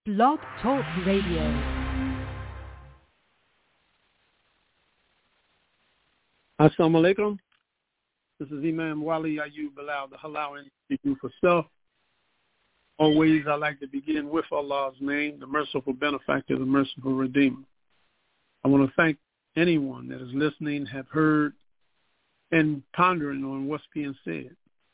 Blog Talk Radio. Assalamu alaikum. This is Imam Wali Ayub Bilal, the Halal Institute for Self. Always I like to begin with Allah's name, the merciful benefactor, the merciful redeemer. I want to thank anyone that is listening, have heard, and pondering on what's being said.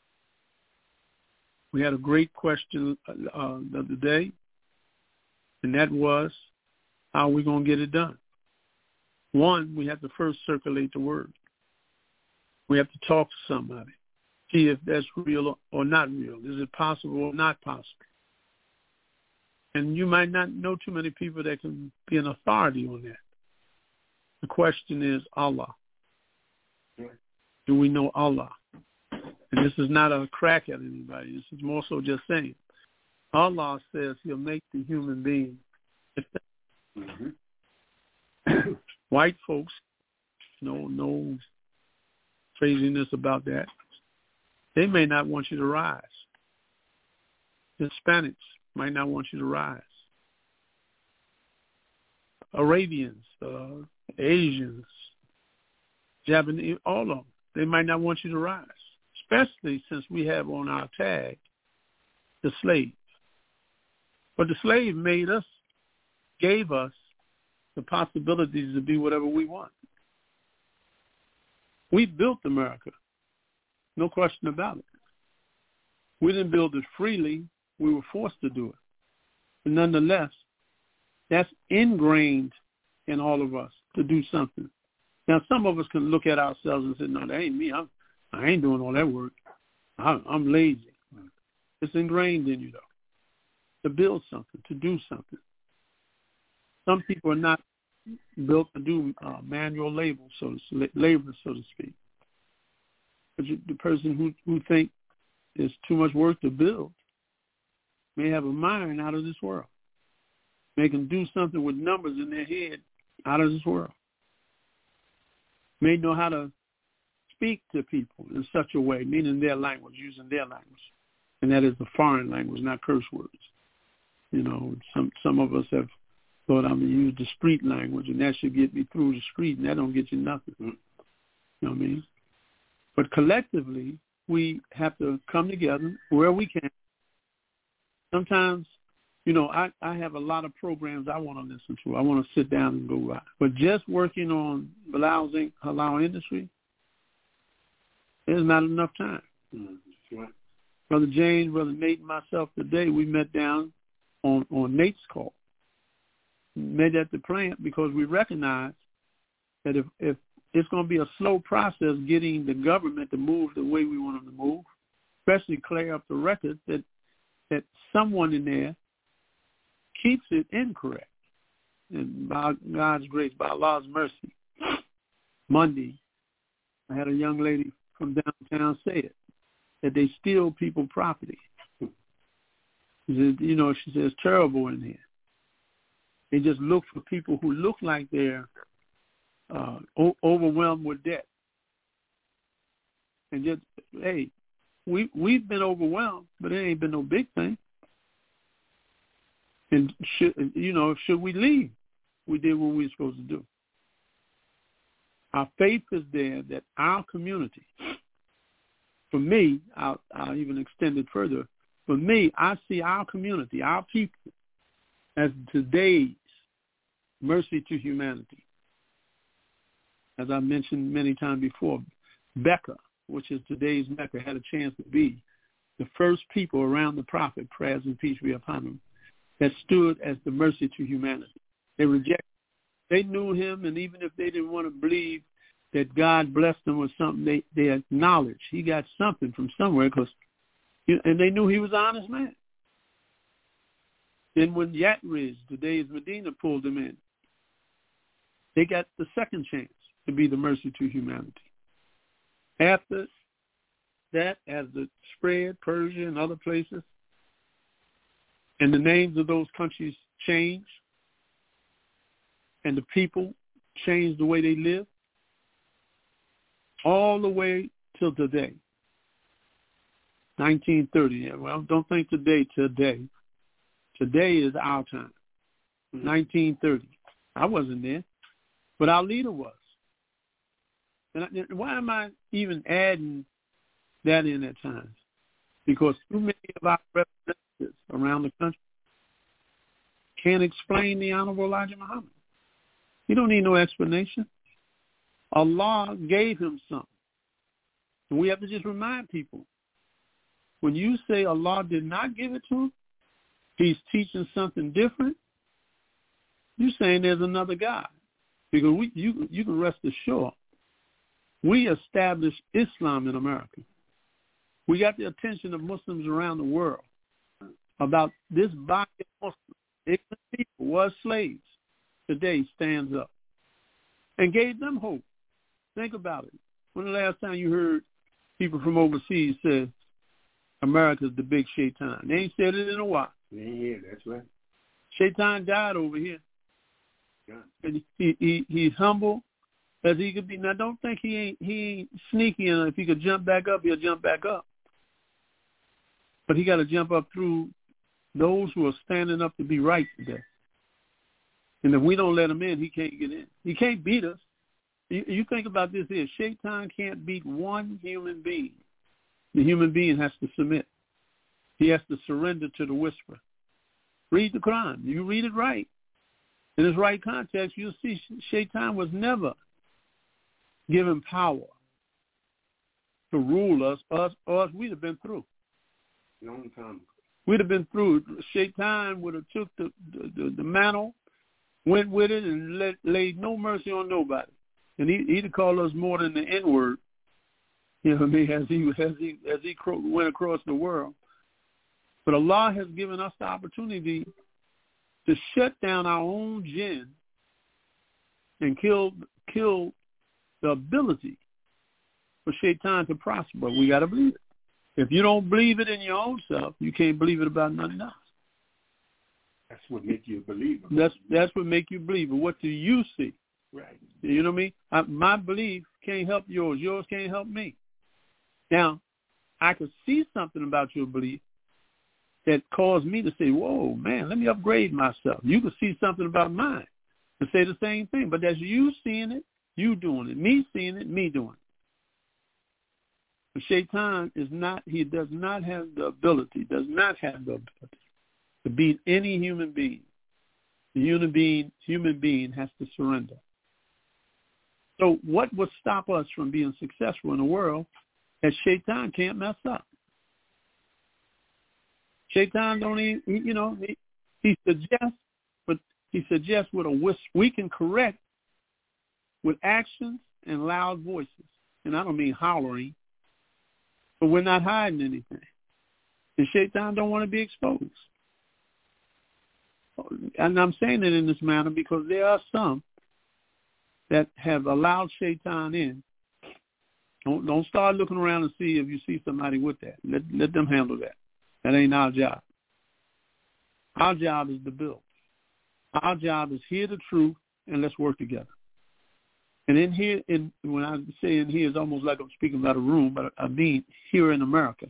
We had a great question the other day, and that was, how are we going to get it done? One, we have to first circulate the word. We have to talk to somebody, see if that's real or not real. Is it possible or not possible? And you might not know too many people that can be an authority on that. The question is Allah. Do we know Allah? And this is not a crack at anybody. This is more so just saying. Allah says he'll make the human being. White folks, no craziness about that. They may not want you to rise. Hispanics might not want you to rise. Arabians, Asians, Japanese, all of them, they might not want you to rise, especially since we have on our tag the slave. But the slave gave us the possibilities to be whatever we want. We built America, no question about it. We didn't build it freely. We were forced to do it. But nonetheless, that's ingrained in all of us to do something. Now, some of us can look at ourselves and say, no, that ain't me. I ain't doing all that work. I'm lazy. It's ingrained in you, though, to build something, to do something. Some people are not built to do manual labor, so to speak. But the person who think there's too much work to build may have a mind out of this world. They can do something with numbers in their head out of this world. May know how to speak to people in such a way, meaning their language, using their language. And that is the foreign language, not curse words. Some of us have thought I'm going to use the street language, and that should get me through the street, and that don't get you nothing. You know what I mean? But collectively, we have to come together where we can. Sometimes, I have a lot of programs I want to listen to. I want to sit down and go by. But just working on Bilal's halal industry, there's not enough time. Right. Brother James, Brother Nate, and myself today, we met down on Nate's call. Made at the plant because we recognize that if it's going to be a slow process getting the government to move the way we want them to move, especially clear up the record that someone in there keeps it incorrect. And by God's grace, by Allah's mercy, Monday, I had a young lady from downtown say it, that they steal people's property. She said, she says, it's terrible in here. They just look for people who look like they're overwhelmed with debt. And just, hey, we've been overwhelmed, but it ain't been no big thing. And should we leave? We did what we were supposed to do. Our faith is there that our community, for me, I'll even extend it further. For me, I see our community, our people, as today's mercy to humanity. As I mentioned many times before, Becca, which is today's Mecca, had a chance to be the first people around the prophet, prayers and peace be upon him, that stood as the mercy to humanity. They rejected. They knew him, and even if they didn't want to believe that God blessed them with something, they acknowledged he got something from somewhere, and they knew he was an honest man. Then when Yatriz, today's Medina, pulled them in, they got the second chance to be the mercy to humanity. After that, as it spread, Persia and other places, and the names of those countries changed, and the people changed the way they live, all the way till today. 1930. Well, don't think today. Today is our time. 1930. I wasn't there, but our leader was. And why am I even adding that in at times? Because too many of our representatives around the country can't explain the Honorable Elijah Muhammad. He don't need no explanation. Allah gave him something. And we have to just remind people, when you say Allah did not give it to him, he's teaching something different, you're saying there's another God. Because you can rest assured, we established Islam in America. We got the attention of Muslims around the world about this body of Muslims. Ignorant people was slaves. Today stands up and gave them hope. Think about it. When the last time you heard people from overseas say America's the big shaitan? They ain't said it in a while. Yeah, that's right. Shaitan died over here. Yeah. And he's humble as he could be. Now, don't think he ain't sneaky enough. If he could jump back up, he'll jump back up. But he got to jump up through those who are standing up to be right today. And if we don't let him in, he can't get in. He can't beat us. You think about this here. Shaitan can't beat one human being. The human being has to submit. He has to surrender to the whisper. Read the Quran. You read it right. In its right context, you'll see Shaitan was never given power to rule us, or else we'd have been through. Long time. We'd have been through. Shaitan would have took the mantle, went with it, and laid no mercy on nobody. And he'd have called us more than the N-word, you know what I mean, as he went across the world. But Allah has given us the opportunity to shut down our own jinn and kill the ability for Shaitan to prosper. We got to believe it. If you don't believe it in your own self, you can't believe it about nothing else. That's what make you a believer. That's what make you a believer. What do you see? Right. You know what I mean? My belief can't help yours. Yours can't help me. Now, I could see something about your belief that caused me to say, whoa, man, let me upgrade myself. You could see something about mine and say the same thing. But that's you seeing it, you doing it. Me seeing it, me doing it. But Shaitan does not have the ability to beat any human being. The human being has to surrender. So what would stop us from being successful in the world is Shaitan can't mess up. Shaitan don't even, he suggests with a whisper. We can correct with actions and loud voices. And I don't mean hollering, but we're not hiding anything. And Shaitan don't want to be exposed. And I'm saying it in this manner because there are some that have allowed Shaitan in. Don't start looking around and see if you see somebody with that. Let them handle that. That ain't our job. Our job is to build. Our job is hear the truth and let's work together. And when I say in here, it's almost like I'm speaking about a room, but I mean here in America.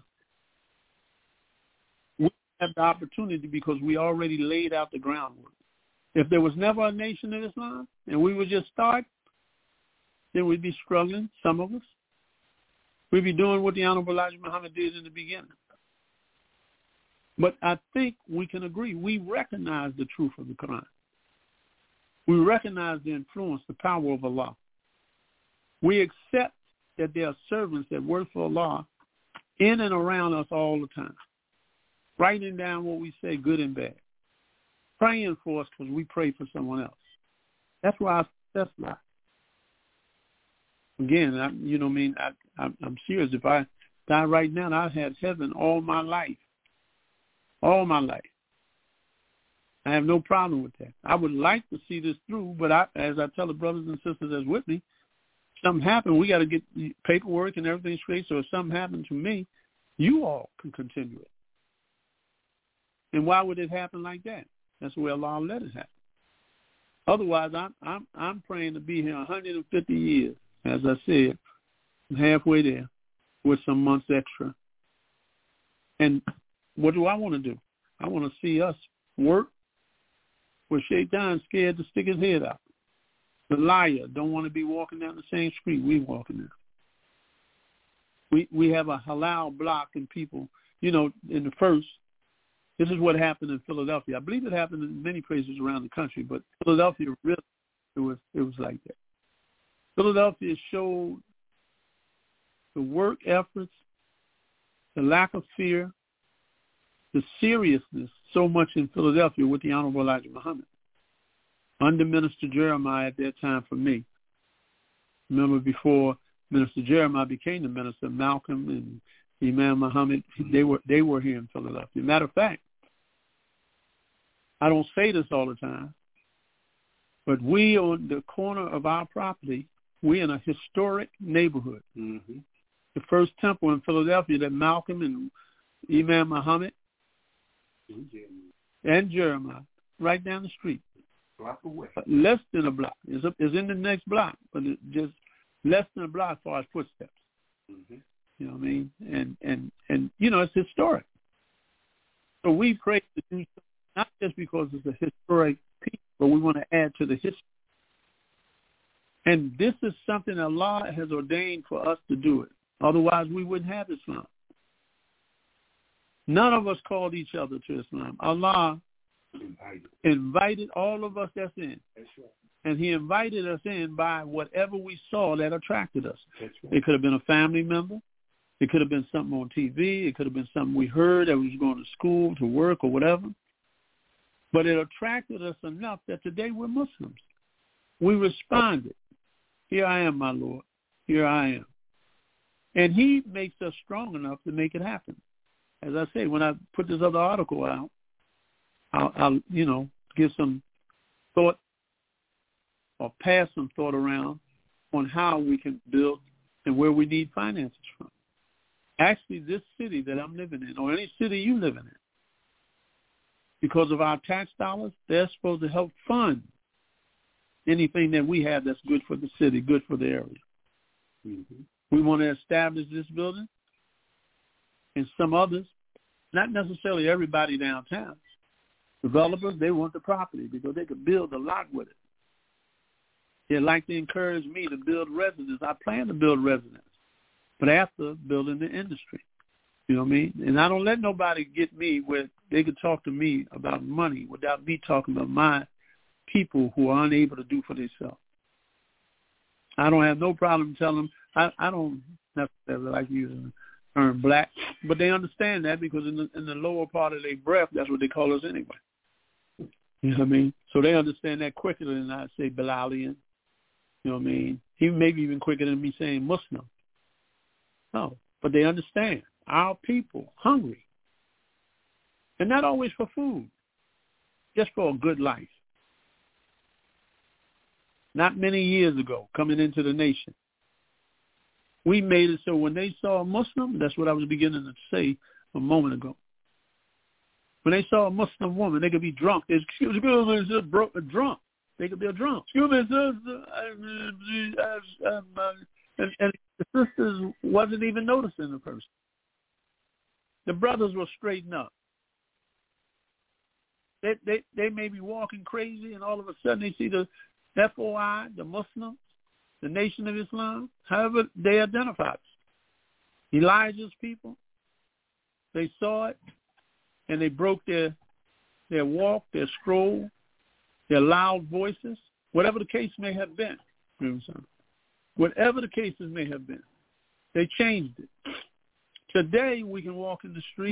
We have the opportunity because we already laid out the groundwork. If there was never a nation of Islam and we would just start, then we'd be struggling, some of us. We'd be doing what the Honorable Elijah Muhammad did in the beginning. But I think we can agree. We recognize the truth of the Quran. We recognize the influence, the power of Allah. We accept that there are servants that work for Allah in and around us all the time, writing down what we say, good and bad, praying for us because we pray for someone else. That's why our success lies. Again, I'm serious. If I die right now, I've had heaven all my life. All my life. I have no problem with that. I would like to see this through, but as I tell the brothers and sisters that's with me, something happened, we got to get paperwork and everything straight, so if something happened to me, you all can continue it. And why would it happen like that? That's where Allah let it happen. Otherwise, I'm praying to be here 150 years. As I said, I'm halfway there with some months extra. And what do I want to do? I want to see us work where Shaitan's scared to stick his head out. The liar don't want to be walking down the same street we walking down. We have a halal block in people, in the first. This is what happened in Philadelphia. I believe it happened in many places around the country, but Philadelphia really, it was like that. Philadelphia showed the work efforts, the lack of fear, the seriousness so much in Philadelphia with the Honorable Elijah Muhammad. Under Minister Jeremiah at that time for me. Remember before Minister Jeremiah became the minister, Malcolm and Imam Muhammad, they were here in Philadelphia. Matter of fact, I don't say this all the time, but we on the corner of our property, we're in a historic neighborhood. Mm-hmm. The first temple in Philadelphia that Malcolm and Imam Muhammad and Jeremiah, right down the street. Block away. Less than a block. It's in the next block, but it's just less than a block as far as footsteps. Mm-hmm. You know what I mean? And it's historic. So we pray to do something, not just because it's a historic piece, but we want to add to the history. And this is something Allah has ordained for us to do it. Otherwise, we wouldn't have Islam. None of us called each other to Islam. Allah invited all of us that's in. That's right. And he invited us in by whatever we saw that attracted us. That's right. It could have been a family member. It could have been something on TV. It could have been something we heard that we was going to school, to work, or whatever. But it attracted us enough that today we're Muslims. We responded. Here I am, my Lord. Here I am. And he makes us strong enough to make it happen. As I say, when I put this other article out, I'll give some thought or pass some thought around on how we can build and where we need finances from. Actually, this city that I'm living in, or any city you live in, because of our tax dollars, they're supposed to help fund anything that we have that's good for the city, good for the area. Mm-hmm. We want to establish this building and some others, not necessarily everybody downtown. Developers, they want the property because they could build a lot with it. They like to encourage me to build residences. I plan to build residences, but after building the industry. You know what I mean? And I don't let nobody get me where they could talk to me about money without me talking about my people who are unable to do for themselves. I don't have no problem telling them. I don't necessarily like using the term black, but they understand that because in the lower part of their breath, that's what they call us anyway. You know what I mean? So they understand that quicker than I say Bilalian. You know what I mean? He maybe even quicker than me saying Muslim. No, but they understand. Our people, hungry. And not always for food, just for a good life. Not many years ago, coming into the nation, we made it so when they saw a Muslim, that's what I was beginning to say a moment ago. When they saw a Muslim woman, they could be drunk. Excuse me, drunk. They could be a drunk. Excuse me, and the sisters wasn't even noticing the person. The brothers were straightened up. They may be walking crazy, and all of a sudden they see the FOI, the Muslims, the Nation of Islam, however they identify us. Elijah's people, they saw it, and they broke their walk, their stroll, their loud voices, whatever the case may have been. You know what I'm saying? Whatever the cases may have been, they changed it. Today, we can walk in the street,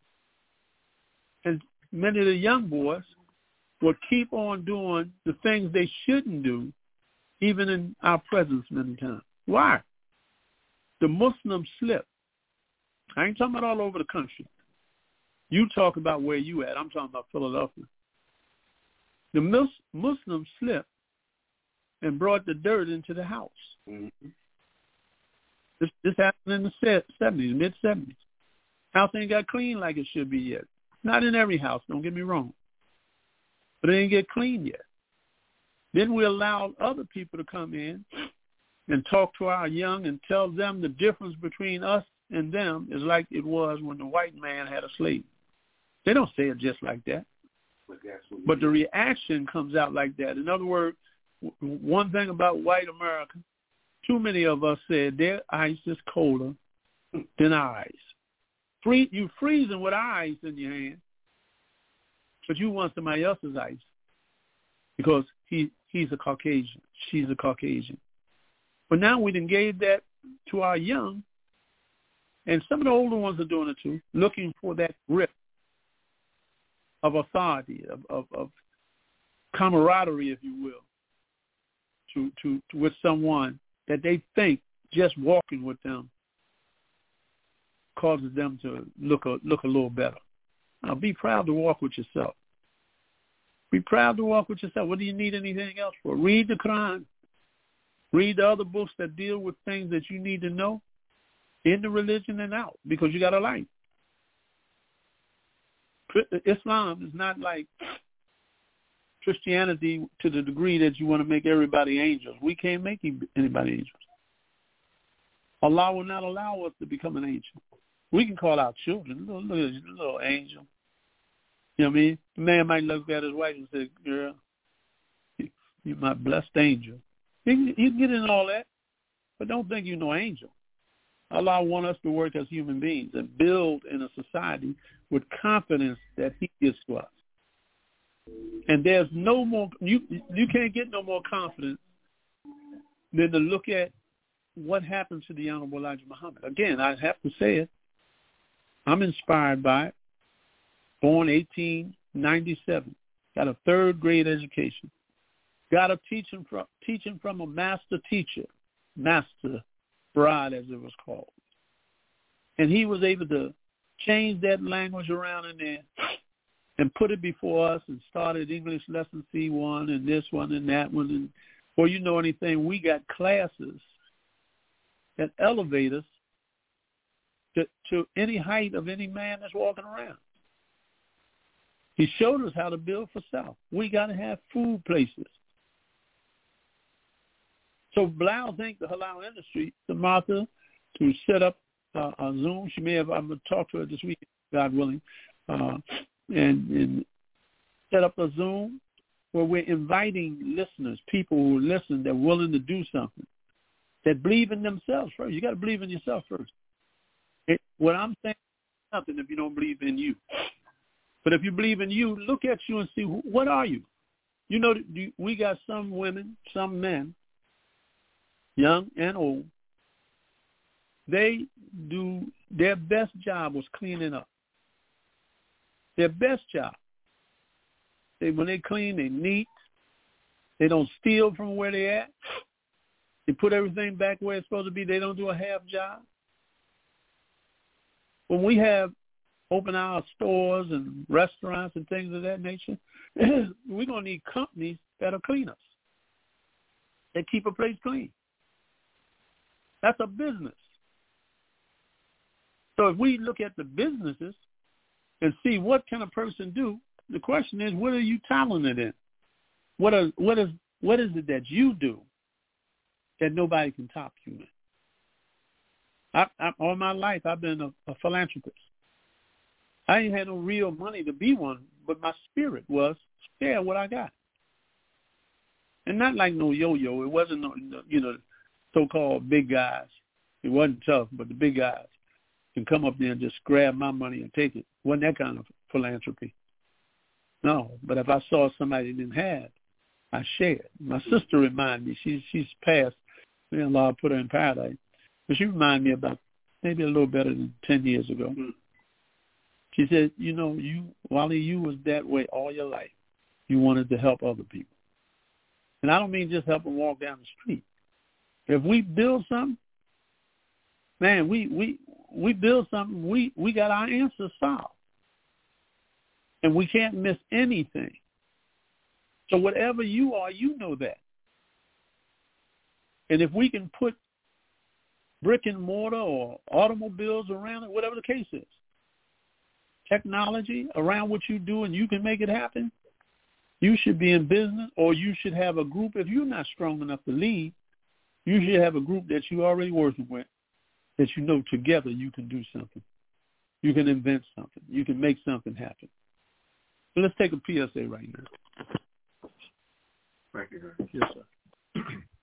and many of the young boys will keep on doing the things they shouldn't do, even in our presence many times. Why? The Muslims slip. I ain't talking about all over the country. You talk about where you at. I'm talking about Philadelphia. The Muslims slipped and brought the dirt into the house. Mm-hmm. This happened in the 70s, mid-70s. House ain't got clean like it should be yet. Not in every house, don't get me wrong. But it ain't get clean yet. Then we allowed other people to come in and talk to our young and tell them the difference between us and them is like it was when the white man had a slave. They don't say it just like that. But the reaction comes out like that. In other words, one thing about white America, too many of us said their ice is colder than our ice. You freezing with ice in your hand, but you want somebody else's ice because he's a Caucasian, she's a Caucasian. But now we done gave that to our young, and some of the older ones are doing it too, looking for that grip of authority, of camaraderie, if you will, to with someone that they think just walking with them causes them to look a little better. Now, be proud to walk with yourself. Be proud to walk with yourself. What do you need anything else for? Read the Quran. Read the other books that deal with things that you need to know in the religion and out, because you got a life. Islam is not like Christianity to the degree that you want to make everybody angels. We can't make anybody angels. Allah will not allow us to become an angel. We can call our children, look at this little angel. You know what I mean? The man might look at his wife and say, girl, you're my blessed angel. You can get in all that, but don't think you're no angel. Allah wants us to work as human beings and build in a society with confidence that he gives to us. And there's no more, you can't get no more confidence than to look at what happened to the Honorable Elijah Muhammad. Again, I have to say it. I'm inspired by it. Born 1897. Got a third grade education. Got a teaching from a master teacher, Master Bride, as it was called. And he was able to change that language around in there and put it before us and started English lesson C1 and this one and that one. And before you know anything, we got classes that elevate us to any height of any man that's walking around. He showed us how to build for self. We got to have food places. So Blau thanked the halal industry, to Martha, to set up a Zoom. She may have, I'm going to talk to her this week, God willing, and set up a Zoom where we're inviting listeners, people who listen, that are willing to do something, that believe in themselves first. You got to believe in yourself first. What I'm saying is nothing if you don't believe in you. But if you believe in you, look at you and see, what are you? You know, we got some women, some men, young and old, they do, their best job was cleaning up. Their best job. When they clean, they neat. They don't steal from where they at. They put everything back where it's supposed to be. They don't do a half job. When we have open our stores and restaurants and things of that nature, we're going to need companies that'll clean us, that keep a place clean. That's a business. So if we look at the businesses and see what can a person do, the question is, what are you talented in? What is it that you do that nobody can top you in? All my life, I've been a philanthropist. I ain't had no real money to be one, but my spirit was share what I got. And not like no yo-yo. It wasn't no, so-called big guys. It wasn't tough, but the big guys can come up there and just grab my money and take it. Wasn't that kind of philanthropy. No, but if I saw somebody didn't have, I shared. My sister reminded me. She's passed. May Allah put her in paradise. But she reminded me about maybe a little better than 10 years ago. Mm. She said, Wally, you was that way all your life. You wanted to help other people. And I don't mean just help them walk down the street. If we build something, man, we build something, we got our answers solved. And we can't miss anything. So whatever you are, you know that. And if we can put brick and mortar or automobiles around it, whatever the case is, technology around what you do and you can make it happen, you should be in business, or you should have a group. If you're not strong enough to lead, you should have a group that you're already working with, that you know together you can do something. You can invent something. You can make something happen. Let's take a PSA right now. Thank you. Yes, sir.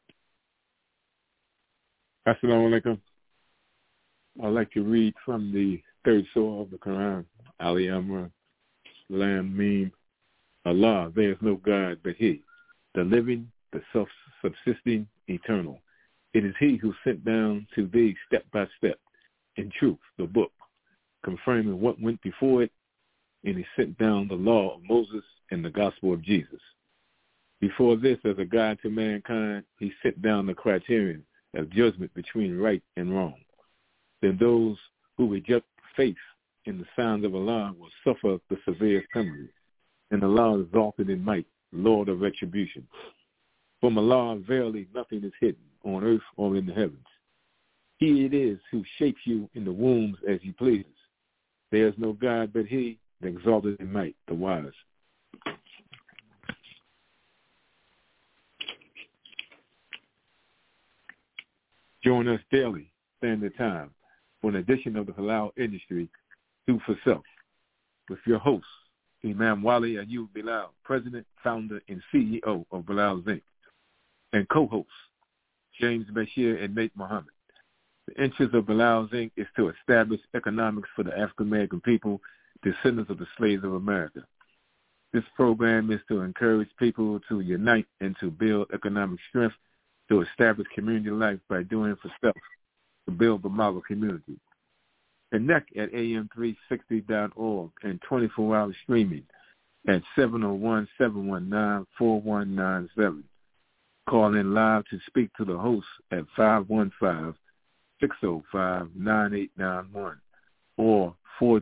Assalamu alaikum. I'd like to read from the third surah of the Quran, Ali Amra, Lam Mim. Allah, there is no God but He, the living, the self-subsisting, eternal. It is He who sent down to thee step by step, in truth, the book, confirming what went before it, and He sent down the law of Moses and the gospel of Jesus. Before this, as a guide to mankind, He sent down the criterion of judgment between right and wrong. Then those who reject faith in the signs of Allah will suffer the severest penalty. And Allah exalted in might, Lord of retribution. From Allah, verily, nothing is hidden on earth or in the heavens. He it is who shapes you in the wombs as He pleases. There is no God but He, the exalted in might, the wise. Join us daily, standard time, for an edition of the halal industry, Food for Self, with your host, Imam Wali Ayub Bilal, President, Founder, and CEO of Bilal Zinc, and co-hosts, James Bashir and Nate Muhammad. The interest of Bilal Zinc is to establish economics for the African-American people, descendants of the slaves of America. This program is to encourage people to unite and to build economic strength, to establish community life by doing for self, to build the model community. Connect at am360.org and 24-hour streaming at 701-719-4197. Call in live to speak to the host at 515-605-9891 or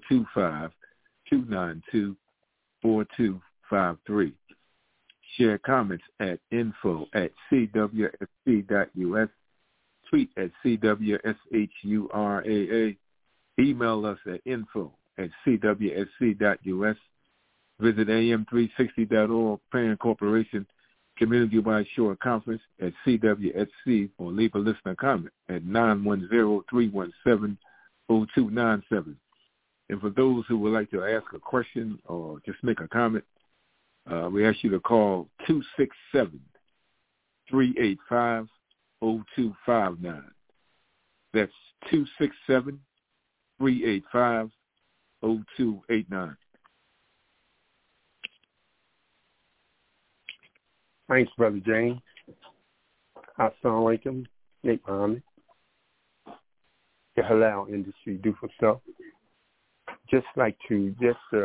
425-292-4253. Share comments at info@cwsc.us, tweet at CWSHURAA, email us at info@cwsc.us, visit am360.org, Parent Corporation, Community-Wide Shore Conference at CWSC, or leave a listener comment at 910-317-0297. And for those who would like to ask a question or just make a comment, we ask you to call 267-385-0259. That's 267-385-0289. Thanks, Brother James. Assalamu alaikum, Nate Muhammad. The halal industry, do for self. Just like to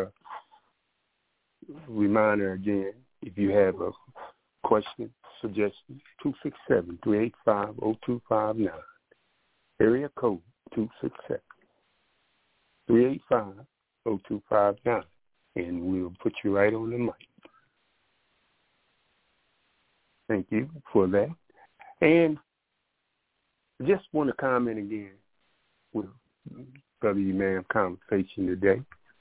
reminder again, if you have a question, suggestion, 267-385-0259. Area code 267-385-0259. And we'll put you right on the mic. Thank you for that. And just want to comment again with Brother Imam conversation today,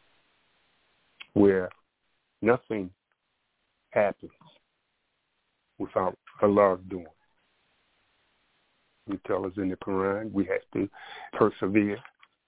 where nothing happens without Allah doing. We tell us in the Quran we have to persevere,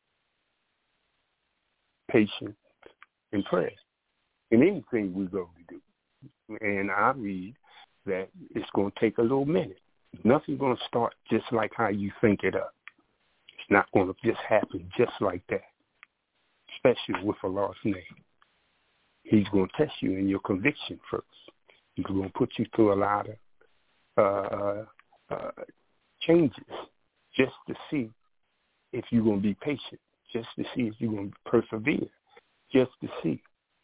patience, and prayer in anything we go to do. And I read that it's going to take a little minute. Nothing's going to start just like how you think it up. It's not going to just happen just like that, especially with Allah's name. He's going to test you in your conviction first. He's going to put you through a lot of changes just to see if you're going to be patient, just to see if you're going to persevere, just to see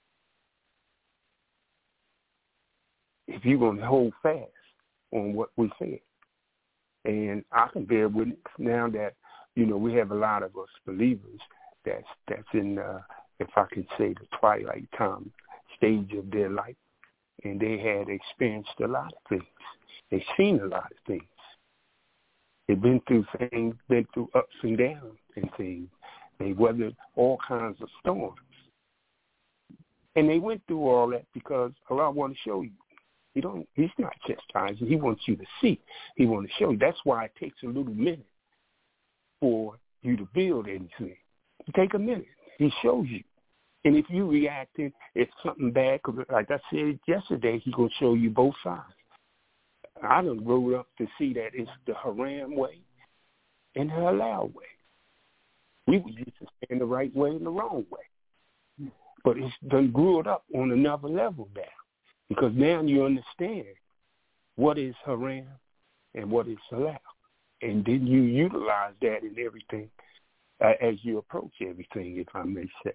if you're going to hold fast on what we said. And I can bear witness now that, we have a lot of us believers that's in, if I could say, the twilight time stage of their life. And they had experienced a lot of things. They've seen a lot of things. They've been through things, been through ups and downs and things. They weathered all kinds of storms. And they went through all that because Allah wants to show you. He's not chastising. He wants you to see. He wants to show you. That's why it takes a little minute for you to build anything. It take a minute. He shows you. And if you reacting, it's something bad, because like I said yesterday, he's going to show you both sides. I done grew up to see that it's the haram way and the halal way. We were used to stand the right way and the wrong way. But it's done grew it up on another level now, because now you understand what is haram and what is halal. And then you utilize that in everything as you approach everything, if I may say.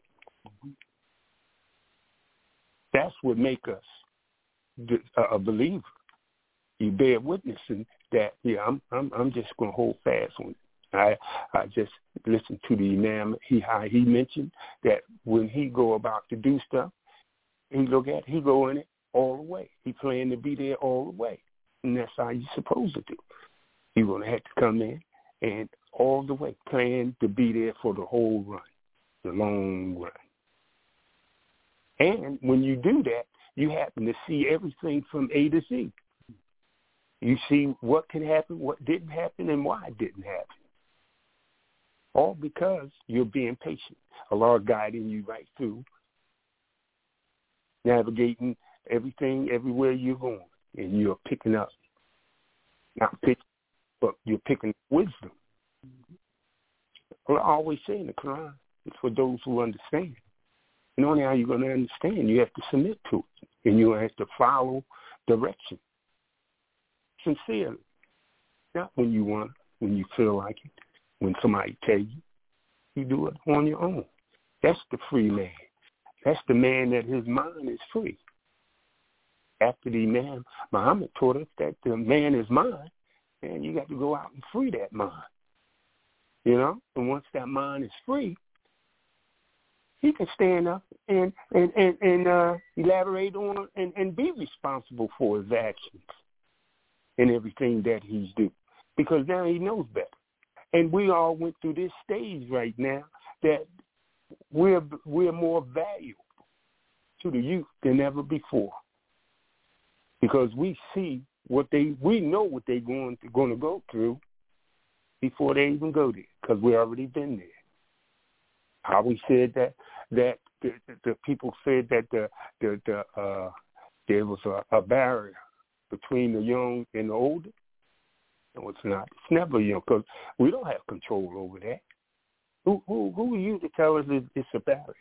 That's what make us a believer. You bear witnessing that, yeah, I'm just going to hold fast on it. I just listened to the Imam. He mentioned that when he go about to do stuff, he go in it all the way. He planned to be there all the way. And that's how you're supposed to do. You're going to have to come in and all the way plan to be there for the whole run, the long run. And when you do that, you happen to see everything from A to Z. You see what can happen, what didn't happen, and why it didn't happen. All because you're being patient. Allah guiding you right through, navigating everything, everywhere you're going, and you're picking up. Not picking, but you're picking up wisdom. Well, I always say in the Quran, it's for those who understand. And only how you're going to understand, you have to submit to it, and you have to follow direction. Sincerely. Not when you want, when you feel like it, when somebody tell you. You do it on your own. That's the free man. That's the man that his mind is free. After the Imam Muhammad taught us that the man is mind, and you got to go out and free that mind. You know? And once that mind is free, he can stand up and elaborate on and be responsible for his actions and everything that he's doing, because now he knows better. And we all went through this stage right now that we're more valuable to the youth than ever before, because we see we know what they're going to go through before they even go there, because we already been there. How we said that the people said that there was a barrier between the young and the older. No, it's not. It's never young, because we don't have control over that. Who are you to tell us it's a barrier?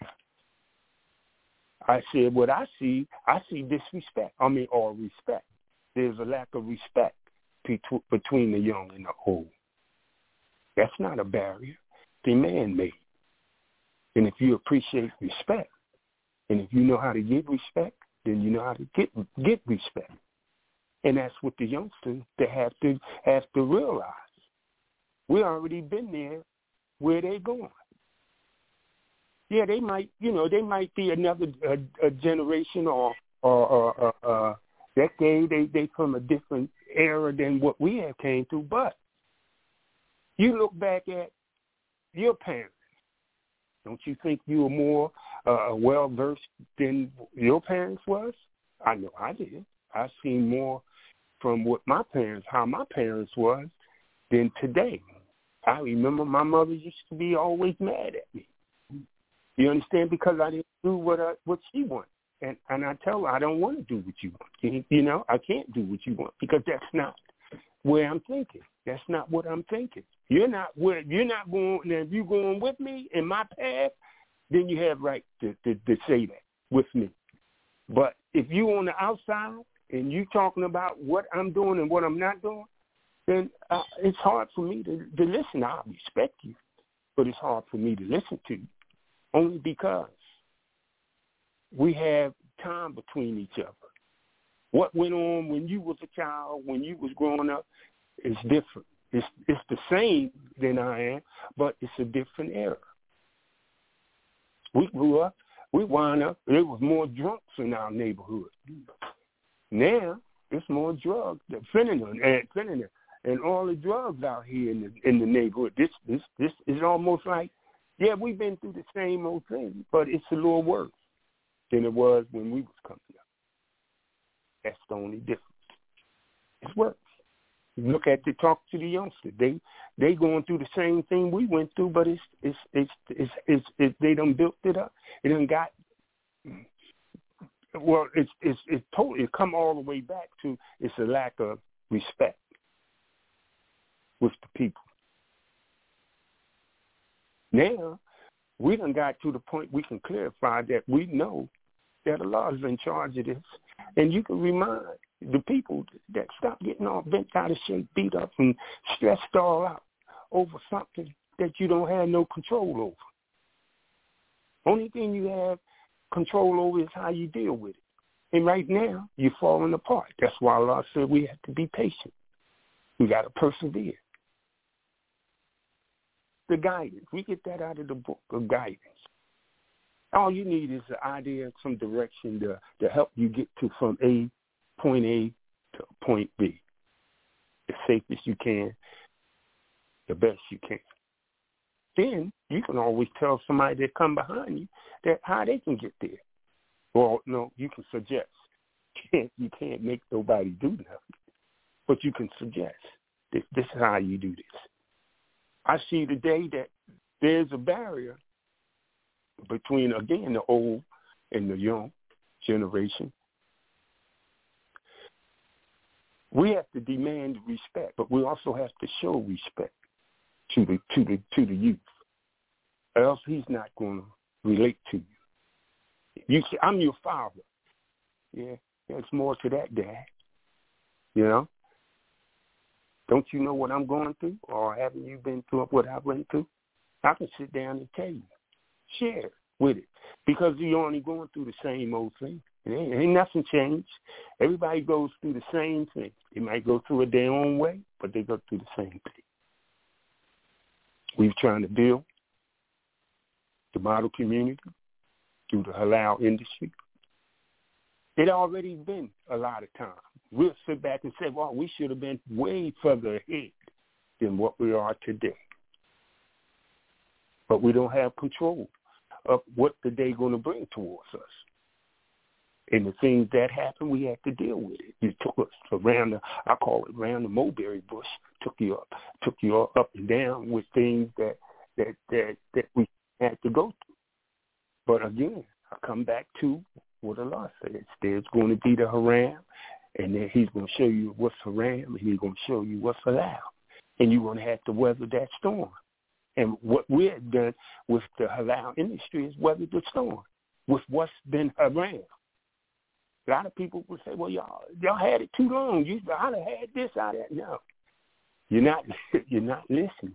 I said what I see disrespect. Or respect. There's a lack of respect between the young and the old. That's not a barrier. It's man-made. And if you appreciate respect, and if you know how to give respect, then you know how to get respect. And that's what the youngsters they have to realize. We already been there where they going. Yeah, they might be another a generation or a decade. They from a different era than what we have came through. But you look back at your parents. Don't you think you were more well-versed than your parents was? I know I did. I've seen more from how my parents was than today. I remember my mother used to be always mad at me. You understand? Because I didn't do what she wanted. And I tell her, I don't want to do what you want. You know, I can't do what you want, because that's not where I'm thinking. That's not what I'm thinking. You're not going. And if you're going with me in my path, then you have right to say that with me. But if you on the outside and you talking about what I'm doing and what I'm not doing, then it's hard for me to listen. I respect you, but it's hard for me to listen to you, only because we have time between each other. What went on when you was a child, when you was growing up, is different. It's the same than I am, but it's a different era. We grew up, we wound up, there was more drunks in our neighborhood. Now, there's more drugs, fentanyl, and all the drugs out here in the neighborhood. This is almost like, yeah, we've been through the same old thing, but it's a little worse than it was when we was coming up. That's the only difference. It's worse. Talk to the youngsters. They going through the same thing we went through, but it's they done built it up. It done got Well, it's totally, it come all the way back to it's a lack of respect with the people. Now, we done got to the point we can clarify that we know that Allah is in charge of this. And you can remind the people that stop getting all bent out of shape, beat up, and stressed all out over something that you don't have no control over. Only thing you have control over is how you deal with it. And right now, you're falling apart. That's why Allah said we have to be patient. We got to persevere. The guidance. We get that out of the book of guidance. All you need is an idea, some direction to help you get to from point A to point B. The safest you can, the best you can. Then you can always tell somebody that come behind you that how they can get there. Well, no, you can suggest. You can't make nobody do nothing. But you can suggest. This is how you do this. I see today that there's a barrier between, again, the old and the young generation. We have to demand respect, but we also have to show respect to the youth, or else he's not going to relate to you. You say, I'm your father. Yeah, there's more to that, Dad. You know? Don't you know what I'm going through? Or haven't you been through what I went through? I can sit down and tell you. Share with it. Because you're only going through the same old thing. Ain't nothing changed. Everybody goes through the same thing. They might go through it their own way, but they go through the same thing. We're trying to build the model community through the halal industry. It already been a lot of time. We'll sit back and say, well, we should have been way further ahead than what we are today. But we don't have control of what the day going to bring towards us. And the things that happen, we have to deal with it. You took us around I call it around the mulberry bush, took you up and down with things that we had to go through. But again, I come back to what Allah says. There's going to be the haram, and then he's going to show you what's haram, and he's going to show you what's halal. And you're going to have to weather that storm. And what we've done with the halal industry is weather the storm with what's been haram. A lot of people will say, well, y'all had it too long. I'd have had this, I'd have. No. You're not listening.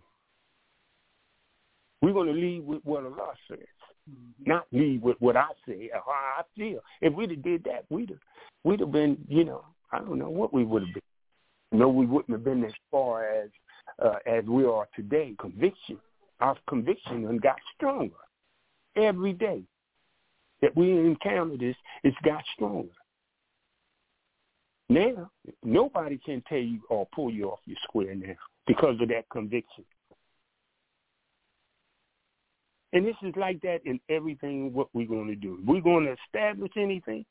We're going to lead with what Allah says, not lead with what I say or how I feel. If we'd have did that, we'd have been, I don't know what we would have been. No, we wouldn't have been as far as we are today. Our conviction got stronger every day that we encounter this. It's got stronger. Now, nobody can tell you or pull you off your square now because of that conviction. And this is like that in everything what we're going to do. If we're going to establish anything,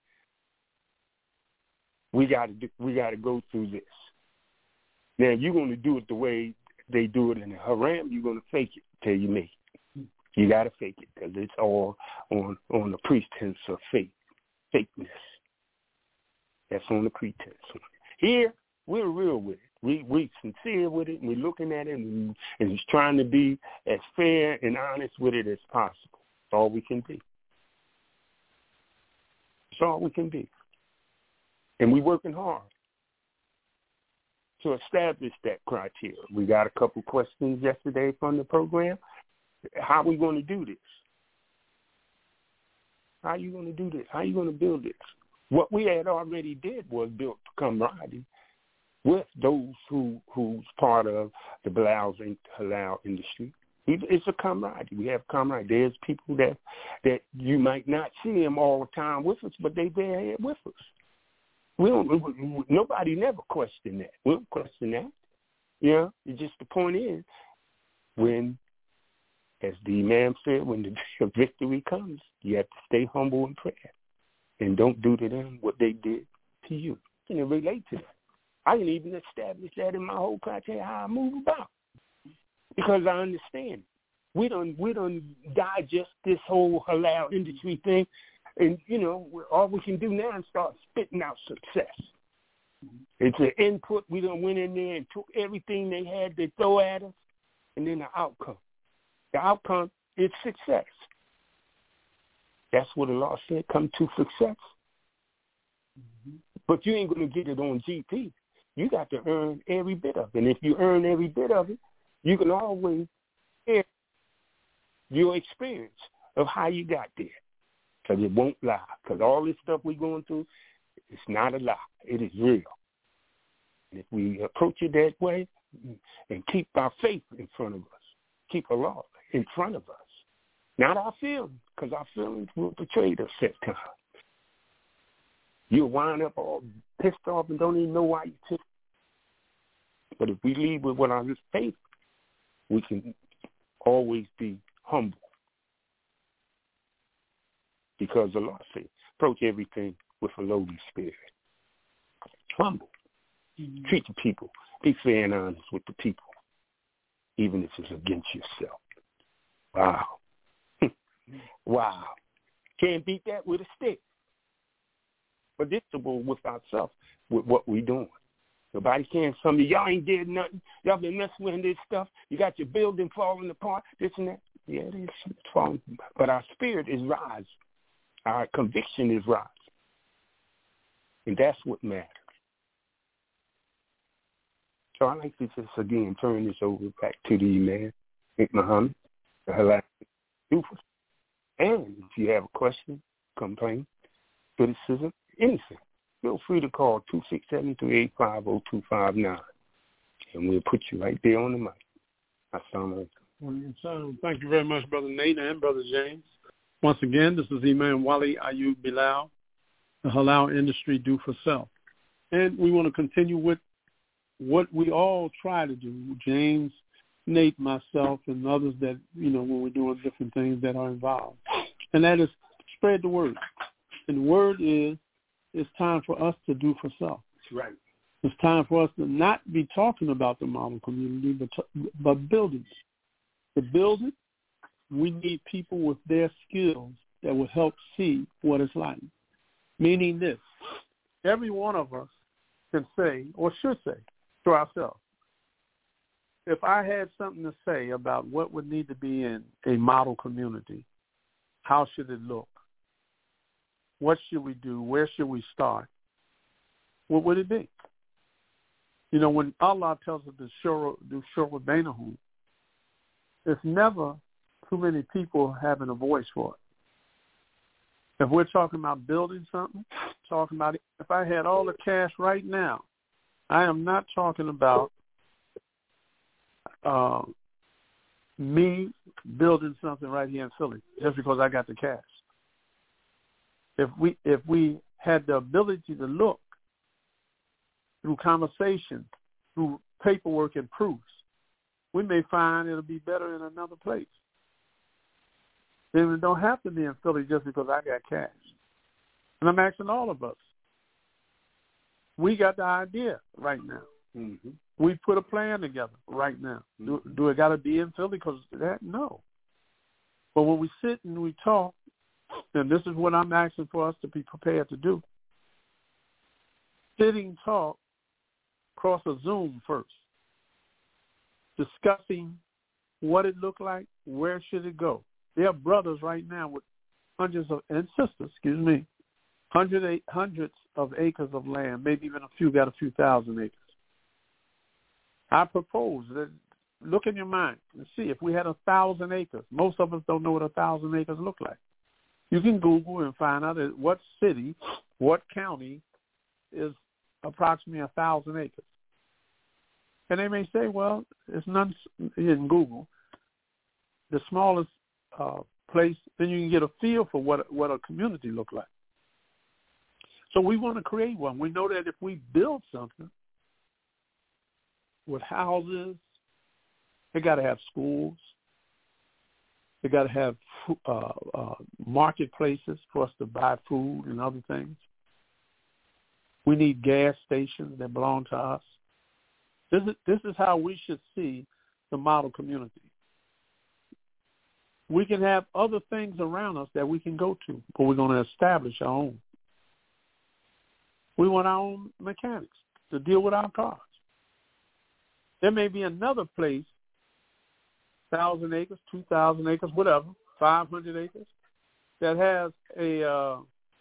we got to go through this. Now, you're going to do it the way they do it in the haram, you're going to fake it till you make it. You got to fake it because it's all on the pretense of fakeness. That's on the pretense. Here, we're real with it. We sincere with it, and we're looking at it, and it's trying to be as fair and honest with it as possible. That's all we can be. That's all we can be. And we're working hard to establish that criteria. We got a couple questions yesterday from the program. How are we going to do this? How are you going to do this? How are you going to build this? What we had already did was built camaraderie with those who's part of the halal industry. It's a camaraderie. We have camaraderie. There's people that you might not see them all the time with us, but they're there with us. Nobody never questioned that. We don't question that. It's just the point is, when, as the Imam said, when the victory comes, you have to stay humble in prayer. And don't do to them what they did to you. You can relate to that. I can even establish that in my whole criteria, how I move about. Because I understand. We don't digest this whole halal industry thing And, all we can do now is start spitting out success. It's an input. We done went in there and took everything they had to throw at us, and then the outcome. The outcome is success. That's what the law said, come to success. Mm-hmm. But you ain't going to get it on GP. You got to earn every bit of it. And if you earn every bit of it, you can always share your experience of how you got there. Because it won't lie. Because all this stuff we're going through, it's not a lie. It is real. And if we approach it that way and keep our faith in front of us, keep a law in front of us, not our feelings, because our feelings will betray us at times. You'll wind up all pissed off and don't even know why you're pissed. But if we lead with what our faith, we can always be humble. Because the Lord says, approach everything with a lowly spirit. Humble. Mm-hmm. Treat the people. Be fair and honest with the people, even if it's against yourself. Wow. Wow. Can't beat that with a stick. Predictable with ourselves, with what we're doing. Nobody can. Some of y'all ain't did nothing. Y'all been messing with this stuff. You got your building falling apart, this and that. Yeah, it is falling. But our spirit is rising. Our conviction is rising. And that's what matters. So I like to just, again, turn this over back to the man, Nick Muhammad, the Halal Dufus. And if you have a question, complaint, criticism, anything, feel free to call 267-385-0259. And we'll put you right there on the mic. Assalamu alaikum. Thank you very much, Brother Nate and Brother James. Once again, this is Imam Wali Ayub Bilal, the Halal Industry Do for Self. And we want to continue with what we all try to do, James, Nate, myself, and others that, when we're doing different things that are involved. And that is spread the word. And the word is, it's time for us to do for self. That's right. It's time for us to not be talking about the model community, but building it. To build it, we need people with their skills that will help see what it's like. Meaning this, every one of us can say, or should say, to ourselves, if I had something to say about what would need to be in a model community, how should it look? What should we do? Where should we start? What would it be? When Allah tells us to do shura bainahum, there's never too many people having a voice for it. If we're talking about building something, talking about it, if I had all the cash right now, I am not talking about me building something right here in Philly just because I got the cash. If we had the ability to look through conversation, through paperwork and proofs, we may find it'll be better in another place. Then it don't have to be in Philly just because I got cash. And I'm asking all of us. We got the idea right now. Mm-hmm. We put a plan together right now. Mm-hmm. Do it got to be in Philly because of that? No. But when we sit and we talk, and this is what I'm asking for us to be prepared to do. Sitting talk across a Zoom first. Discussing what it looked like, where should it go. There are brothers right now with hundreds of acres of land, maybe even a few got a few thousand acres. I propose that look in your mind and see if we had 1,000 acres. Most of us don't know what 1,000 acres look like. You can Google and find out what city, what county is approximately 1,000 acres. And they may say, well, it's none in Google. The smallest place, then you can get a feel for what a community look like. So we want to create one. We know that if we build something with houses, they got to have schools. They got to have marketplaces for us to buy food and other things. We need gas stations that belong to us. This is how we should see the model community. we can have other things around us that we can go to, but we're going to establish our own. We want our own mechanics to deal with our cars. There may be another place, 1,000 acres, 2,000 acres, whatever, 500 acres, that has a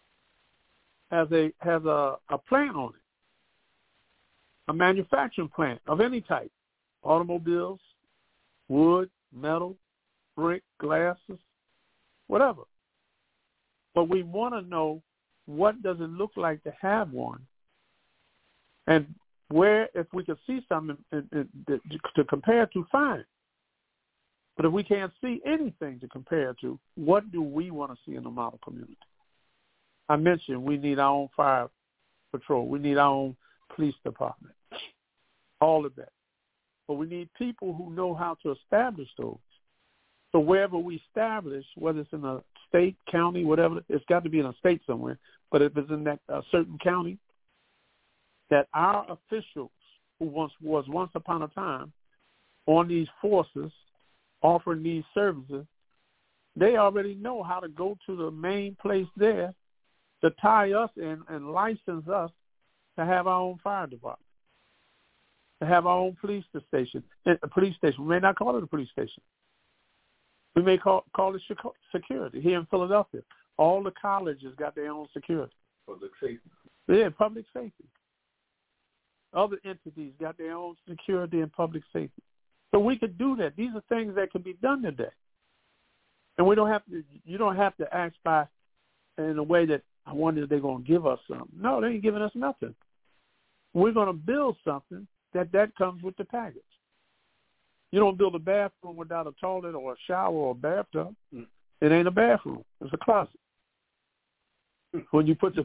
plant on it, a manufacturing plant of any type, automobiles, wood, metal, brick, glasses, whatever. But we want to know, what does it look like to have one, and where, if we could see something to compare to, fine. But if we can't see anything to compare to, what do we want to see in the model community? I mentioned we need our own fire patrol. We need our own police department, all of that. But we need people who know how to establish those. So wherever we establish, whether it's in a state, county, whatever, it's got to be in a state somewhere. But if it's in that certain county, that our officials who was once upon a time on these forces offering these services, they already know how to go to the main place there to tie us in and license us to have our own fire department, to have our own police station. We may not call it a police station. We may call it security. Here in Philadelphia, all the colleges got their own security. Public safety. Yeah, public safety. Other entities got their own security and public safety. So we could do that. These are things that can be done today. And we don't have to. You don't have to ask by in a way that I wonder if they're going to give us something. No, they ain't giving us nothing. We're going to build something that comes with the package. You don't build a bathroom without a toilet or a shower or a bathtub. It ain't a bathroom. It's a closet. When you put the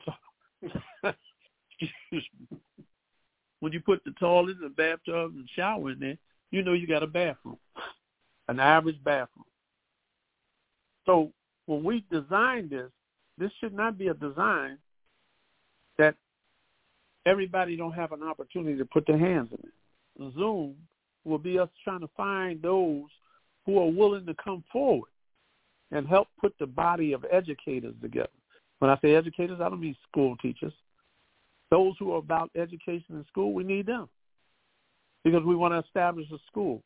toilet, the bathtub, and shower in there, you know you got a bathroom, an average bathroom. So when we design this should not be a design that everybody don't have an opportunity to put their hands in it. Zoom will be us trying to find those who are willing to come forward and help put the body of educators together. When I say educators, I don't mean school teachers. Those who are about education in school, we need them because we want to establish a school.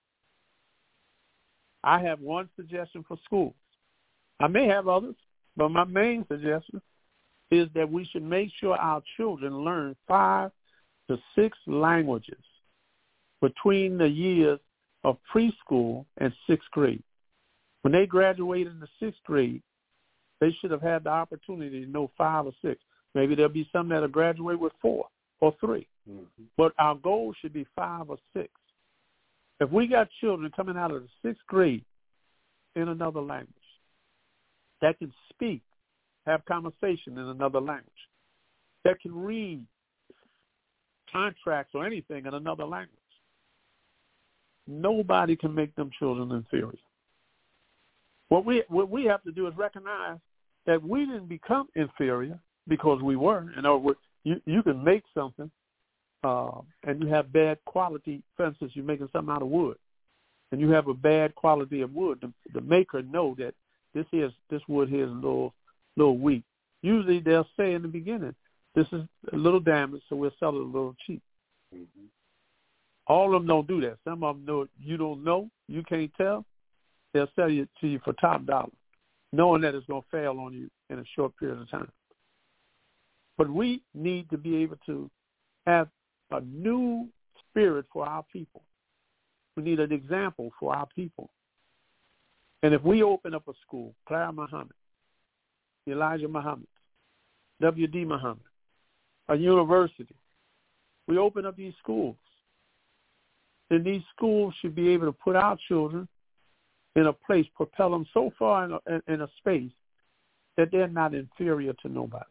I have one suggestion for schools. I may have others, but my main suggestion is that we should make sure our children learn 5 to 6 languages between the years of preschool and 6th grade. When they graduate in the 6th grade, they should have had the opportunity to know 5 or 6. Maybe there'll be some that'll graduate with 4 or 3. Mm-hmm. But our goal should be 5 or 6. If we got children coming out of the 6th grade in another language that can speak, have conversation in another language, that can read contracts or anything in another language, nobody can make them children inferior. What we have to do is recognize that we didn't become inferior because we were. In other words, you can make something and you have bad quality, for instance, you're making something out of wood, and you have a bad quality of wood. The maker know that this wood here is a little weak. Usually they'll say in the beginning, this is a little damaged, so we'll sell it a little cheap. Mm-hmm. All of them don't do that. Some of them know you don't know, you can't tell. They'll sell it to you for top dollar, knowing that it's going to fail on you in a short period of time. But we need to be able to have a new spirit for our people. We need an example for our people. And if we open up a school, Clara Muhammad, Elijah Muhammad, W.D. Muhammad, a university, we open up these schools, then these schools should be able to put our children in a place, propel them so far in a space that they're not inferior to nobody.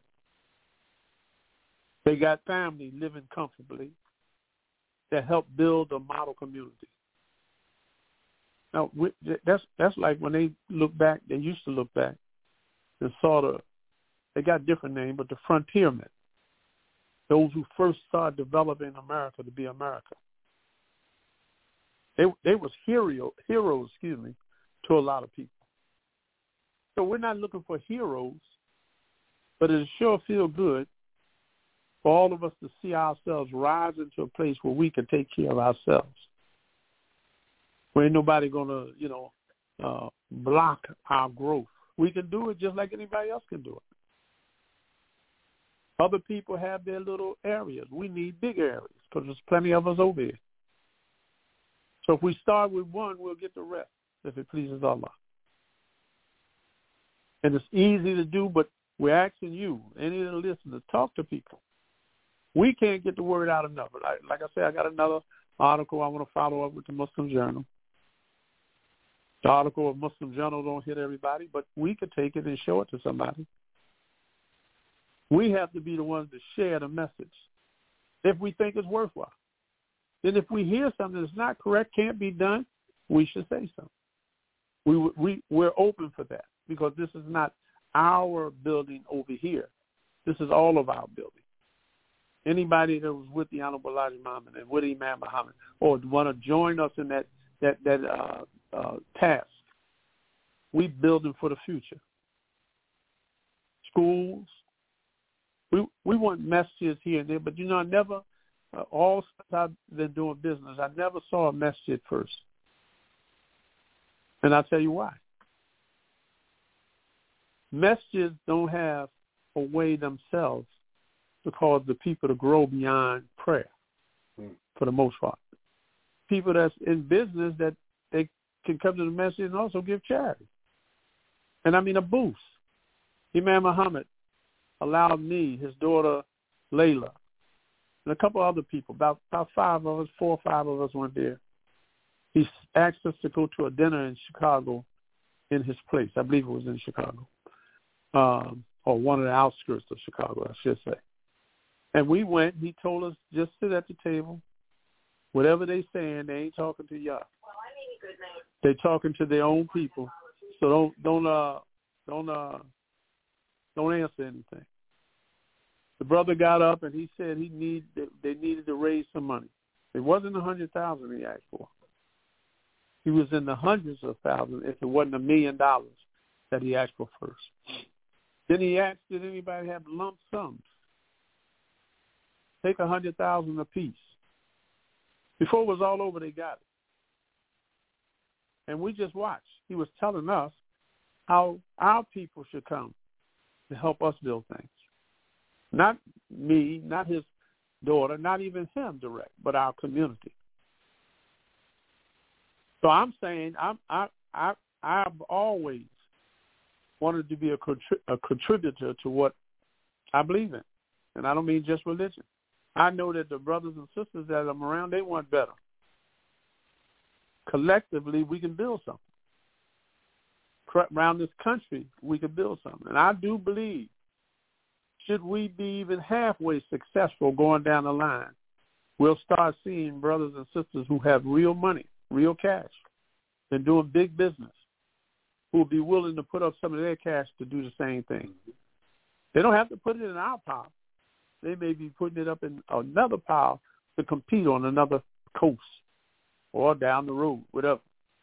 They got family living comfortably that help build a model community. Now, that's like when they look back, they used to look back and they got different names, but the frontiermen, those who first started developing America to be America. They was heroes, to a lot of people. So we're not looking for heroes, but it sure feel good for all of us to see ourselves rise into a place where we can take care of ourselves. Where ain't nobody going to, block our growth. We can do it just like anybody else can do it. Other people have their little areas. We need big areas because there's plenty of us over here. So if we start with one, we'll get the rest if it pleases Allah. And it's easy to do, but we're asking you, any of the listeners, talk to people. We can't get the word out enough. Like I said, I got another article I want to follow up with the Muslim Journal. The article of Muslim Journal don't hit everybody, but we could take it and show it to somebody. We have to be the ones to share the message if we think it's worthwhile. Then if we hear something that's not correct, can't be done, we should say something. We're open for that because this is not our building over here. This is all of our building. Anybody that was with the Honorable Elijah Muhammad and with Imam Muhammad or want to join us in that task, we building for the future. Schools, we want messages here and there, but I never, all since I've been doing business, I never saw a masjid first. And I'll tell you why. Masjids don't have a way themselves to cause the people to grow beyond prayer, for the most part. People that's in business that they can come to the masjid and also give charity. And I mean a boost. Imam Muhammad allowed me, his daughter Layla, and a couple other people, about 5 of us, 4 or 5 of us went there. He asked us to go to a dinner in Chicago in his place. I believe it was in Chicago, or one of the outskirts of Chicago, I should say. And we went. He told us, just sit at the table. Whatever they saying, they ain't talking to y'all. They talking to their own people. So don't answer anything. The brother got up and he said they needed to raise some money. It wasn't 100,000 he asked for. He was in the hundreds of thousands if it wasn't $1 million that he asked for first. Then he asked, did anybody have lump sums? Take 100,000 apiece. Before it was all over, they got it. And we just watched. He was telling us how our people should come to help us build things. Not me, not his daughter, not even him direct, but our community. So I'm saying I've always wanted to be a contributor to what I believe in. And I don't mean just religion. I know that the brothers and sisters that I'm around, they want better. Collectively, we can build something. Around this country, we can build something. And I do believe, should we be even halfway successful going down the line, we'll start seeing brothers and sisters who have real money, real cash, and doing big business, who will be willing to put up some of their cash to do the same thing. They don't have to put it in our pile. They may be putting it up in another pile to compete on another coast or down the road, whatever.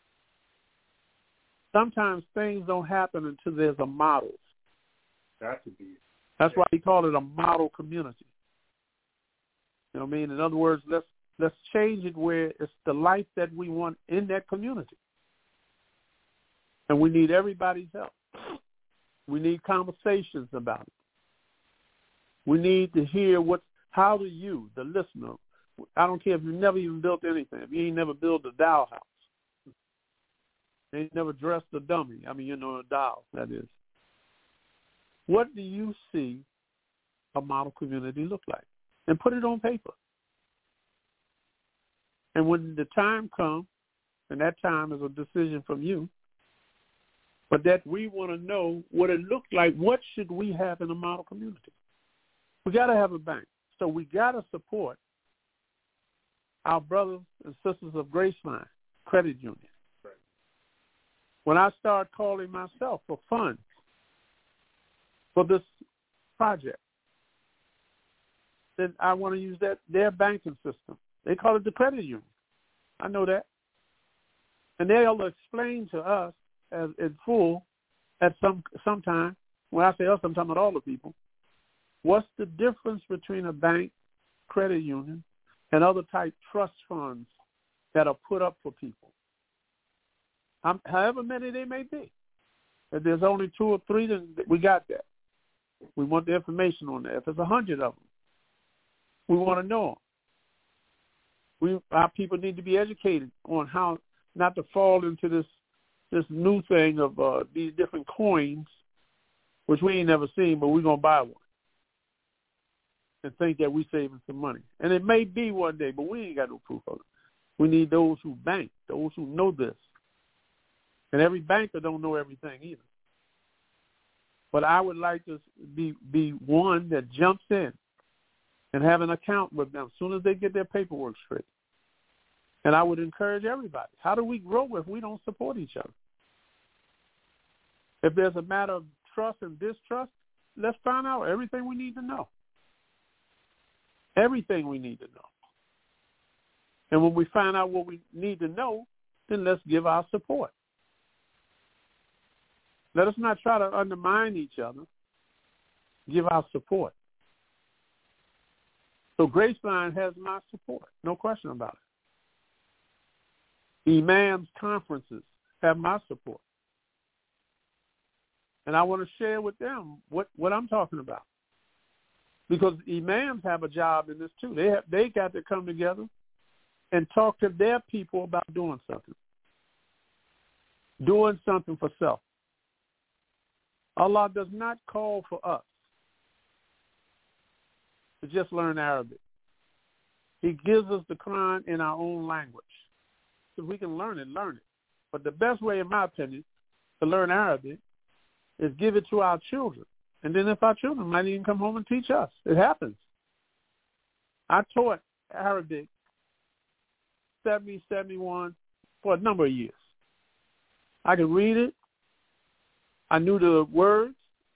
Sometimes things don't happen until there's a model. That's why we call it a model community. You know what I mean? In other words, let's change it where it's the life that we want in that community. And we need everybody's help. We need conversations about it. We need to hear how do you, the listener, I don't care if you've never even built anything, if you ain't never built a doll house, they ain't never dressed a dummy, a doll, that is. What do you see a model community look like? And put it on paper. And when the time comes, and that time is a decision from you, but that we want to know what it looked like, what should we have in a model community? We got to have a bank. So we got to support our brothers and sisters of Graceline Credit Union. Right. When I start calling myself for funds for this project, then I want to use their banking system. They call it the credit union. I know that. And they'll explain to us in full at some time. When I say us, I'm talking about all the people. What's the difference between a bank, credit union, and other type trust funds that are put up for people? However many they may be. If there's only 2 or 3, then we got that. We want the information on that. If there's 100 of them, we want to know them. Our people need to be educated on how not to fall into this new thing of these different coins, which we ain't never seen, but we're going to buy one and think that we're saving some money. And it may be one day, but we ain't got no proof of it. We need those who bank, those who know this. And every banker don't know everything either. But I would like to be one that jumps in and have an account with them as soon as they get their paperwork straight. And I would encourage everybody. How do we grow if we don't support each other? If there's a matter of trust and distrust, let's find out everything we need to know. Everything we need to know. And when we find out what we need to know, then let's give our support. Let us not try to undermine each other. Give our support. So Graceline has my support, no question about it. Imams conferences have my support. And I want to share with them what I'm talking about. Because imams have a job in this too. They got to come together and talk to their people about doing something. Doing something for self. Allah does not call for us to just learn Arabic. He gives us the Quran in our own language. So we can learn it. But the best way, in my opinion, to learn Arabic is give it to our children. And then if our children might even come home and teach us. It happens. I taught Arabic 70, 71 for a number of years. I could read it. I knew the words.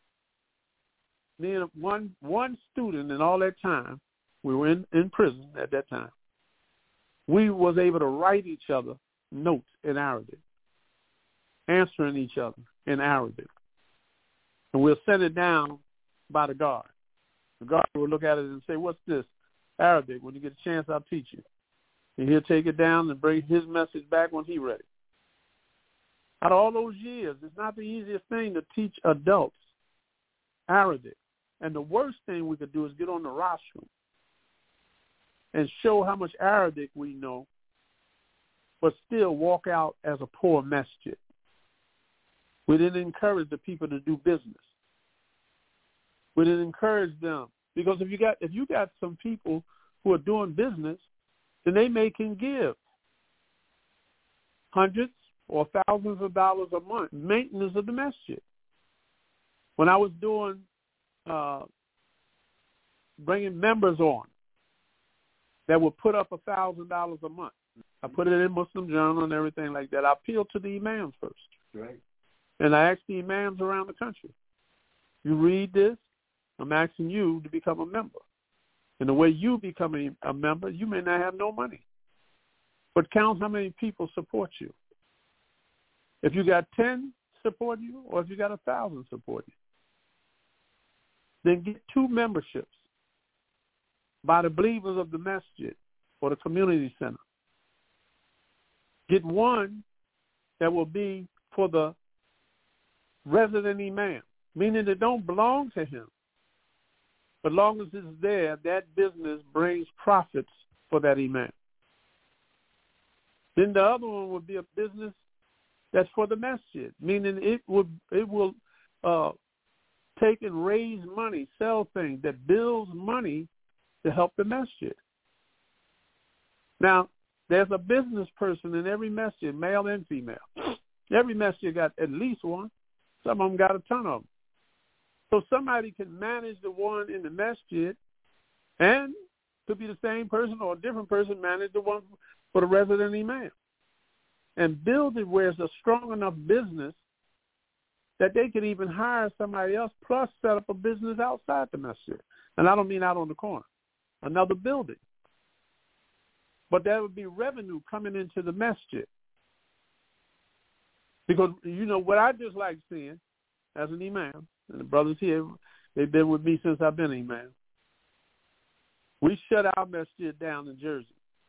Me and one student in all that time, we were in prison at that time, we was able to write each other notes in Arabic, answering each other in Arabic. And we'll send it down by the guard. The guard will look at it and say, "What's this?" Arabic. When you get a chance, I'll teach you. And he'll take it down and bring his message back when he's ready. Out of all those years, it's not the easiest thing to teach adults Arabic. And the worst thing we could do is get on the rostrum and show how much Arabic we know, but still walk out as a poor masjid. We didn't encourage the people to do business. We didn't encourage them. Because if you got some people who are doing business, then they can give hundreds or thousands of dollars a month maintenance of the masjid. When I was doing bringing members on that would put up $1,000 a month, I put it in Muslim Journal and everything like that. I appealed to the imams first. Right. And I asked the imams around the country, you read this, I'm asking you to become a member. And the way you become a member, you may not have no money. But count how many people support you. If you got 10 support you, or if you got 1,000 support you, then get 2 memberships by the believers of the masjid or the community center. Get one that will be for the resident imam, meaning it don't belong to him. But as long as it's there, that business brings profits for that imam. Then the other one would be a business that's for the masjid, meaning it will take and raise money, sell things that builds money to help the masjid. Now, there's a business person in every masjid, male and female. Every masjid got at least one. Some of them got a ton of them. So somebody can manage the one in the masjid, and could be the same person or a different person manage the one for the resident imam. And build it where it's a strong enough business that they could even hire somebody else plus set up a business outside the masjid. And I don't mean out on the corner, another building. But there would be revenue coming into the masjid. Because, what I just like seeing as an imam, and the brothers here, they've been with me since I've been an imam. We shut our masjid down in Jersey.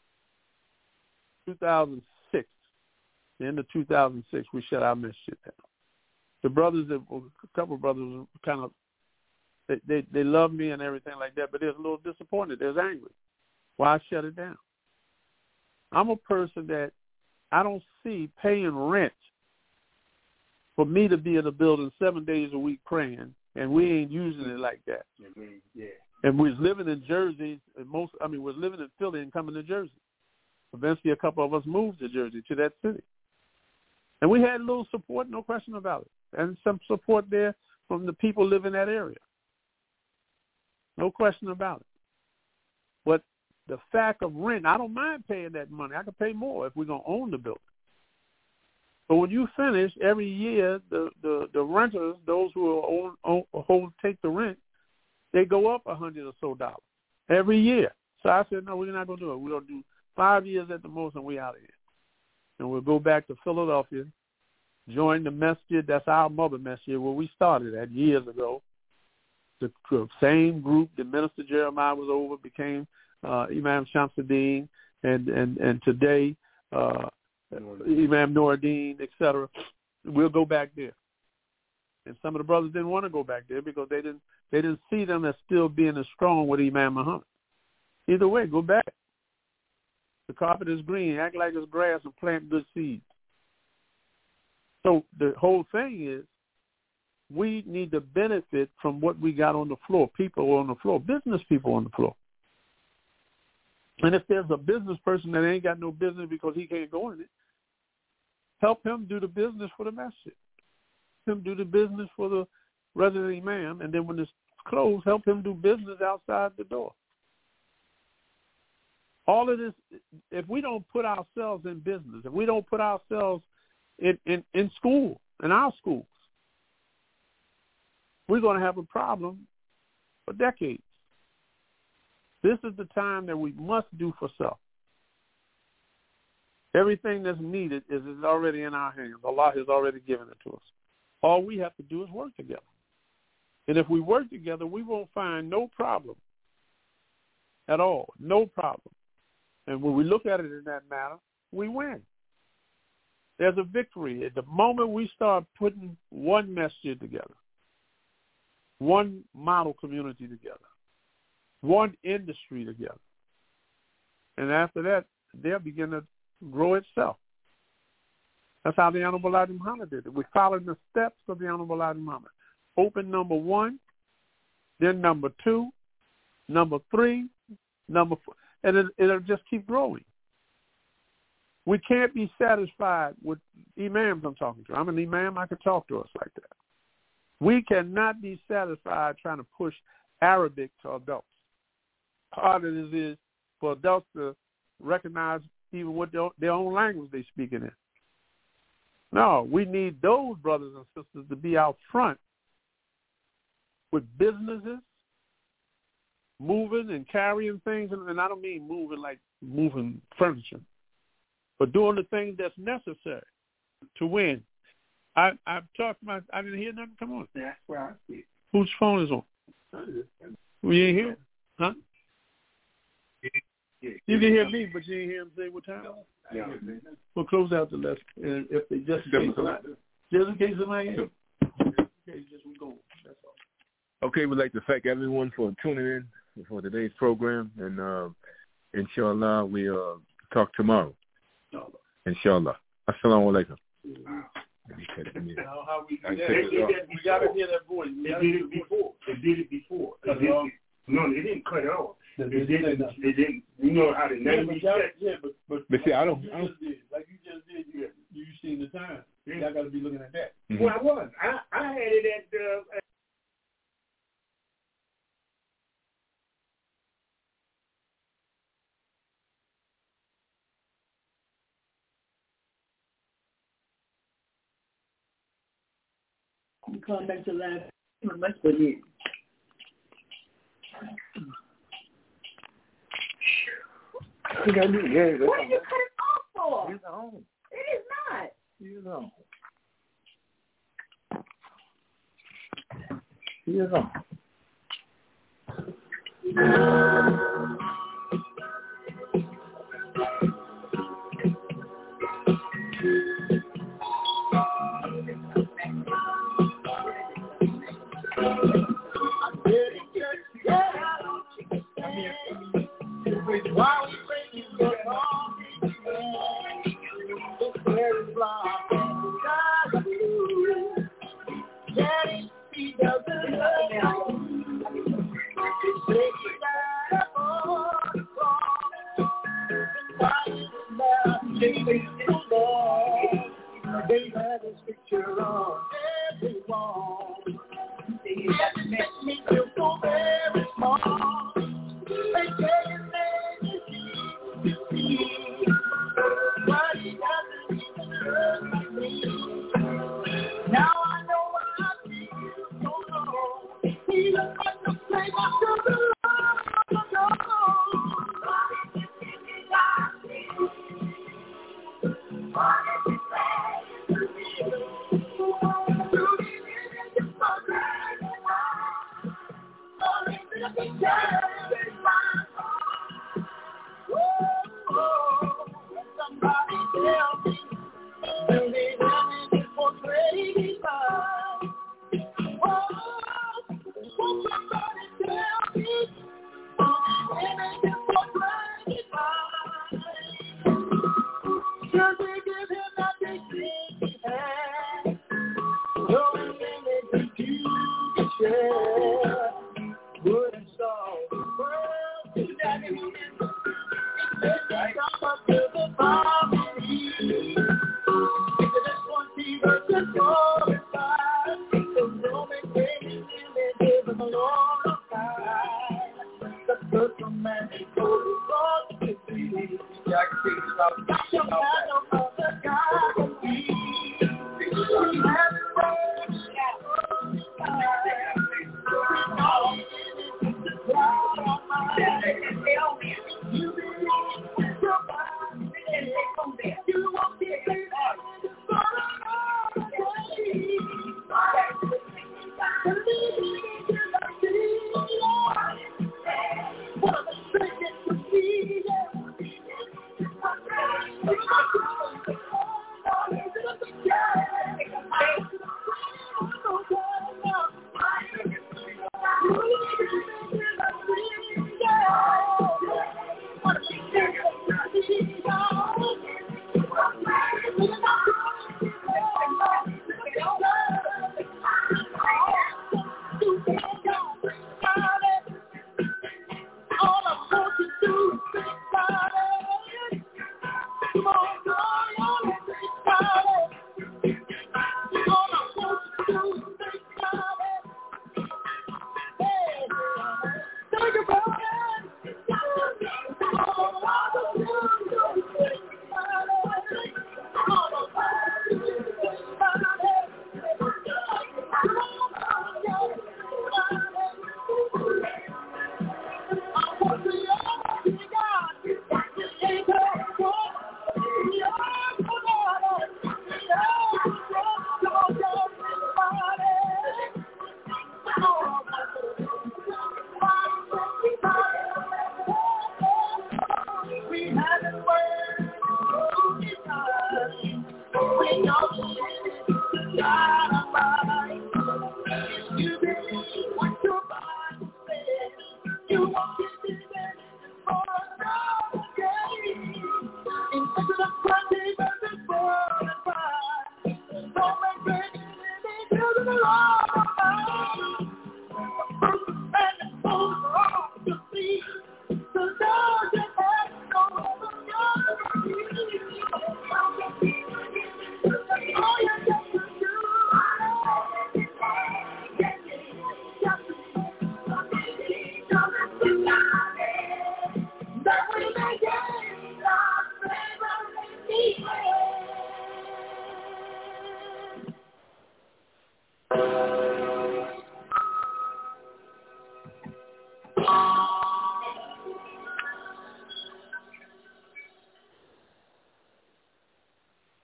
2006, the end of 2006, we shut our masjid down. The brothers, a couple of brothers, kind of, they love me and everything like that, but they're a little disappointed. They're angry. Why shut it down? I'm a person that I don't see paying rent for me to be in the building 7 days a week praying, and we ain't using it like that. Yeah. And we was living in Jersey, was living in Philly and coming to Jersey. Eventually, a couple of us moved to Jersey, to that city. And we had a little support, no question about it. And some support there from the people living in that area. No question about it. But the fact of rent, I don't mind paying that money. I can pay more if we're going to own the building. But when you finish, every year, the renters, those who take the rent, they go up $100 or so every year. So I said, no, we're not going to do it. We're going to do 5 years at the most, and we're out of here. And we'll go back to Philadelphia, join the masjid. That's our mother masjid, where we started at years ago. The same group that Minister Jeremiah was over became Imam Shamsuddin, and today Imam Nuruddin, etc. We'll go back there. And some of the brothers didn't want to go back there because they didn't see them as still being as strong with Imam Muhammad. Either way, go back. The carpet is green. Act like it's grass and plant good seeds. So the whole thing is we need to benefit from what we got on the floor, people on the floor, business people on the floor. And if there's a business person that ain't got no business because he can't go in it, help him do the business for the masjid. Him do the business for the resident imam, and then when it's closed, help him do business outside the door. All of this, if we don't put ourselves in business, if we don't put ourselves in school, in our schools, we're going to have a problem for decades. This is the time that we must do for self. Everything that's needed is already in our hands. Allah has already given it to us. All we have to do is work together. And if we work together, we won't find no problem at all, no problem. And when we look at it in that manner, we win. There's a victory. At the moment we start putting one masjid together, one model community together, one industry together, and after that, they'll begin to grow itself. That's how the Honorable Elijah Muhammad did it. We followed the steps of the Honorable Elijah Muhammad. Open number 1, then number 2, number 3, number 4, and it'll just keep growing. We can't be satisfied with imams I'm talking to. I'm an imam, I can talk to us like that. We cannot be satisfied trying to push Arabic to adults. Part of this is for adults to recognize even what their own language they speak in. No, we need those brothers and sisters to be out front with businesses, moving and carrying things, and I don't mean moving like moving furniture, but doing the things that's necessary to win. I've talked about, I didn't hear nothing. Come on. That's where I see it. Whose phone is on? Well, you ain't hear? Huh? You can hear me, but you ain't hear him say what time? Yeah. We'll close out the lesson. And if they just in case somebody in. Just we go. That's all. Okay, we'd like to thank everyone for tuning in for today's program, and inshallah we'll talk tomorrow. Inshallah. Assalamu alaikum. How we gotta hear that voice. They did it before. No, they didn't cut it off. They didn't. You know how to name it. But see, I don't. Like you just did. You seen the time. Y'all got to be looking at that. Mm-hmm. Well, I was. I had it at. You come back to life. Much for you. What did you cut it off for? It's on. It is not. It's on. Here's on.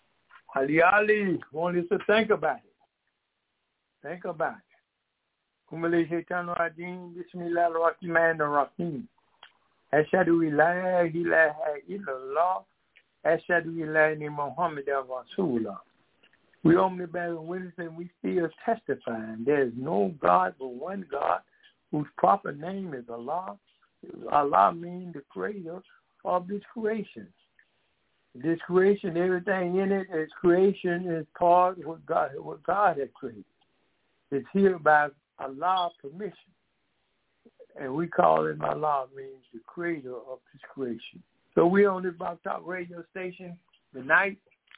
Ali, I want you to think about it. Think about it. Umali Shaitan Rajim, Bismillah Rahman Rahim. Ashhadu ilaha illallah. Ashhadu ilaha Muhammad Rasulullah. We only bear witness and we still testifying. There is no God but one God whose proper name is Allah. Allah means the creator of this creation. This creation, everything in it, its creation is part of what God has created. It's here by Allah's permission. And we call him Allah, means the creator of this creation. So we're on the Blog Talk radio station tonight,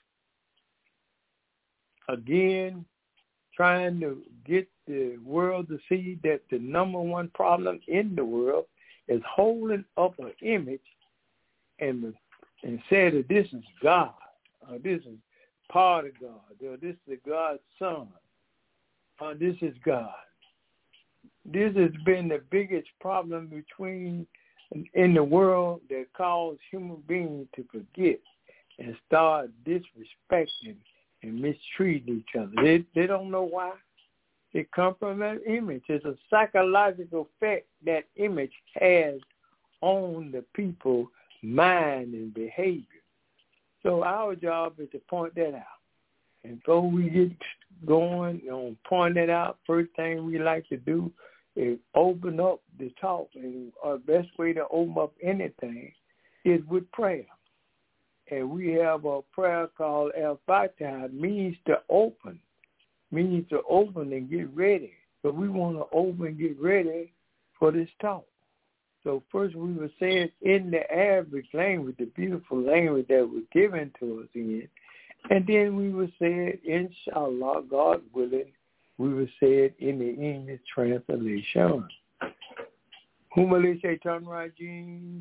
again, trying to get the world to see that the number one problem in the world is holding up an image and say that this is God, or this is part of God, or this is God's son, or this is God. This has been the biggest problem in the world that caused human beings to forget and start disrespecting and mistreating each other. They don't know why. It comes from that image. It's a psychological effect that image has on the people's mind and behavior. So our job is to point that out. And before we get going on pointing that out, first thing we like to do is open up the talk. And our best way to open up anything is with prayer. And we have a prayer called Al-Fatiha, means to open and get ready. But we want to open and get ready for this talk. So first we will say it in the Arabic language, the beautiful language that was given to us in. And then we will say it, inshallah, God willing, we will say it in the English translation. Humali Shaitan Rajim.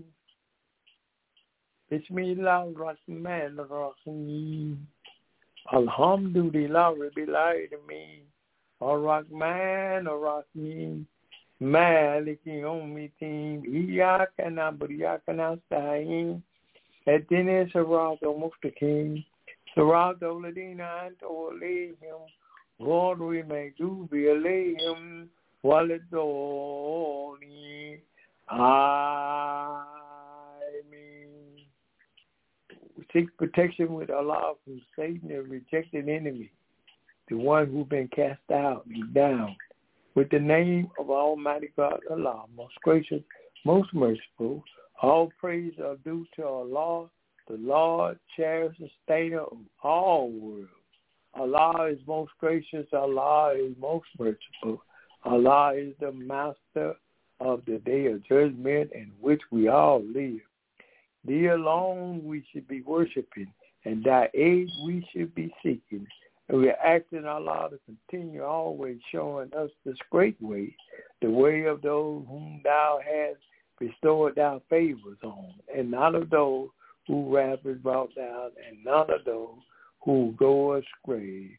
Bismillah ar-Rahman ar-Rahim. Alhamdulillah Rabbil Alameen. Ar-Rahman ar-Rahim. Maliki Yawmiddin. Iyyaka na'budu wa iyyaka nasta'in. Ihdina as-siratal mustaqim. Siratal ladina an'amta alayhim. Ghayril maghdubi alayhim waladdallin. Amen. We seek protection with Allah from Satan, the rejected enemy, the one who's been cast out and down. With the name of Almighty God, Allah, most gracious, most merciful, all praise are due to Allah, the Lord, cherished, sustainer of all worlds. Allah is most gracious, Allah is most merciful. Allah is the master of the day of judgment in which we all live. Thee alone we should be worshiping, and thy aid we should be seeking. And we are asking Allah to continue always showing us this great way, the way of those whom thou hast bestowed thy favors on, and not of those who wrath is brought down, and none of those who go astray.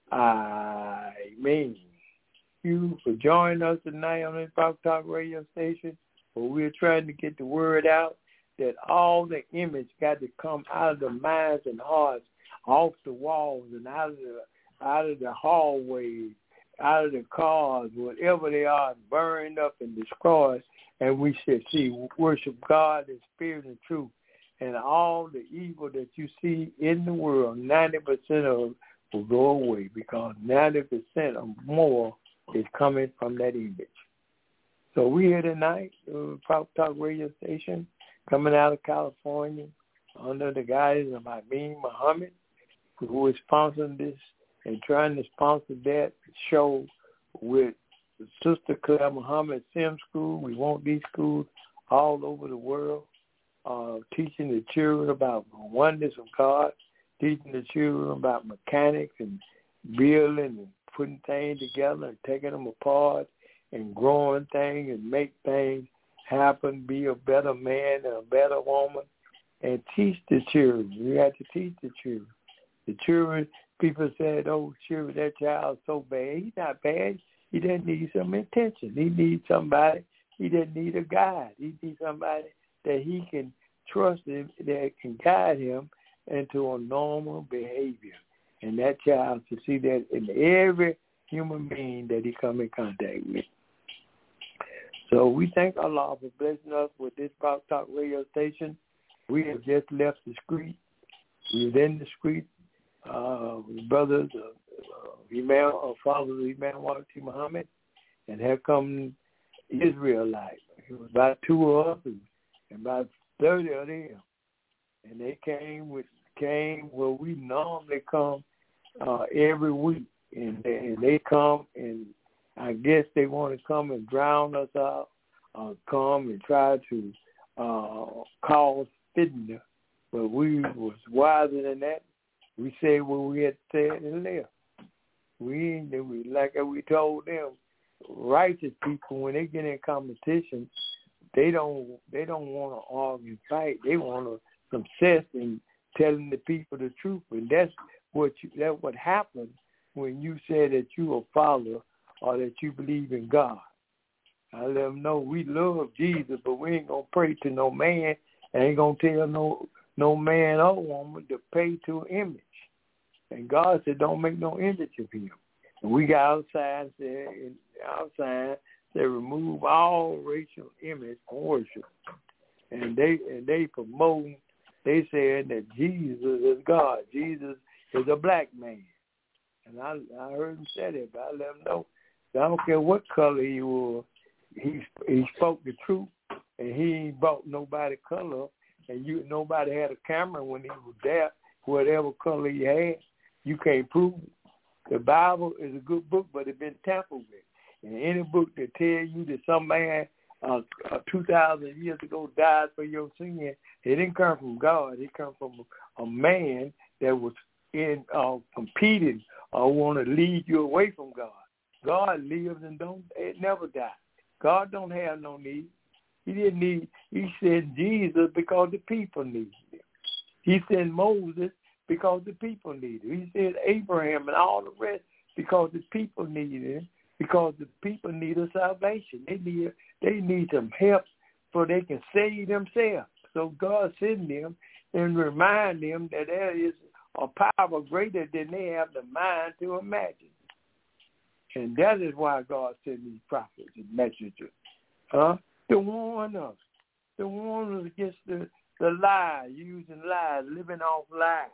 Amen. You for joining us tonight on this Blog Talk radio station, where we're trying to get the word out that all the image got to come out of the minds and hearts, off the walls and out of the hallways, out of the cars, whatever they are, burned up and destroyed, and we should worship God in spirit and truth. And all the evil that you see in the world, 90% of it will go away, because 90% or more is coming from that image. So we're here tonight, Blog Talk radio station, coming out of California, under the guidance of Amin Muhammad, who is sponsoring this and trying to sponsor that show with Sister Claire Muhammad Sim School. We want these schools all over the world, teaching the children about the oneness of God, teaching the children about mechanics and building and putting things together and taking them apart and growing things and make things happen, be a better man and a better woman, and teach the children. You have to teach the children. The children, people said, oh, children, that child's so bad. He's not bad. He doesn't need some attention. He needs somebody. He doesn't need a guide. He needs somebody that he can trust him, that can guide him into a normal behavior. And that child to see that in every human being that he come in contact with. So we thank Allah for blessing us with this Blog Talk radio station. We have just left the street. We were in the street. Brothers, fathers, Imam Wati Muhammad, and here come Israelites. It was about 2 of us and about 30 of them. And they came where we normally come every week. And they come, and I guess they want to come and drown us out, come and try to cause fitna. But we was wiser than that. We said what we had said and left. Like we told them, righteous people, when they get in competition, they don't want to argue and fight. They want some sense in telling the people the truth. And that's what happens when you say that you a follower or that you believe in God. I let them know we love Jesus, but we ain't gonna pray to no man. And ain't gonna tell no man or woman to pay to an image. And God said, don't make no image of him. And we got outside said remove all racial image from worship. And they promoting, they said that Jesus is God. Jesus is a black man. And I heard him say that, but I let him know. So I don't care what color he was. He spoke the truth, and he ain't brought nobody color. And nobody had a camera when he was there, whatever color he had. You can't prove it. The Bible is a good book, but it's been tampered with. And any book that tell you that some man 2,000 years ago died for your sin, it didn't come from God. It come from a man that was competing or want to lead you away from God. God lives and it never died. God don't have no need. He didn't need. He sent Jesus because the people needed him. He sent Moses because the people needed him. He sent Abraham and all the rest because the people needed him. Because the people need a salvation. They need some help so they can save themselves. So God sent them and remind them that there is a power greater than they have the mind to imagine. And that is why God sent these prophets and messengers. To warn us. To warn us against the lie, using lies, living off lies.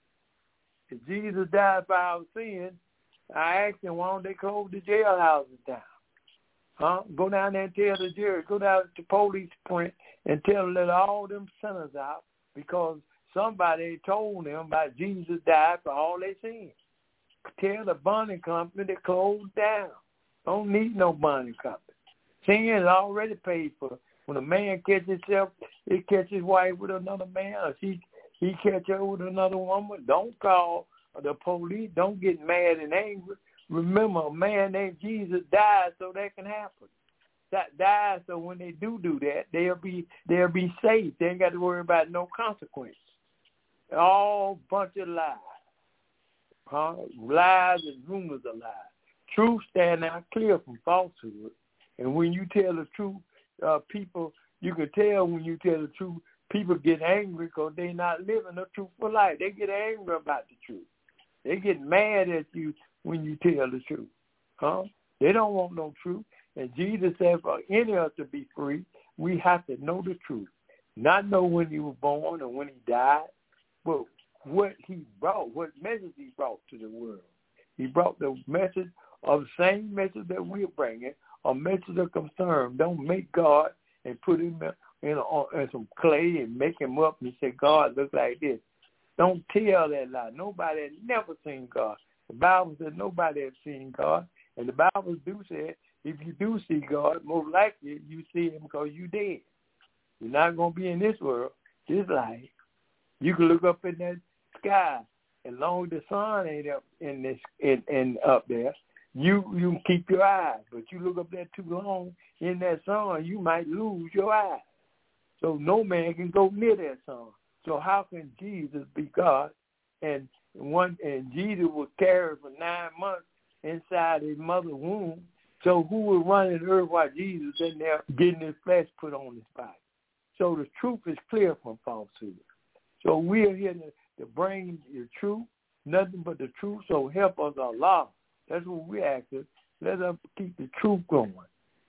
If Jesus died for our sins, I asked him, why don't they close the jailhouses down? Go down there and tell the jury, go down to the police print and tell them let all them sinners out because somebody told them about Jesus died for all their sins. Tell the bonding company to close down. Don't need no bonding company. Sin is already paid for. When a man catches himself, he catches his wife with another man, or he catch her with another woman. Don't call the police. Don't get mad and angry. Remember, a man named Jesus died so that can happen. That died so when they do that, they'll be safe. They ain't got to worry about no consequence. All bunch of lies. Lies and rumors of lies. Truth stand out clear from falsehood. And when you tell the truth, people, you can tell when you tell the truth, people get angry because they're not living a truthful life. They get angry about the truth. They get mad at you when you tell the truth. They don't want no truth. And Jesus said for any of us to be free, we have to know the truth. Not know when he was born or when he died, but what he brought, what message he brought to the world. He brought the message of the same message that we're bringing, a message of concern. Don't make God and put him in some clay and make him up and say, God looks like this. Don't tell that lie. Nobody has never seen God. The Bible says nobody has seen God. And the Bible do say if you do see God, most likely you see him because you dead. You're not going to be in this world, this life. You can look up in that sky. As long as the sun ain't up up there, you can keep your eyes. But you look up there too long in that sun, you might lose your eyes. So no man can go near that sun. So how can Jesus be God? And Jesus was carried for 9 months inside his mother's womb. So who was running the earth while Jesus in there getting his flesh put on his body? So the truth is clear from falsehood. So we are here to bring the truth, nothing but the truth. So help us, Allah. That's what we're asking. Let us keep the truth going.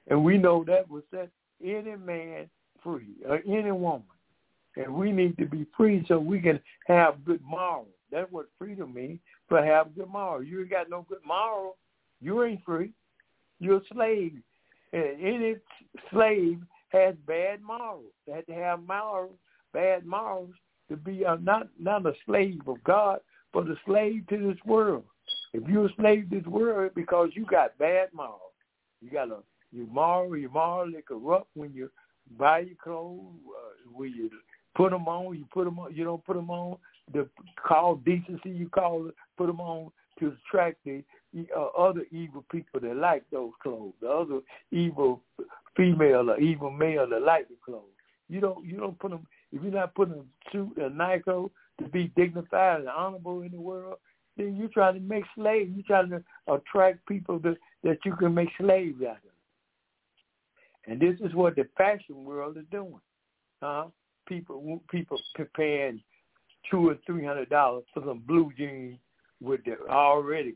And we know that will set any man free or any woman. And we need to be free so we can have good morals. That's what freedom means, but have good morals. You ain't got no good morals, you ain't free. You're a slave. And any slave has bad morals. They have to have morals, bad morals, to be not a slave of God, but a slave to this world. If you're a slave to this world, because you got bad morals. Your morals they corrupt when you buy your clothes, when you put them on, you don't put them on. The call decency, you put them on to attract the other evil people that like those clothes, the other evil female or evil male that like the clothes. You don't put them, if you're not putting a suit and nice clothes to be dignified and honorable in the world, then you're trying to make slaves. You're trying to attract people that you can make slaves out of. And this is what the fashion world is doing. People paying $200 or $300 for some blue jeans with the already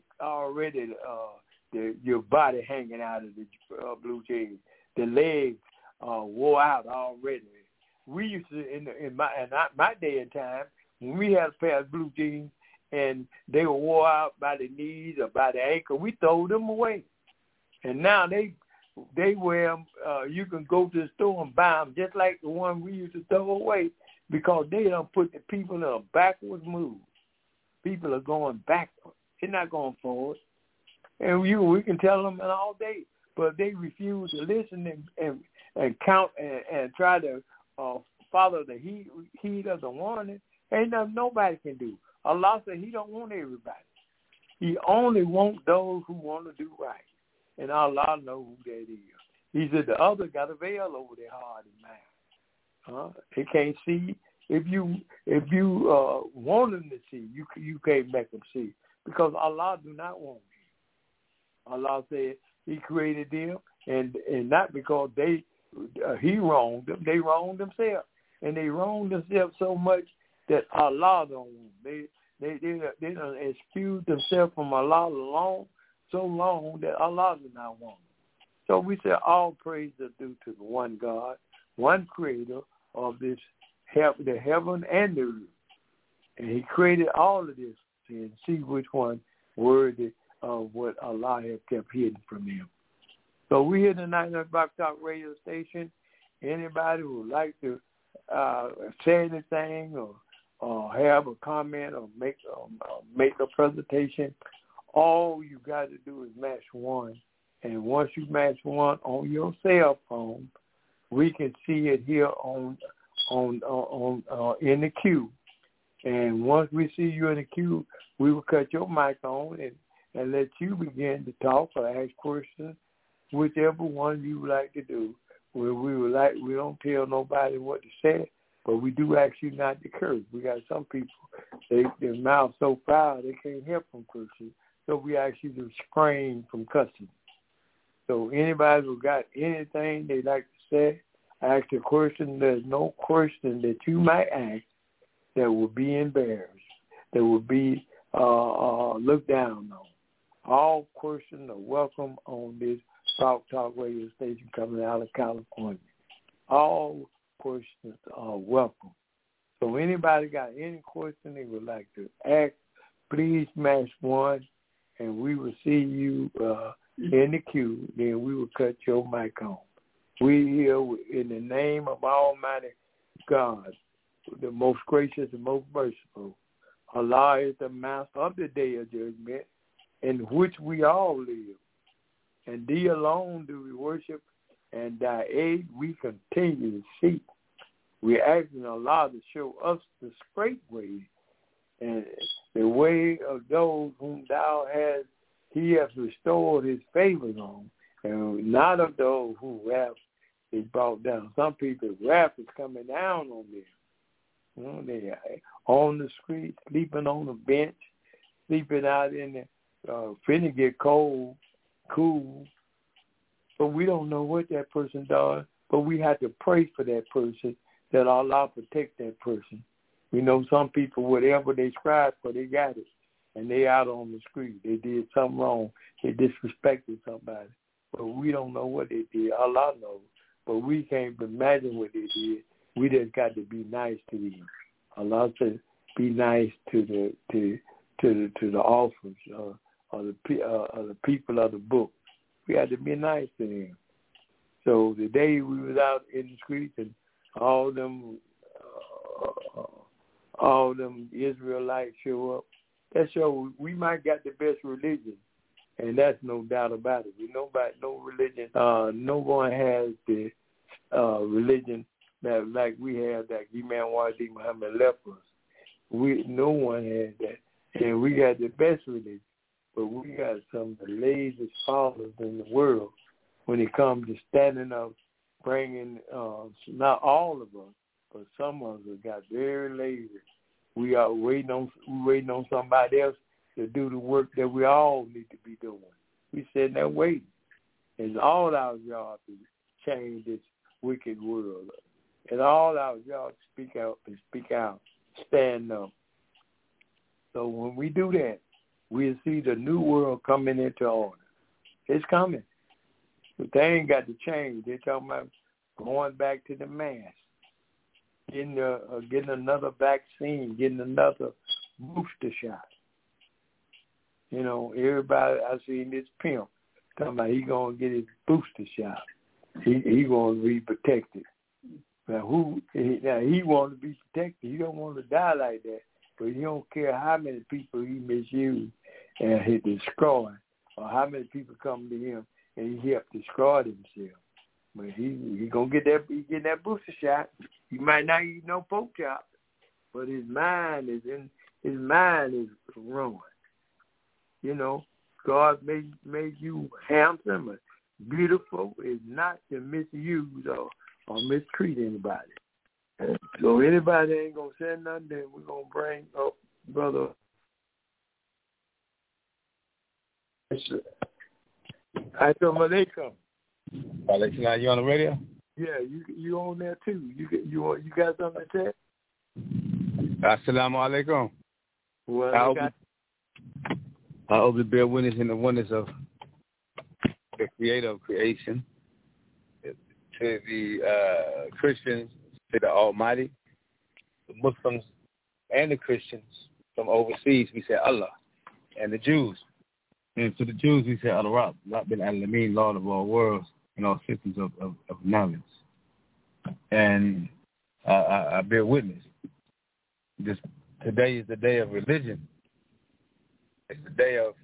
your body hanging out of the blue jeans. The legs wore out already. We used to in my day and time, when we had a pair of blue jeans and they were wore out by the knees or by the ankle, we throw them away. And now they wear them. You can go to the store and buy them just like the one we used to throw away, because they don't put the people in a backwards move. People are going backwards. They're not going forward. And we can tell them all day, but they refuse to listen and count and try to follow the heed of the warning. Ain't nothing nobody can do. Allah said He don't want everybody. He only wants those who want to do right. And Allah knows who that is. He said the other got a veil over their heart and mind. They can't see. If you want them to see, you can't make them see, because Allah do not want them. Allah said He created them, and not because He wronged them. They wronged themselves, and they wronged themselves so much that Allah don't want them. They done excused themselves from Allah alone so long that Allah do not want them. So we say all praise is due to the one God, one Creator of this. The heaven and the earth. And He created all of this and see which one worthy of what Allah has kept hidden from them. So we here tonight on Blog Talk Radio Station. Anybody who would like to say anything or have a comment or make a presentation, all you got to do is match one. And once you match one on your cell phone, we can see it here on in the queue. And once we see you in the queue, we will cut your mic on and let you begin to talk or ask questions, whichever one you would like to do. We don't tell nobody what to say, but we do ask you not to curse. We got some people, their mouth so foul they can't help from cursing, so we ask you to refrain from cussing. So anybody who got anything they like to say, ask a question. There's no question that you might ask that will be embarrassed, that will be looked down on. All questions are welcome on this Talk Radio station coming out of California. All questions are welcome. So anybody got any question they would like to ask, please match one, and we will see you in the queue. Then we will cut your mic on. We here in the name of Almighty God, the most gracious and most merciful. Allah is the master of the day of judgment, in which we all live. And Thee alone do we worship, and Thy aid we continue to seek. We're asking Allah to show us the straight way and the way of those whom Thou hast, He has restored His favors on, and not of those who wrath is brought down. Some people's wrath is coming down on them. They are on the street, sleeping on the bench, sleeping out in the finna get cold, cool. But we don't know what that person does, but we have to pray for that person, that Allah protect that person. We know some people, whatever they strive for, they got it. And they out on the street. They did something wrong. They disrespected somebody. but we don't know what they did. Allah knows, but we can't imagine what they did. We just got to be nice to them. Allah said, "Be nice to the authors or the people of the book." We got to be nice to them. So the day we was out in the streets and all them Israelites show up, that show we might got the best religion, and that's no doubt about it. No religion, no one has the religion that like we have that Imam Wadi Muhammad left us. No one has that, and we got the best religion, but we got some of the laziest followers in the world when it comes to standing up, bringing not all of us, but some of us got very lazy. We are waiting on somebody else to do the work that we all need to be doing. We sitting there waiting. It's all our job to change this wicked world. It's all our job to speak out, stand up. So when we do that, we'll see the new world coming into order. It's coming. But they ain't got to change. They're talking about going back to the mask, getting another vaccine, getting another booster shot. You know, everybody, I seen this pimp talking about he going to get his booster shot. He going to be protected. Now, he want to be protected. He don't want to die like that. But he don't care how many people he misused and he destroy, or how many people come to him and he helped destroy himself. But he gonna get that booster shot. He might not eat no pork chop, but his mind is ruined. You know, God made you handsome and beautiful is not to misuse or mistreat anybody. So anybody ain't gonna say nothing, then we're gonna bring up Brother. Assalamu alaikum. Alaikum, you on the radio? Yeah, you on there too. You got something to say? Assalamu alaikum. Well, I hope to bear witness in the oneness of the creator of creation, to the Christians, to the Almighty, the Muslims, and the Christians from overseas, we say Allah, and the Jews. And to the Jews, we say Al-Rab, Rabbul Alamin, Lord of all worlds, and all systems of knowledge. And I bear witness. Today is the day of religion. It's the day of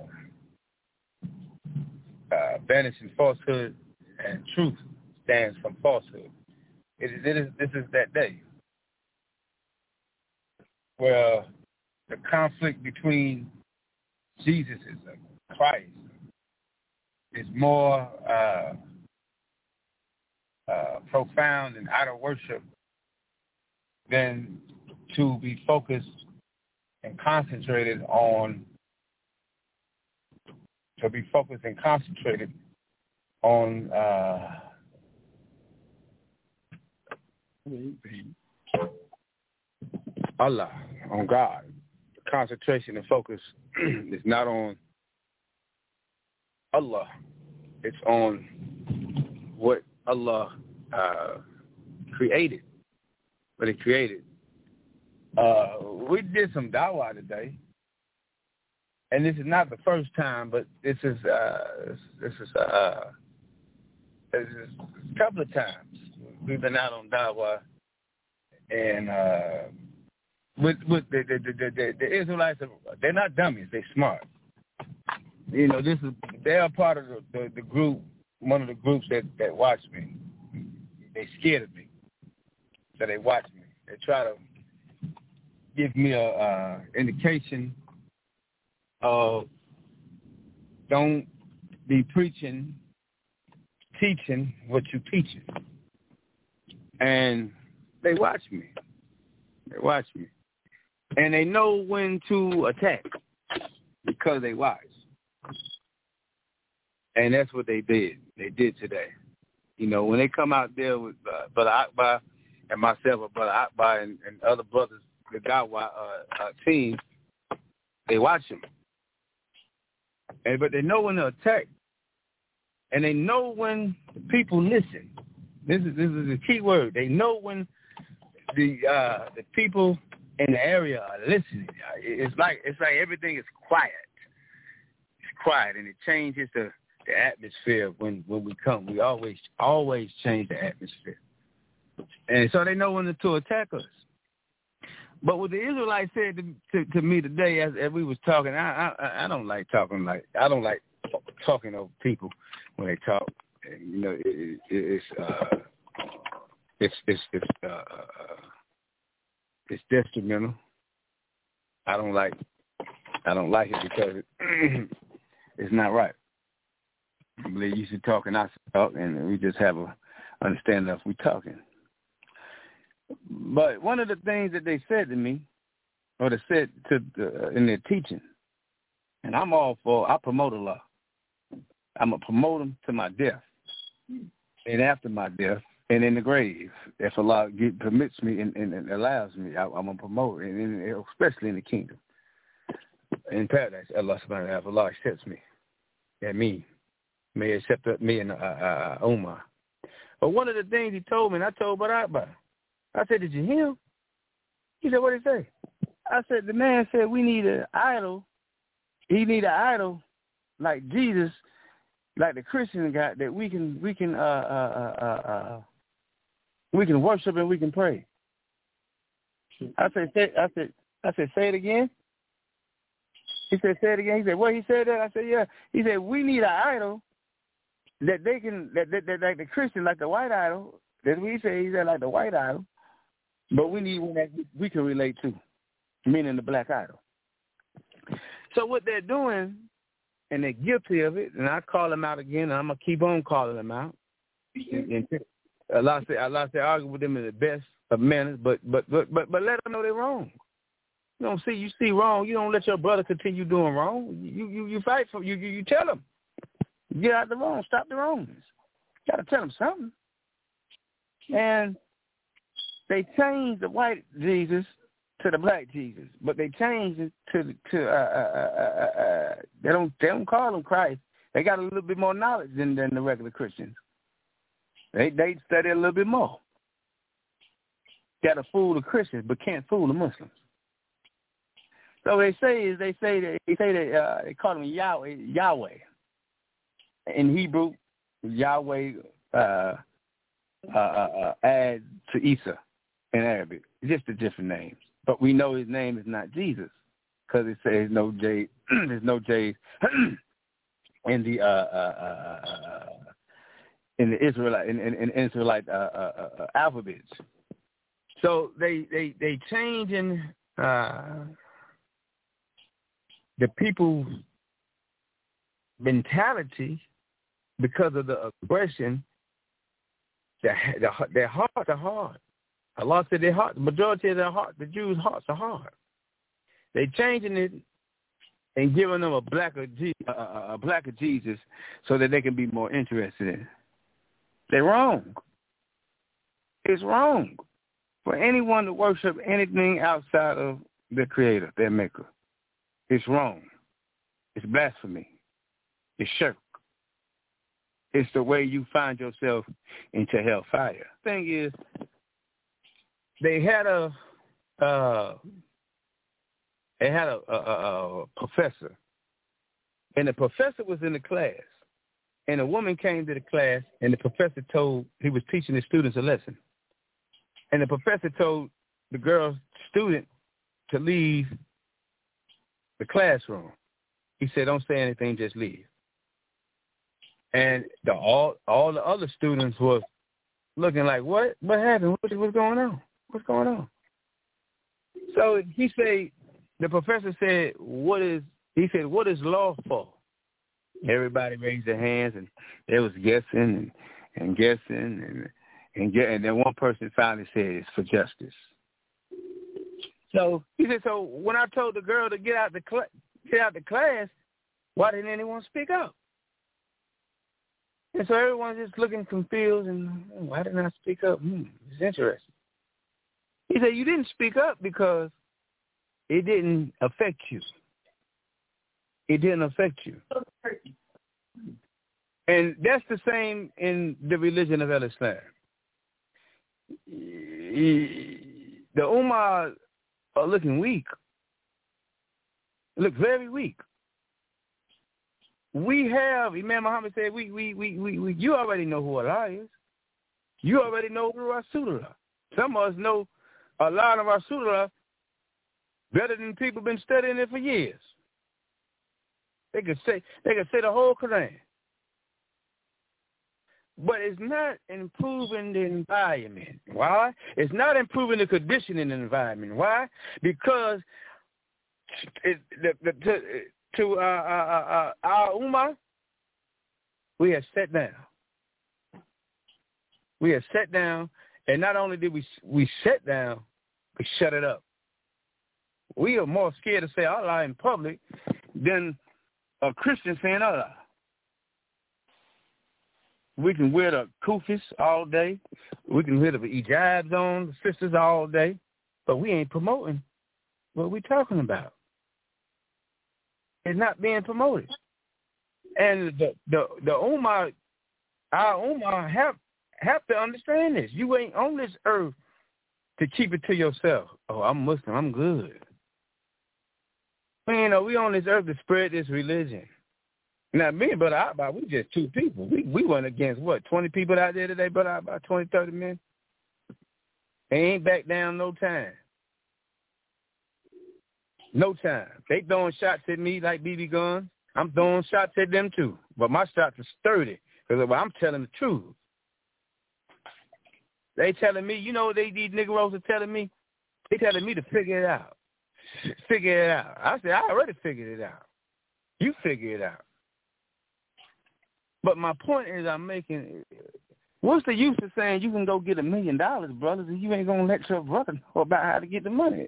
banishing falsehood, and truth stands from falsehood. This is that day where the conflict between Jesus and Christ is more profound and outer worship than to be focused and concentrated on Allah, on God. The concentration and focus is not on Allah. It's on what Allah created, what He created. We did some dawah today, and this is not the first time, but this is a couple of times we've been out on dawah, and with the Israelites, they're not dummies, they're smart. You know, they are part of the group, one of the groups that watch me. They scared of me, so they watch me. They try to give me a indication of don't be teaching what you teaching. And they watch me. And they know when to attack because they wise. And that's what they did. They did today. You know, when they come out there with Brother Akbar and myself, or Brother Akbar and other brothers, the Dawah team, they watch them. But they know when to attack And they know when the people listen. This is a key word. They know when the people in the area are listening. It's like everything is quiet. It's quiet, and it changes the atmosphere when we come. We always change the atmosphere. And so they know when to attack us. But what the Israelites said to me today as we was talking, I don't like talking over people when they talk. And, you know, it's detrimental. I don't like it because it's not right. I believe you should talk and I should talk, and we just have a understanding of we talking. But one of the things that they said to me, or they said in their teaching, and I'm all for, I promote Allah. I'm going to promote them to my death, and after my death, and in the grave, if Allah permits me and allows me, I'm going to promote it, and especially in the kingdom. In paradise, Allah subhanahu wa ta'ala, if Allah accepts me, and me, may accept me and Umar. But one of the things he told me, and I told Barak, I said, did you hear him? He said, what did he say? I said, the man said we need an idol. He need an idol like Jesus, like the Christian got, that we can worship and we can pray. I said, say it again. He said, say it again. He said, what? He said that? I said, yeah. He said, we need an idol that they can, that like the Christian, like the white idol. That's what he said. He said, like the white idol. But we need one that we can relate to, meaning the black idol. So what they're doing, and they're guilty of it, and I call them out again, and I'm going to keep on calling them out. And Allah said, argue with them in the best of manners, but let them know they're wrong. You see wrong. You don't let your brother continue doing wrong. You fight for you tell them. Get out the wrong. Stop the wrongness. You got to tell them something. And they changed the white Jesus to the black Jesus, but they changed it to they don't call him Christ. They got a little bit more knowledge than the regular Christians. They study a little bit more. Got to fool the Christians, but can't fool the Muslims. So they call him Yahweh. In Hebrew, Yahweh add to Isa in Arabic, just the different names. But we know his name is not Jesus because it says no J. There's no J's in the Israelite alphabets. So they change in the people's mentality because of the aggression. Their hearts are hard. Allah said their heart, the majority of their heart, the Jews' hearts are hard. They changing it and giving them a blacker Jesus so that they can be more interested in it. They're wrong. It's wrong for anyone to worship anything outside of the Creator, their Maker. It's wrong. It's blasphemy. It's shirk. It's the way you find yourself into hellfire. Thing is, they had a professor, and the professor was in the class, and a woman came to the class, and the professor he was teaching the students a lesson, and the professor told the girl student to leave the classroom. He said, don't say anything, just leave. And all the other students were looking like, what happened? What's going on? What's going on? So the professor said, what is lawful? Everybody raised their hands, and they was guessing and guessing, and then one person finally said, it's for justice. So he said, so when I told the girl to get out the class, why didn't anyone speak up? And so everyone's just looking confused, and why didn't I speak up? It's interesting. He said, you didn't speak up because it didn't affect you. It didn't affect you. And that's the same in the religion of Islam. The Ummah are looking weak. Look very weak. We have, Imam Muhammad said, you already know who Allah is. You already know who Rasulullah. Some of us know a lot of Rasulullah better than people been studying it for years. They could say the whole Quran. But it's not improving the environment. Why? It's not improving the condition in the environment. Why? Because to our Ummah, we have sat down. We have sat down, and not only did we sit down, we shut it up. We are more scared to say Allah in public than a Christian saying Allah. We can wear the kufis all day. We can wear the hijabs on, the sisters all day, but we ain't promoting what we talking about. It's not being promoted. And the Ummah, our Ummah have to understand this. You ain't on this earth to keep it to yourself. Oh, I'm Muslim, I'm good. Man, we on this earth to spread this religion. Now, me and Brother Abba, we just two people. We went against, 20 people out there today, Brother Abba, 20, 30 men? They ain't back down no time. No time. They throwing shots at me like BB guns. I'm throwing shots at them too. But my shots are sturdy because I'm telling the truth. They telling me, you know what these Negroes are telling me? They telling me to figure it out. Figure it out. I said, I already figured it out. You figure it out. But my point is I'm making, what's the use of saying you can go get $1 million, brothers, and you ain't going to let your brother know about how to get the money?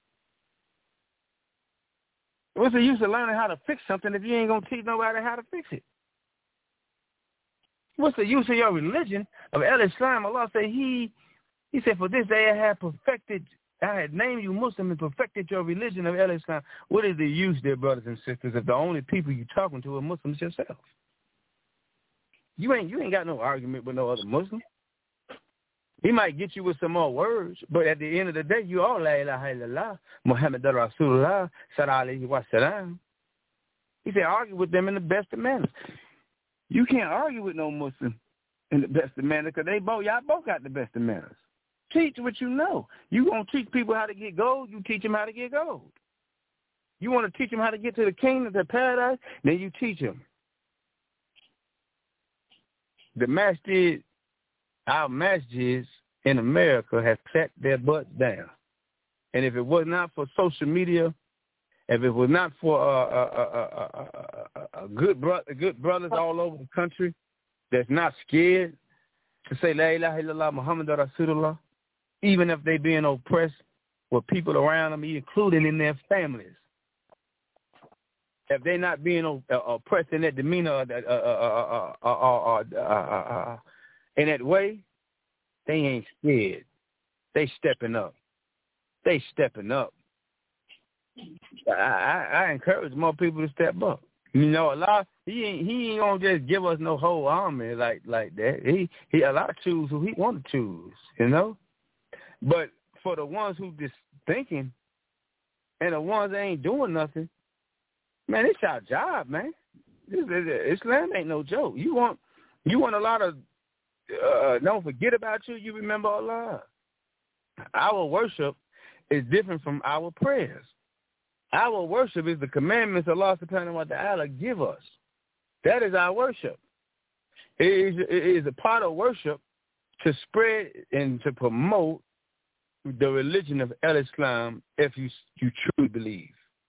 What's the use of learning how to fix something if you ain't going to teach nobody how to fix it? What's the use of your religion of Islam? Allah said he said, for this day I had named you Muslim and perfected your religion of Islam. What is the use, dear brothers and sisters, if the only people you're talking to are Muslims yourself? You ain't got no argument with no other Muslim. He might get you with some more words, but at the end of the day, you all la ilaha illallah, Muhammad Rasulullah, sallallahu alayhi wa sallam. He said, argue with them in the best of manners. You can't argue with no Muslim in the best of manners because y'all both got the best of manners. Teach what you know. You want to teach people how to get gold, you teach them how to get gold. You want to teach them how to get to the kingdom, to paradise, then you teach them. Our masjids in America have sat their butts down. And if it was not for social media, if it was not for good brothers all over the country that's not scared to say La ilaha illallah Muhammad Rasulullah, even if they being oppressed with people around them, including in their families. If they're not being oppressed in that demeanor in that way, they ain't scared. They stepping up. I encourage more people to step up. You know, Allah, he ain't gonna just give us no whole army like that. He Allah choose who he want to choose, you know. But for the ones who just thinking, and the ones that ain't doing nothing, man, it's our job, man. Islam ain't no joke. You want a lot of don't forget about you. You remember Allah. Our worship is different from our prayers. Our worship is the commandments Allah subhanahu wa ta'ala give us. That is our worship. It is a part of worship to spread and to promote the religion of Islam if you truly believe.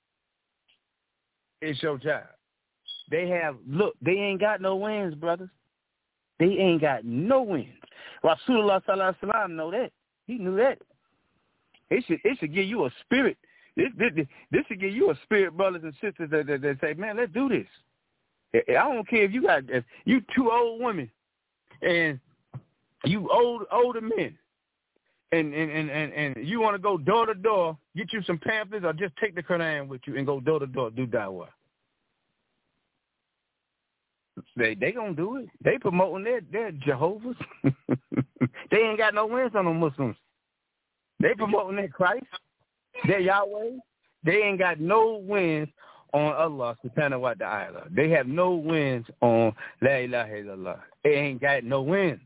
It's your job. They ain't got no wins, brothers. They ain't got no wins. Rasulullah sallallahu alaihi wasallam know that. He knew that. It should give you a spirit. This should give you a spirit, brothers and sisters, that say, man, let's do this. I don't care if you two old women and you older men, and you want to go door to door, get you some pamphlets, or just take the Quran with you and go door to door, do da'wah. They gonna do it. They promoting their Jehovah's. They ain't got no wins on the Muslims. They promoting their Christ, their Yahweh. They ain't got no wins on Allah subhanahu wa ta'ala. They have no wins on La ilaha illallah. They ain't got no wins.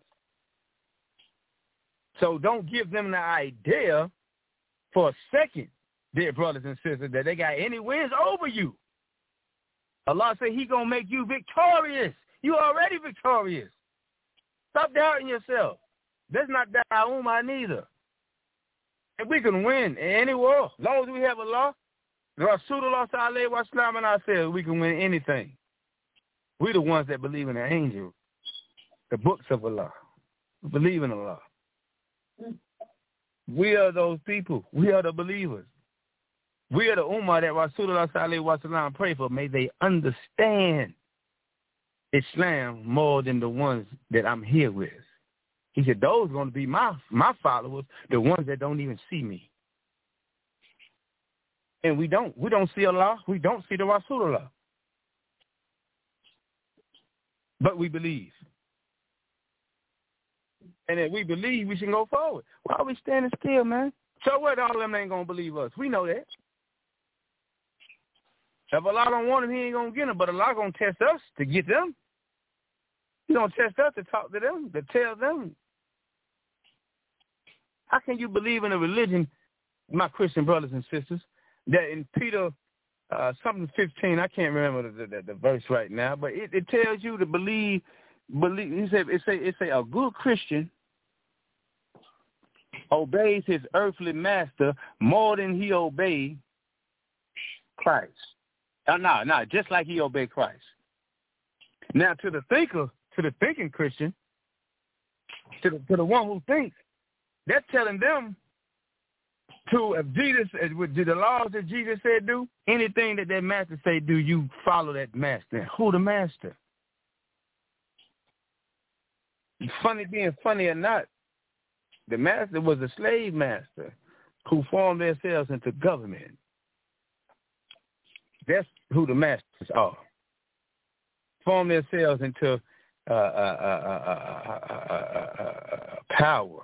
So don't give them the idea for a second, dear brothers and sisters, that they got any wins over you. Allah said he going to make you victorious. You already victorious. Stop doubting yourself. That's not that Ummah neither. And we can win in any war. As long as we have Allah, Rasulullah sallallahu alaihi wasallam and ourselves, we can win anything. We're the ones that believe in the angels, the books of Allah. We believe in Allah. We are those people. We are the believers. We are the Ummah that Rasulullah sallallahu alaihi wasallam pray for. May they understand Islam more than the ones that I'm here with. He said, those are going to be my followers, the ones that don't even see me. And we don't see Allah. We don't see the Rasulullah. But we believe. And if we believe, we should go forward. Why are we standing still, man? So what? All of them ain't going to believe us. We know that. If Allah don't want them, he ain't going to get them. But Allah going to test us to get them. He's going to test us to talk to them, to tell them. How can you believe in a religion, my Christian brothers and sisters, that in Peter something 15, I can't remember the verse right now, but it tells you to believe. It say a good Christian obeys his earthly master more than he obeyed Christ. No, just like he obeyed Christ. Now, to the thinking Christian, to the one who thinks, they're telling them to, if Jesus, with the laws that Jesus said do, anything that their master say do, you follow that master. Who the master? Funny being funny or not, the master was a slave master who formed themselves into government. That's who the masters are. Form themselves into power.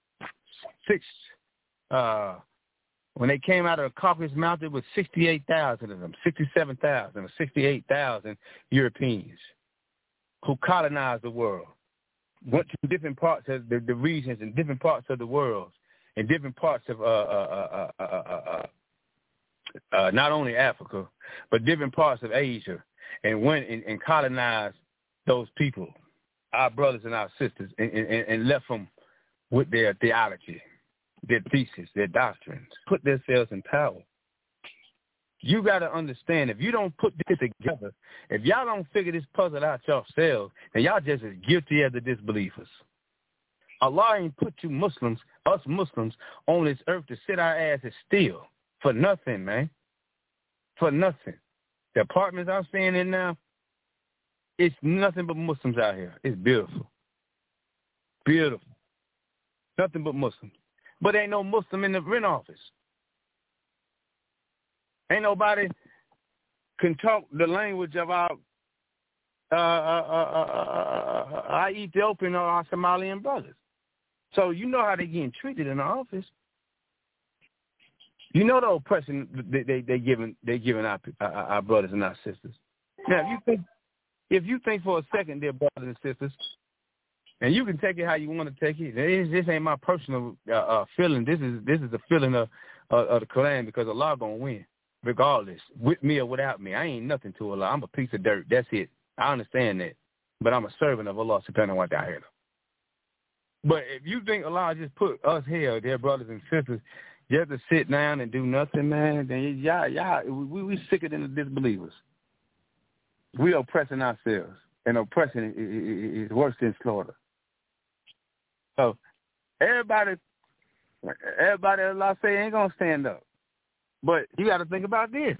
When they came out of the Caucasus Mountain, it was 68,000 of them, 67,000 or 68,000 Europeans who colonized the world. Went to different parts of the regions and different parts of the world and different parts of not only Africa, but different parts of Asia, and went and colonized those people, our brothers and our sisters, and left them with their theology, their thesis, their doctrines, put themselves in power. You got to understand, if you don't put this together, if y'all don't figure this puzzle out yourselves, then y'all just as guilty as the disbelievers. Allah ain't put you Muslims, us Muslims, on this earth to sit our asses still for nothing, man. For nothing. The apartments I'm staying in now, it's nothing but Muslims out here. It's beautiful. Beautiful. Nothing but Muslims. But ain't no Muslim in the rent office. Ain't nobody can talk the language of our Ethiopian or our Somalian brothers. So you know how they getting treated in the office. You know the oppression they giving our brothers and our sisters. Now, if you think for a second, dear brothers and sisters, and you can take it how you want to take it. This ain't my personal feeling. This is the feeling of the Quran, because Allah gonna win. Regardless, with me or without me. I ain't nothing to Allah. I'm a piece of dirt. That's it. I understand that. But I'm a servant of Allah subhanahu wa ta'ala. But if you think Allah just put us here, dear brothers and sisters, just to sit down and do nothing, man, then we sicker than the disbelievers. We oppressing ourselves. And oppression is worse than slaughter. So everybody Allah say ain't going to stand up. But you got to think about this.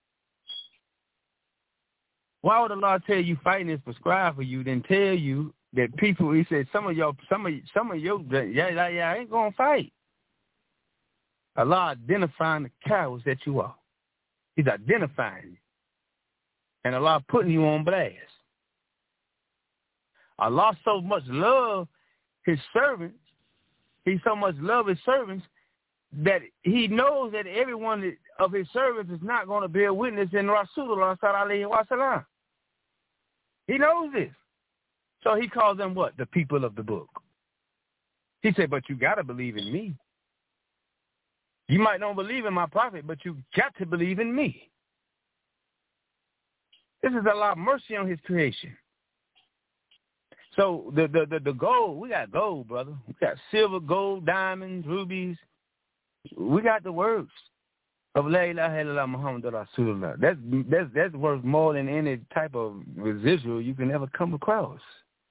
Why would Allah tell you fighting is prescribed for you, then tell you that people? He said some of you ain't gonna fight. Allah identifying the cowards that you are. He's identifying you, and Allah putting you on blast. Allah so much love his servants. He so much love his servants that he knows that every one of his servants is not going to bear witness in Rasulullah sallallahu alaihi wasallam. He knows this. So he calls them what? The people of the book. He said, but you got to believe in me. You might not believe in my prophet, but you got to believe in me. This is Allah's mercy on his creation. So the gold, we got gold, brother. We got silver, gold, diamonds, rubies. We got the words of La ilaha illallah Muhammadur Rasulullah. That's worth more than any type of residual you can ever come across.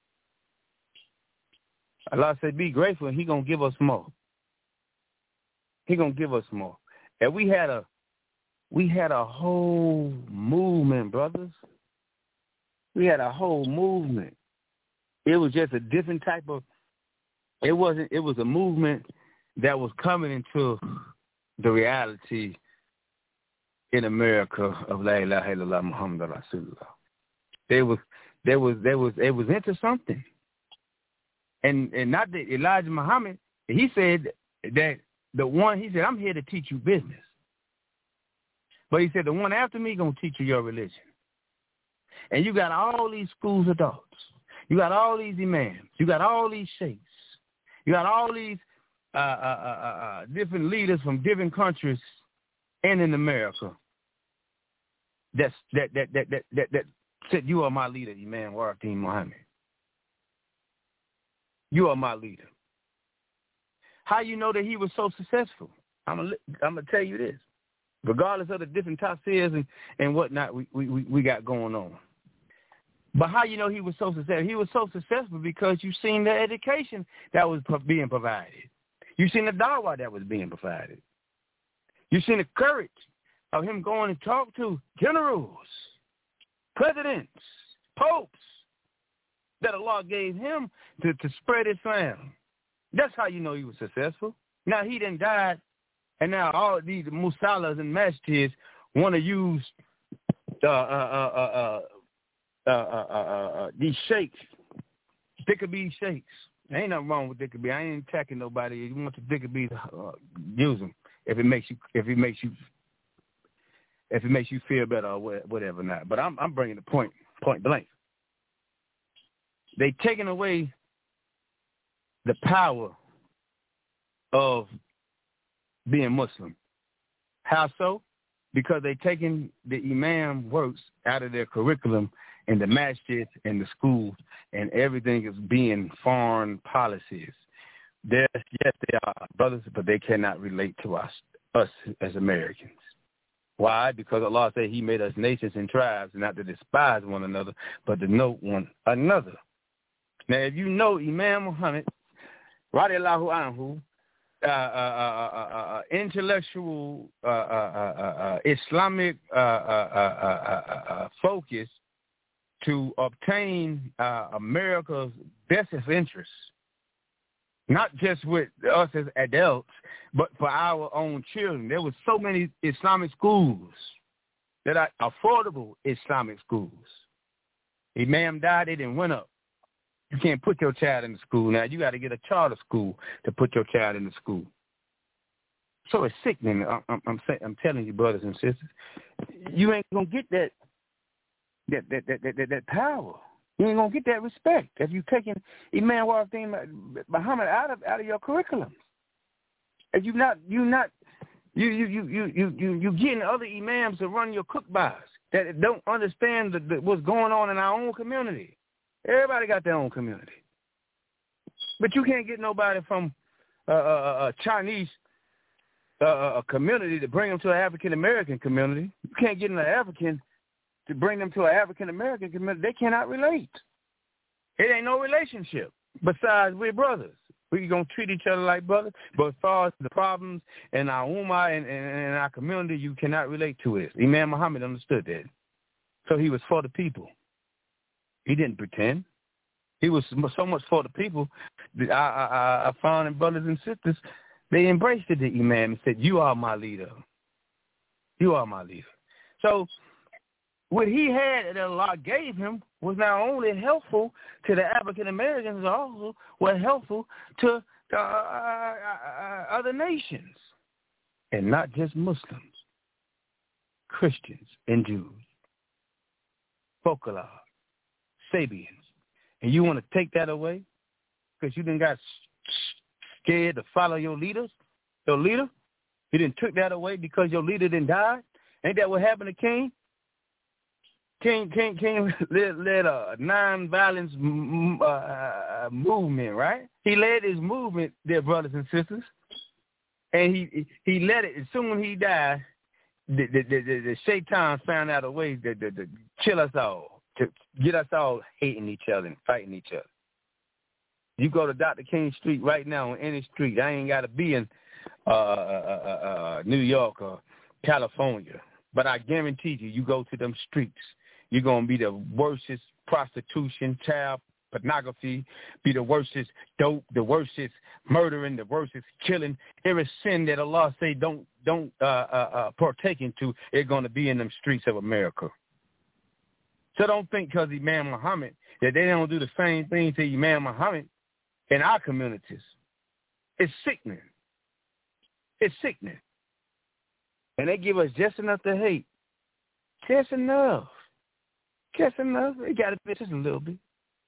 Allah said, be grateful, and he going to give us more. He going to give us more. And we had a whole movement, brothers. We had a whole movement. It was just a different type of, it was a movement that was coming into the reality in America of La ilaha illallah Muhammadur Rasulullah. It was into something. And not that Elijah Muhammad, he said that he said, I'm here to teach you business. But he said, the one after me going to teach you your religion. And you got all these schools of thoughts. You got all these imams. You got all these sheikhs. You got all these different leaders from different countries and in America that said, you are my leader, Imam Waridin Muhammad. You are my leader. How you know that he was so successful? I'm gonna tell you this. Regardless of the different tafsirs and whatnot we got going on. But how you know he was so successful? He was so successful because you seen the education that was being provided. You seen the dawah that was being provided. You seen the courage of him going and talk to generals, presidents, popes that Allah gave him to spread Islam. That's how you know he was successful. Now he done died, and now all these musallas and masjids want to use these sheikhs, Dickabee sheikhs. There ain't nothing wrong with Dickabee. I ain't attacking nobody. You want the Dickabee, use them if it makes you feel better or whatever not. But I'm bringing the point blank. They taking away the power of being Muslim. How so? Because they taking the imam works out of their curriculum and the masjids and the schools, and everything is being foreign policies. Yes, they are brothers, but they cannot relate to us as Americans. Why? Because Allah said he made us nations and tribes, not to despise one another, but to know one another. Now, if you know Imam Muhammad, radiallahu anhu, intellectual Islamic focus to obtain America's best interests, not just with us as adults, but for our own children. There were so many Islamic schools that are affordable Islamic schools. Imam died, they didn't went up. You can't put your child in the school now. You got to get a charter school to put your child in the school. So it's sickening. I'm telling you, brothers and sisters, you ain't gonna get that power. You ain't gonna get that respect if you taking Imam Waridin Muhammad out of your curriculum. If you getting other imams to run your cookbars that don't understand what's going on in our own community. Everybody got their own community. But you can't get nobody from a Chinese community to bring them to an African-American community. You can't get an African to bring them to an African-American community. They cannot relate. It ain't no relationship. Besides, we're brothers. We're going to treat each other like brothers. But as far as the problems in our ummah and our community, you cannot relate to it. Imam Muhammad understood that. So he was for the people. He didn't pretend. He was so much for the people that I found in brothers and sisters, they embraced the Imam and said, you are my leader. You are my leader. So what he had that Allah gave him was not only helpful to the African Americans, also was helpful to the other nations, and not just Muslims, Christians and Jews, Folklore, Sabians. And you want to take that away because you done got scared to follow your leader? You didn't took that away because your leader didn't die? Ain't that what happened to King? King led a nonviolence movement, right? He led his movement, dear brothers and sisters, and he led it. As soon as he died, the Shaitan found out a way to kill us all, to get us all hating each other and fighting each other. You go to Dr. King Street right now on any street. I ain't got to be in New York or California, but I guarantee you go to them streets, you're going to be the worstest prostitution, child pornography, be the worstest dope, the worstest murdering, the worstest killing. Every sin that Allah say don't partake into, it's going to be in them streets of America. So don't think because Imam Muhammad that they don't do the same thing to Imam Muhammad in our communities. It's sickening. It's sickening. And they give us just enough to hate. Just enough. Just enough. They got to be just a little bit.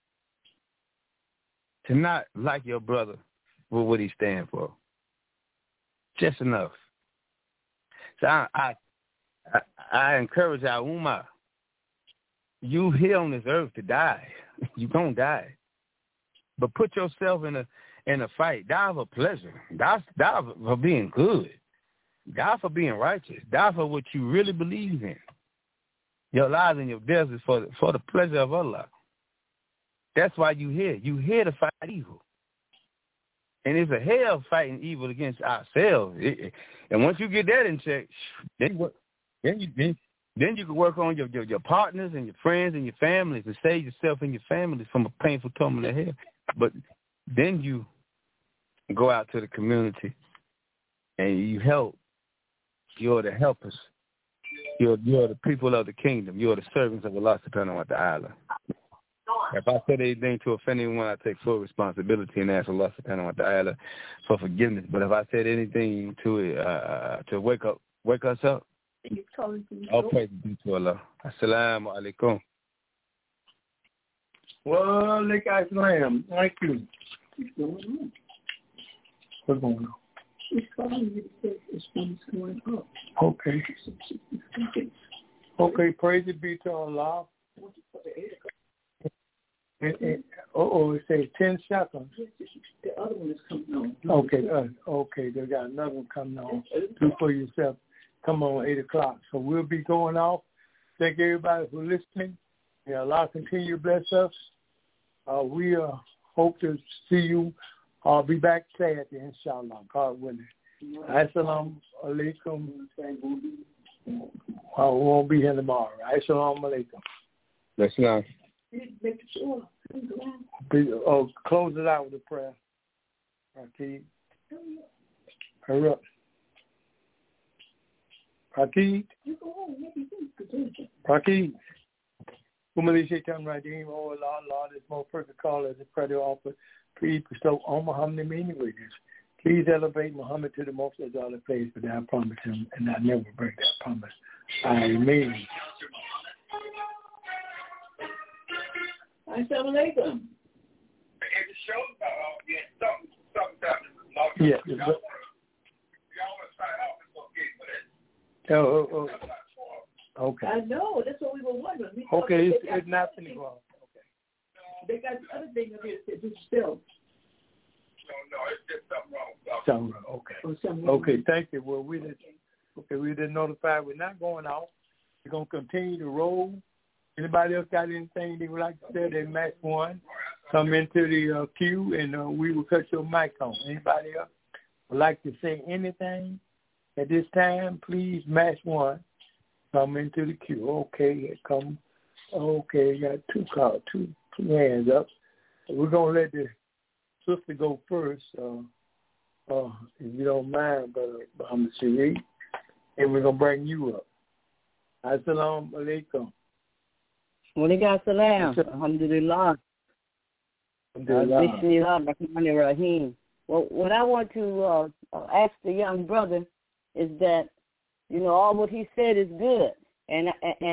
To not like your brother for what he stands for. Just enough. So I encourage our ummah. You here on this earth to die. You gonna die. But put yourself in a fight. Die for pleasure. Die for being good. Die for being righteous. Die for what you really believe in. Your lives and your deaths is for the pleasure of Allah. That's why you here. You here to fight evil. And it's a hell fighting evil against ourselves. And once you get that in check, then you can work on your partners and your friends and your families and save yourself and your families from a painful torment of hell. But then you go out to the community and you help. You're the helpers. You're the people of the kingdom. You're the servants of Allah subhanahu wa ta'ala. If I said anything to offend anyone, I take full responsibility and ask Allah subhanahu wa ta'ala for forgiveness. But if I said anything to wake us up, all praise be to Allah. Assalamu alaikum. Well, like I said, thank you. What's going on? It's calling you to say it's going up. Okay. Okay, praise be to Allah. It says 10 seconds. The other one is coming on. Okay, they got another one coming on. Do for yourself. Come on, 8 o'clock. So we'll be going off. Thank everybody for listening. May Allah continue to bless us. We hope to see you. I'll be back Saturday, inshallah, God willing. Assalamu alaikum. We won't be here tomorrow. Assalamu alaikum. That's nice. Close it out with a prayer. Rakid. Hurry up. Rakid. Rakid. Umali Shaitan Radim, oh Allah, this most perfect call as a credit offer. Please bestow on Muhammad many witnesses. Please elevate Muhammad to the most exalted place, but I promise him, and I never break that promise. Amen. Assalamu alaikum. Yeah. Okay. I know. That's what we were wondering. Okay, it's not going to go on. Okay. They got the other thing up here that says still. No, it's just something wrong. Something wrong. Okay. Okay, thank you. Well, we didn't notify. We're not going out. We're going to continue to roll. Anybody else got anything they would like to say? They match one. Come into the queue, and we will cut your mic on. Anybody else would like to say anything at this time? Please match one. Come into the queue. Okay, come. Okay, got two hands up. We're gonna let the sister go first, if you don't mind, Brother Muhammad Sharif, and we're gonna bring you up. Assalamu alaikum. Walaikum salam. Alhamdulillah. Rahim. Well, what I want to ask the young brother is that, all what he said is good, and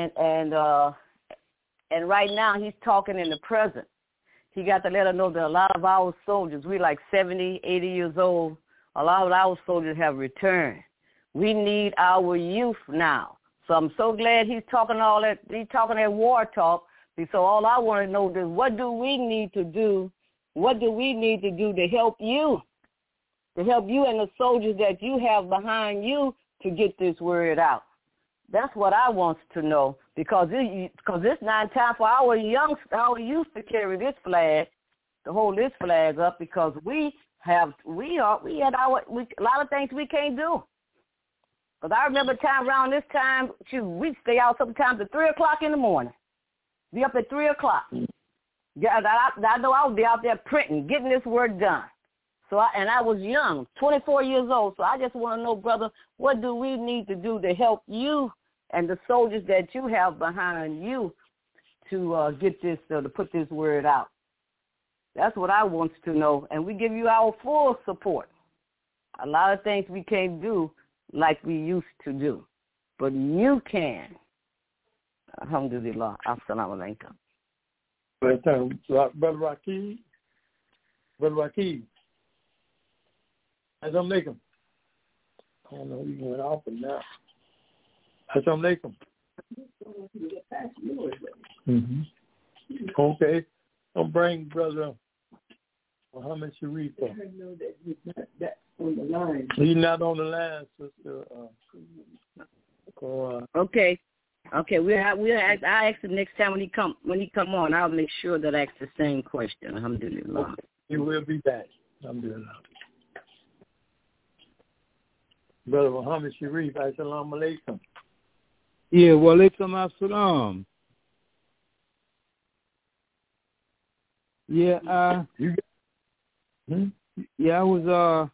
right now he's talking in the present. He got to let us know that a lot of our soldiers, we like 70, 80 years old, a lot of our soldiers have returned. We need our youth now. So I'm so glad he's talking all that. He's talking that war talk. So all I want to know is what do we need to do? What do we need to do to help you? To help you and the soldiers that you have behind you to get this word out. That's what I want to know, because it's not time for our youth to carry this flag, to hold this flag up, because we had a lot of things we can't do. Because I remember time around this time, we'd stay out sometimes at 3 o'clock in the morning. Be up at 3 o'clock. Yeah, I know I would be out there printing, getting this work done. And I was young, 24 years old. So I just want to know, brother, what do we need to do to help you and the soldiers that you have behind you to get this, to put this word out? That's what I want to know. And we give you our full support. A lot of things we can't do like we used to do, but you can. Alhamdulillah. Assalamu alaikum. Brother Rakib. Assalamu alaikum. I don't know, you went off and now. Assalamu alaikum. Okay. I'll bring Brother Muhammad Sharif up. I know that he's not that on the line. He's not on the line, Sister. Okay. We'll ask. I ask him next time when he come on. I'll make sure that I ask the same question. Alhamdulillah. Okay. He will be back. Alhamdulillah. Brother Muhammad Sharif, assalamu alaikum. Yeah, wa alaikum assalam. Yeah, I was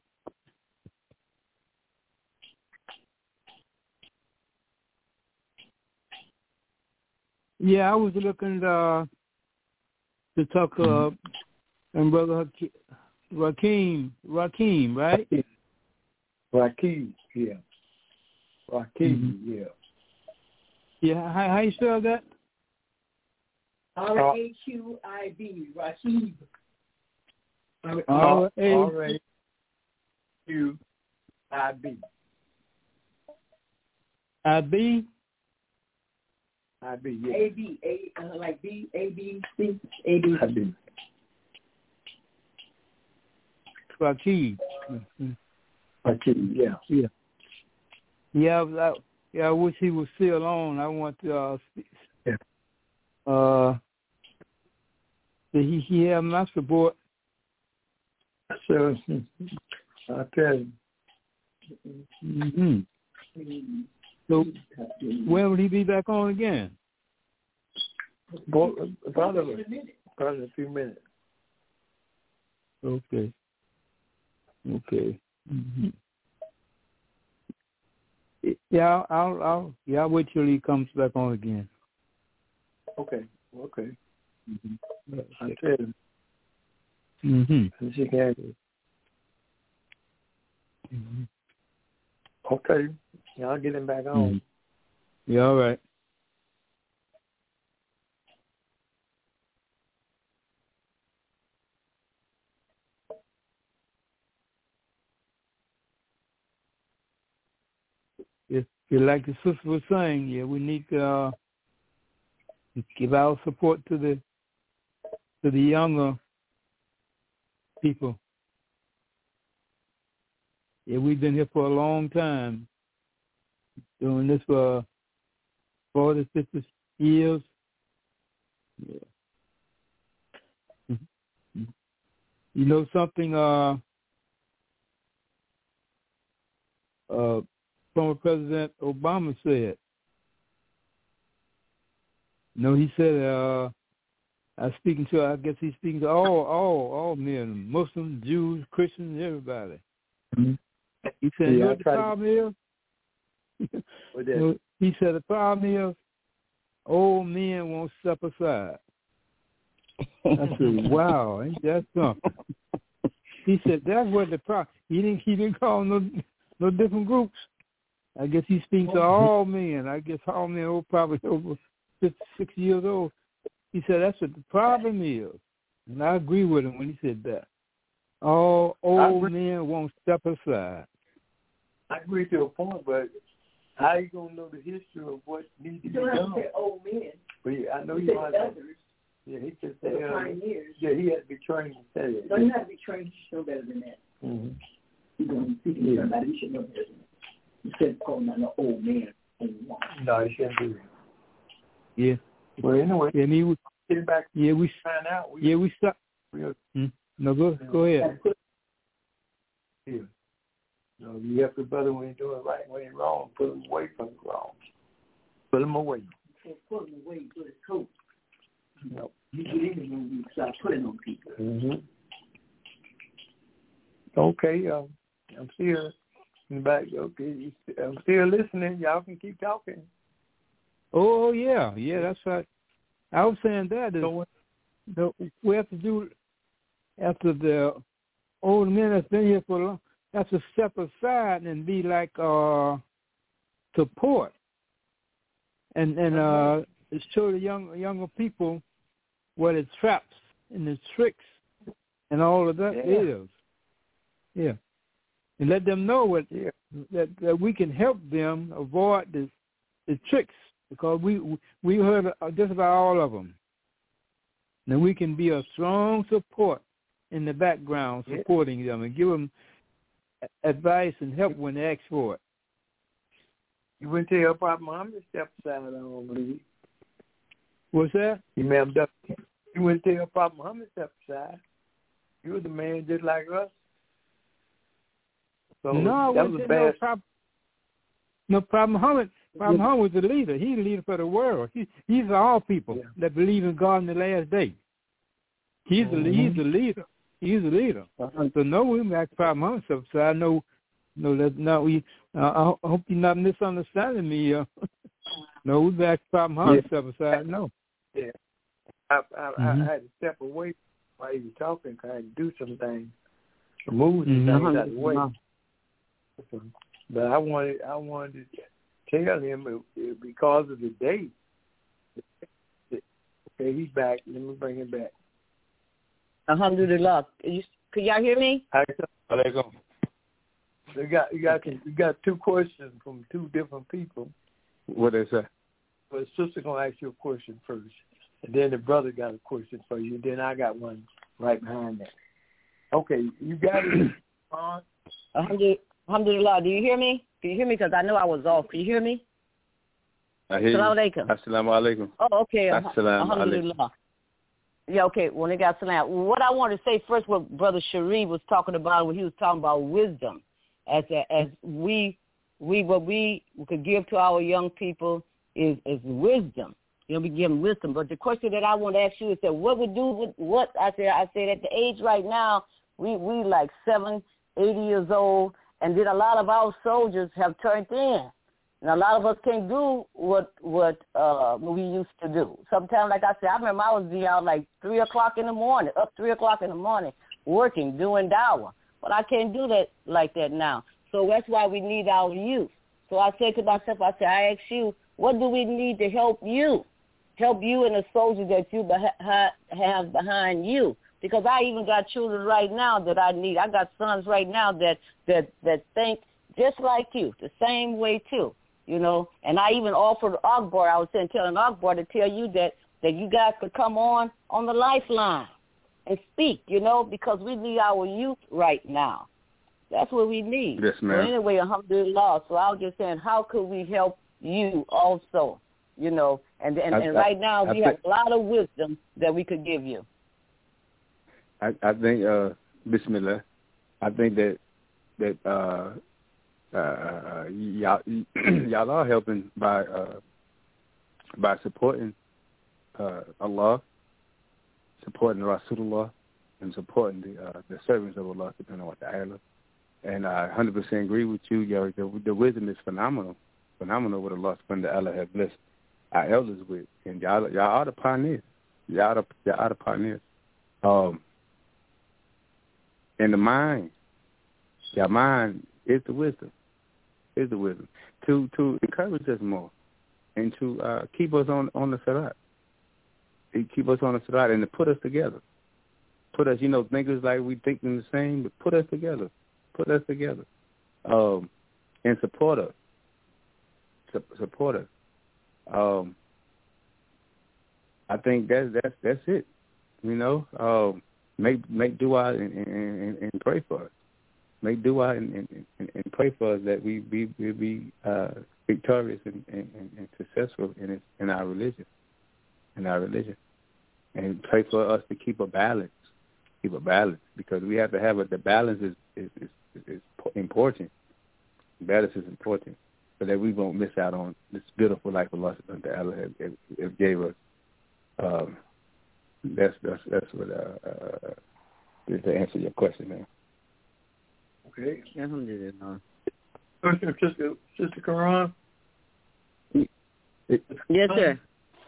I was looking to talk and Brother Rakeem, right? Rakeem, yeah. Rakeem, yeah. Yeah, how you spell that? R-A-Q-I-B, Rakeem. R-A-Q-I-B. I-B? I-B, yeah. A-B, like B, A-B, C, A-B. I-B. Rakeem. Rakeem, yeah. Yeah, I wish he was still on. I want to did he have my support? So, I tell you. Mm-hmm. So, when will he be back on again? Probably a few minutes. Okay. Mm-hmm. Yeah, I'll wait till he comes back on again. Okay. Mm-hmm. I tell you. Mm-hmm. Mm-hmm. Okay. Yeah, I'll get him back on. Mm-hmm. Yeah, all right. Like the sister was saying, we need to give our support to the younger people. Yeah, we've been here for a long time, doing this for 40, 50 years. Yeah. Mm-hmm. You know something? Former President Obama said. No, he said, I guess he's speaking to all men, Muslims, Jews, Christians, everybody. Mm-hmm. He said, you know what the problem is? He said the problem is old men won't step aside. I said, wow, ain't that something? He said, that's what the problem. He didn't call no different groups. I guess he speaks to all men. I guess all men are probably over 56 years old. He said, that's what the problem is. And I agree with him when he said that. All old men won't step aside. I agree to a point, but how you going to know the history of what needs to be done? You don't have to say old men. But yeah, I know you might have. Yeah, he just said pioneers. Yeah, he had to be trained to say that. No, you have to be trained to know better than that. Mm-hmm. You're going to speak to somebody, you should know better than that. You shouldn't call him an old man anymore. No, you shouldn't do that. Yeah. Well, anyway, and he was getting back. Yeah, we find out. We stopped. No, go ahead. Yeah. No, you have to brother when you're doing right, when you're wrong, put him away from the wrong. Put him away. You can't put him away with his coat. No. You get in and you start putting on people. Mm-hmm. Okay, I'm still in the back. Okay, I'm still listening. Y'all can keep talking. Oh yeah, that's right. I was saying that we have to do after the old men that's been here for long. Have to step aside and be like support, and show the younger people what the traps and the tricks and all of that is. Yeah, and let them know what that we can help them avoid the tricks, because we heard just about all of them. Now we can be a strong support in the background, supporting them and give them advice and help when they ask for it. You went to your Prophet Muhammad step aside, I don't believe. What's that? You went to your Prophet Muhammad step aside. You were the man just like us. So no, that was a bad. No, Prophet Muhammad. Prophet Muhammad was the leader. He's the leader for the world. He's for all people that believe in God in the last day. He's the leader. He's the leader. So no, we ask Prophet Muhammad step aside. No, that's not we. I hope you're not misunderstanding me. No, we ask Prophet Muhammad step aside. No. Yeah, I had to step away while he was talking because I had to do some things, move some things out of the way. But I wanted to tell him because of the date. Okay, he's back. Let me bring him back. Alhamdulillah. Can y'all hear me? You got two questions from two different people. What is that? But the sister gonna ask you a question first, and then the brother got a question for you. Then I got one right behind that. Okay, you got it. Alhamdulillah. Do you hear me? Can you hear me? Because I know I was off. Can you hear me? I hear you. Assalamu alaikum. Oh, okay. Alhamdulillah. Yeah, okay. Well, they got salam. What I want to say first, what Brother Sharif was talking about when he was talking about wisdom, as what we could give to our young people is wisdom. We give them wisdom. But the question that I want to ask you is that what would do with what I said at the age right now, we like 7, 80 years old, and then a lot of our soldiers have turned in. And a lot of us can't do what we used to do. Sometimes, like I said, I remember I was out like 3 o'clock in the morning, up 3 o'clock in the morning, working, doing dawah. But I can't do that like that now. So that's why we need our youth. So I said to myself, I ask you, what do we need to help you? Help you and the soldiers that you have behind you. Because I even got children right now that I need. I got sons right now that think just like you, the same way too. And I even offered Akbar, I was telling Akbar to tell you that you guys could come on the lifeline and speak, because we need our youth right now. That's what we need. Yes, ma'am. So anyway, alhamdulillah. So I was just saying, how could we help you also, And right now we have a lot of wisdom that we could give you. I think, Bismillah, I think that y'all are helping by supporting Allah, supporting Rasulullah, and supporting the servants of Allah subhanahu wa ta'ala. And I 100% agree with you. The wisdom is phenomenal what Allah subhanahu wa ta'ala has blessed our elders with, and y'all are the pioneers. Y'all are the pioneers. And the mind, your mind is the wisdom. Is the wisdom to encourage us more and to keep us on the Sarat. Keep us on the Sarat and to put us together. Put us, thinkers like we thinking the same, but put us together. Put us together. And support us. Support us. I think that's it. Make dua and pray for us. Make dua and pray for us that we be victorious and successful in our religion. And pray for us to keep a balance. Because we have to have the balance is important. Balance is important, so that we won't miss out on this beautiful life Allah has gave us. That's what is to answer your question, man. Okay. Alhamdulillah. Question, Sister Quran. Yes, sir.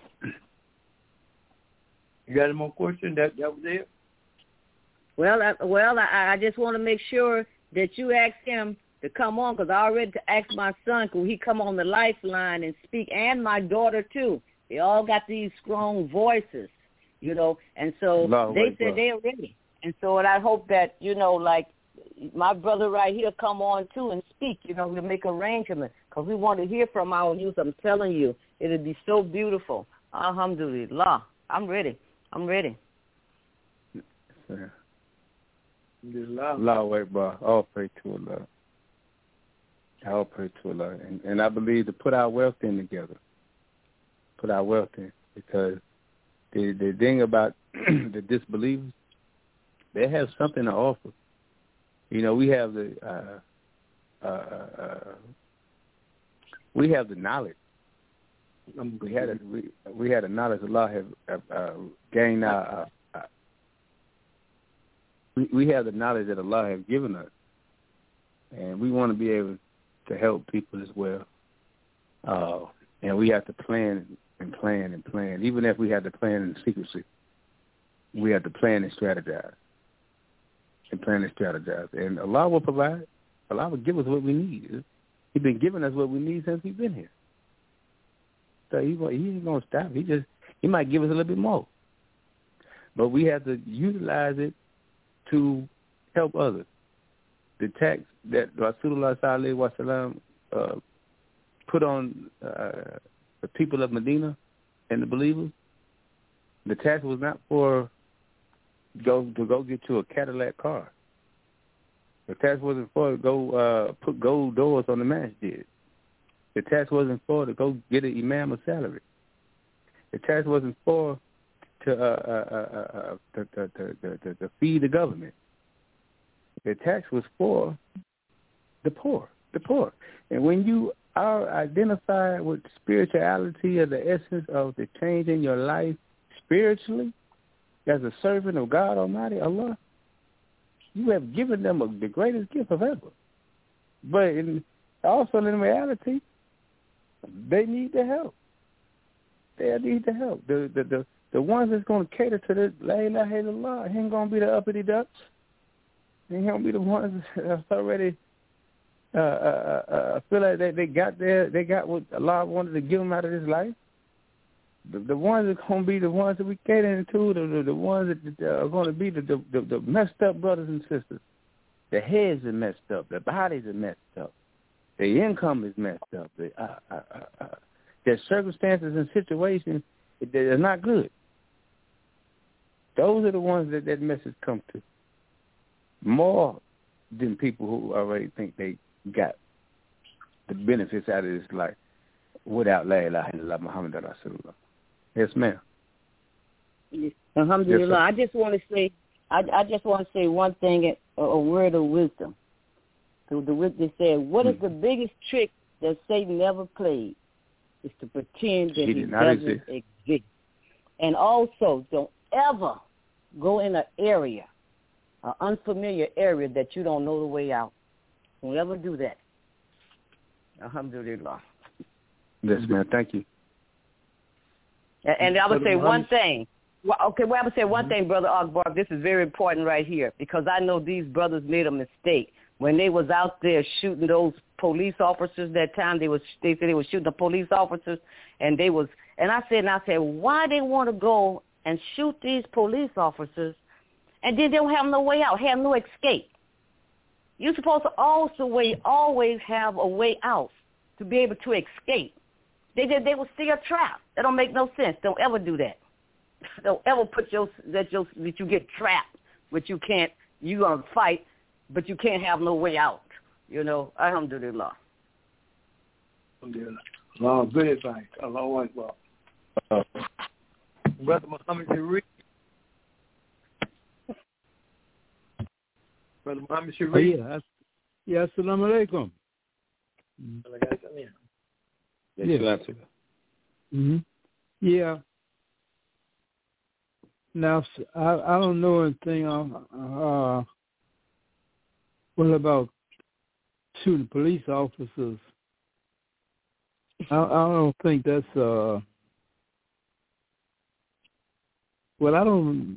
You got any more questions? That was it? Well, I just want to make sure that you ask him to come on, because I already asked my son, could he come on the lifeline and speak, and my daughter, too. They all got these strong voices, and so they said they're ready. And so I hope that, like my brother right here come on, too, and speak. We'll make arrangements, because we want to hear from our youth. I'm telling you, it'll be so beautiful. Alhamdulillah. I'm ready. Allahu Akbar. All praise to Allah. All praise to Allah. And I believe to put our wealth in together. Put our wealth in. Because the thing about the disbelievers, they have something to offer. We have the knowledge. We had the knowledge Allah have gained we have the knowledge that Allah has given us, and we want to be able to help people as well. And we have to plan and plan and plan. Even if we had to plan in secrecy, we have to plan and strategize. And Allah will provide. Allah will give us what we need. He's been giving us what we need since we've been here. So he ain't going to stop. He might give us a little bit more. But we have to utilize it to help others. The tax that Rasulullah sallallahu alaihi wasallam put on the people of Medina and the believers, the tax was not for to go get you a Cadillac car. The tax wasn't for to go put gold doors on the masjid. The tax wasn't for to go get an imam a salary. The tax wasn't for to feed the government. The tax was for the poor. And when you are identified with spirituality as the essence of the change in your life spiritually, as a servant of God Almighty, Allah, you have given them the greatest gift of ever. But also in reality, they need the help. They need the help. The ones that's going to cater to this La ilaha illallah ain't going to be the uppity ducks. They ain't going to be the ones that's already feel like they got what Allah wanted to give them out of this life. The ones that are going to be the ones that we catering to, the ones that are going to be the messed up brothers and sisters. The heads are messed up. The bodies are messed up. The income is messed up. Their circumstances and situations are not good. Those are the ones that message come to. More than people who already think they got the benefits out of this life without La ilaha illallah Muhammad Rasulullah. Yes, ma'am. Alhamdulillah. Yes, I just want to say one thing, a word of wisdom. The witness said, what is the biggest trick that Satan never played? Is to pretend that he doesn't exist. And also, don't ever go in an area, an unfamiliar area that you don't know the way out. Don't ever do that. Alhamdulillah. Yes, ma'am. Thank you. And I would say one thing. Well, okay, well, I would say one thing, Brother Akbar. This is very important right here because I know these brothers made a mistake when they was out there shooting those police officers. That time they said they were shooting the police officers, and I said, why they want to go and shoot these police officers, and then they don't have no way out, have no escape. You're supposed to always have a way out to be able to escape. They were still trapped. That don't make no sense. Don't ever do that. Don't ever put that you get trapped, but you can't. You're gonna fight, but you can't have no way out. You know, alhamdulillah. Alhamdulillah. Good advice. Allahu Akbar. Brother Muhammad Sharif. Brother Muhammad Sharif. Yeah, assalamu alaikum. Yeah. Mm-hmm. Yeah. Now, I don't know anything what about shooting police officers? I don't think that's well, I don't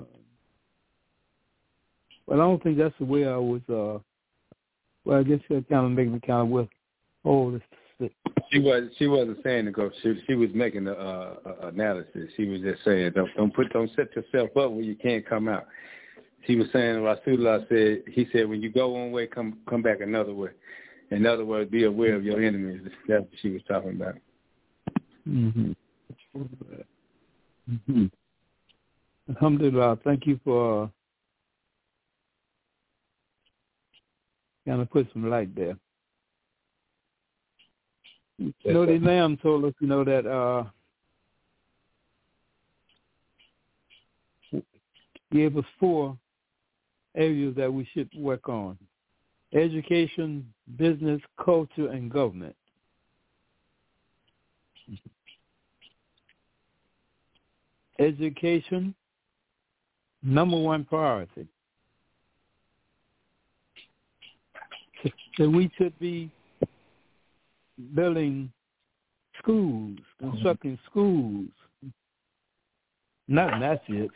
think that's the way I was well, I guess that kind of make me kind of withhold this. She wasn't saying to go. She was making the analysis. She was just saying don't set yourself up where you can't come out. She was saying Rasulullah said, he said when you go one way, come back another way. In other words, be aware of your enemies. That's what she was talking about. Mm-hmm. Mm-hmm. Alhamdulillah, thank you for kind of put some light there. You know, the Imam told us, that gave us 4 areas that we should work on: education, business, culture, and government. Education, number 1 priority. So we should be building schools, constructing schools, not masjids.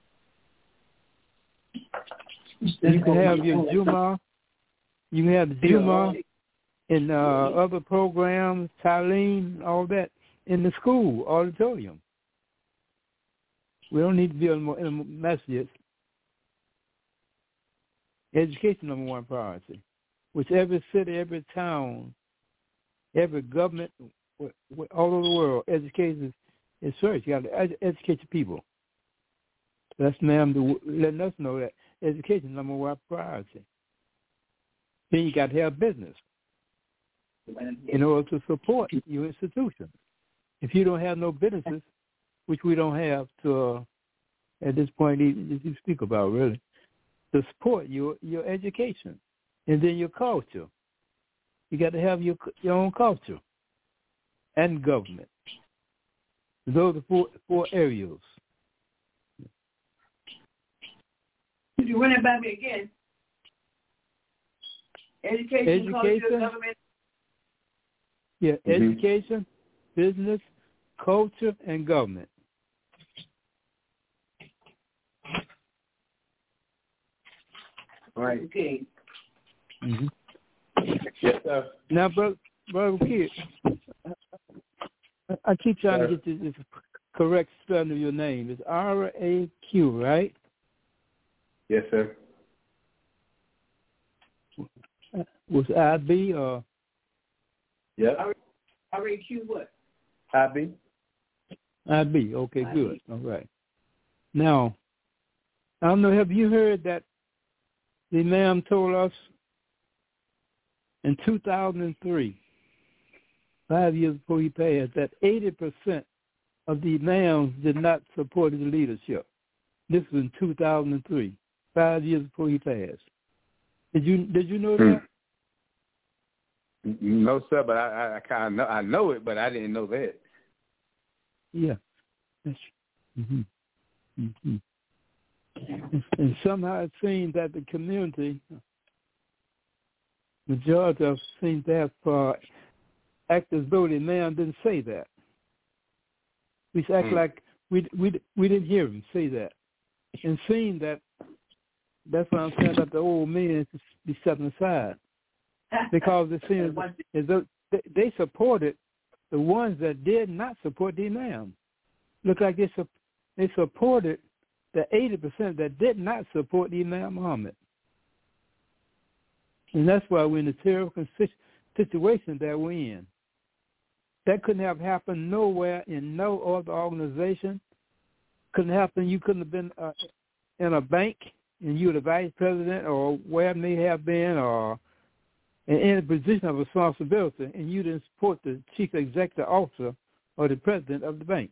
You can have your Juma, you can have the Juma and other programs, Talim, all that in the school auditorium. We don't need to build more in masjids. Education, number 1 priority, which every city, every town, every government all over the world, education is first. You got to educate your people. That's ma'am letting us know that education is number 1 priority. Then you got to have business in order to support your institution. If you don't have no businesses, which we don't have to at this point even you speak about really, to support your education and then your culture. You got to have your own culture and government. Those are 4 areas. Could you run it by me again? Education, culture, government. Yeah, education, business, culture, and government. Right. Okay. Mm-hmm. Yes, sir. Now, brother Kid, I keep trying to get this correct spelling of your name. It's R-A-Q, right? Yes, sir. Was I-B or? Yeah. R-A-Q what? I-B. I-B, okay, good. All right. Now, I don't know, have you heard that the Imam told us in 2003, 5 years before he passed, that 80% of the Imams did not support his leadership. This was in 2003, 5 years before he passed. Did you know that? No, sir, but I kind of know it, but I didn't know that. Yeah. And somehow it seems that the community, majority of seem to have act as though the man didn't say that. We act like we didn't hear him say that. And seeing that, that's what I'm saying about the old men to be set aside. Because it seems as though they supported the ones that did not support the Imam. Look like they supported the 80% that did not support the Imam Muhammad. And that's why we're in the terrible situation that we're in. That couldn't have happened nowhere in no other organization. Couldn't happen. You couldn't have been in a bank and you were the vice president or where it may have been, or in a position of responsibility, and you didn't support the chief executive officer or the president of the bank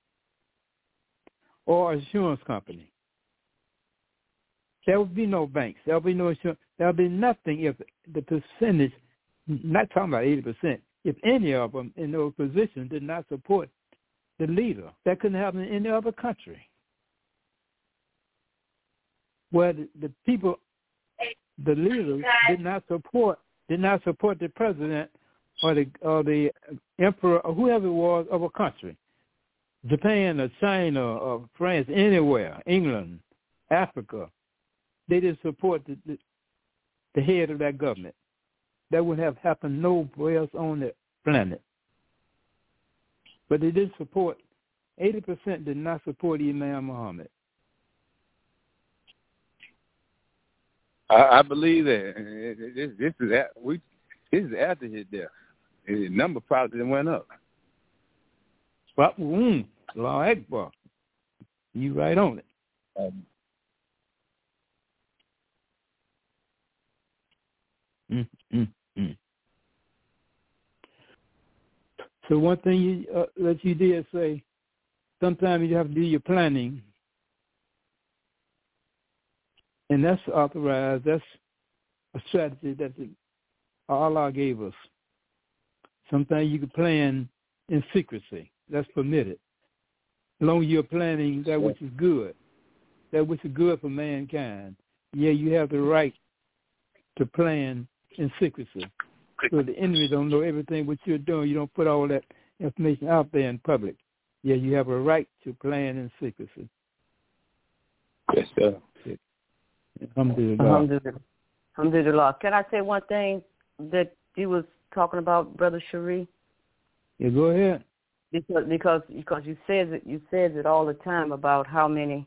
or insurance company. There would be no banks. There would be no insurance. There would be nothing if the percentage, not talking about 80%, if any of them in those positions did not support the leader. That couldn't happen in any other country where the people, the leaders, did not support the president or the emperor or whoever it was of a country, Japan or China or France, anywhere, England, Africa. They didn't support the head of that government. That wouldn't have happened nowhere else on the planet. But they did support, 80% did not support Imam Muhammad. I believe that. This is after his death. The number probably went up. Allahu Akbar. You right on it. So one thing that you did say, sometimes you have to do your planning, and that's authorized. That's a strategy that Allah gave us. Sometimes you can plan in secrecy. That's permitted. As long as you're planning that which is good, that which is good for mankind. Yeah, you have the right to plan in secrecy. So the enemy don't know everything what you're doing. You don't put all that information out there in public. Yeah, you have a right to plan in secrecy. Yes, sir. Alhamdulillah. Can I say one thing that you was talking about, Brother Sharif? Yeah, go ahead. Because you said it all the time about how many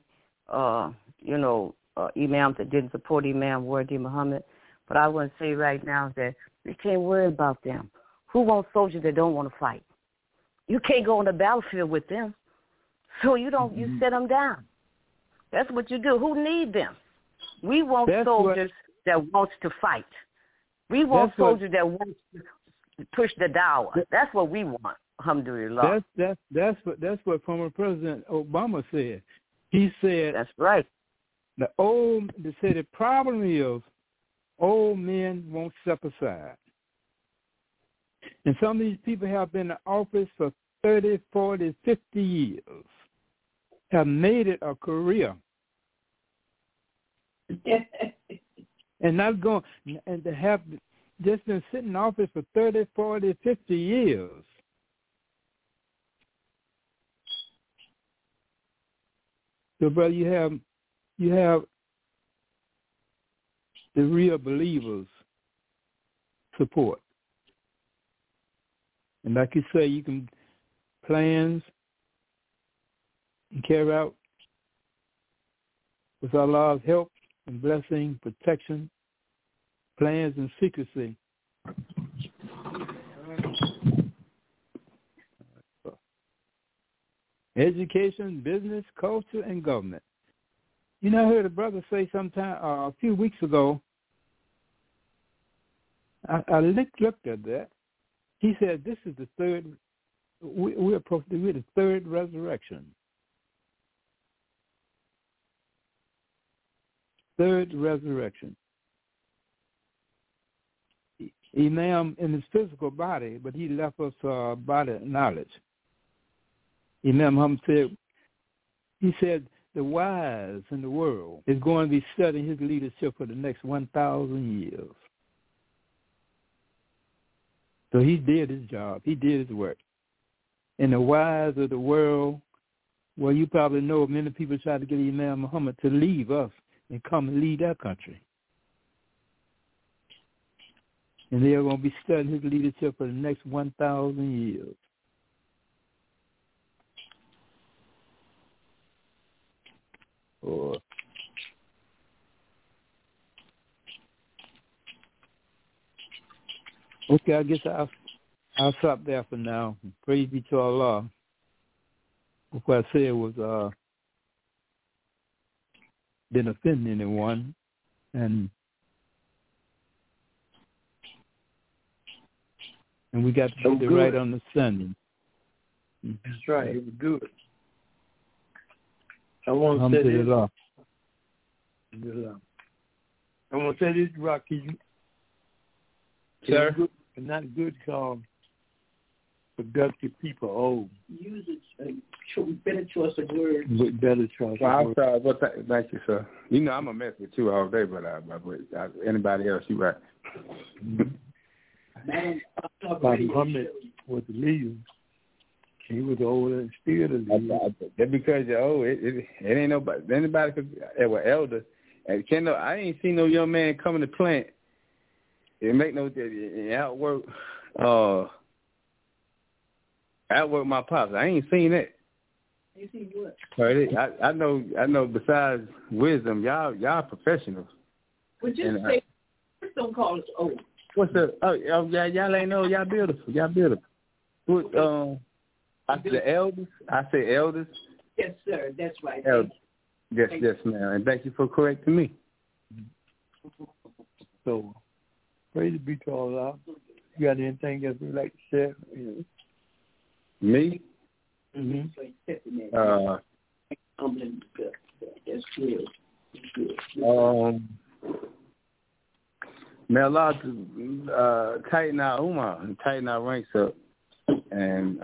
imams that didn't support Imam Wardi Muhammad. But I want to say right now that we can't worry about them. Who wants soldiers that don't want to fight? You can't go on the battlefield with them. So you set them down. That's what you do. Who need them? We want soldiers that wants to fight. We want soldiers that want to push the dawah. That's what we want. Alhamdulillah. That's what former President Obama said. He said that's right. They said the problem is old men won't step aside. And some of these people have been in office for 30, 40, 50 years, have made it a career. And not going, and to have just been sitting in office for 30, 40, 50 years. So, brother, you have the real believers' support. And like you say, you can plans and carry out with Allah's help and blessing, protection, plans and secrecy. Education, business, culture, and government. You know, I heard a brother say sometime a few weeks ago, I looked at that. He said, this is the third, we're the third resurrection. Third resurrection. Imam in his physical body, but he left us body knowledge. Imam Muhammad said, the wise in the world is going to be studying his leadership for the next 1,000 years. So he did his job. He did his work. and the wise of the world. Well, you probably know many people try to get Imam Muhammad to leave us and come and lead our country. And they're going to be studying his leadership for the next 1,000 years. Okay, I guess I'll stop there for now. Praise be to Allah. What I said was didn't offend anyone, and we got to get the right understanding. That's right. It was good. I want to say this. I want to say this, Rocky. Sir? It's not good to call productive people old. Use a better choice of words. Better choice of words. Well, thank you, sir. You know, I'm a mess with you all day, but anybody else, you right. Muhammad was the leader. He was older and still the leader. That's because you're old. It ain't nobody. Anybody could. They were elder. And I ain't seen no young man come in the plant and make no outwork my pops. I ain't seen that. You seen what? I know. Besides wisdom, y'all professionals. Well, just don't call us old. What's the? Y'all ain't know. Y'all beautiful. What, I said elders. I say elders. Yes, sir. That's right. Elders. Yes, ma'am. And thank you for correcting me. So, praise be to Allah. You got anything else you'd like to share? Me? Mm-hmm. That's good. May Allah tighten our ummah and tighten our ranks up, and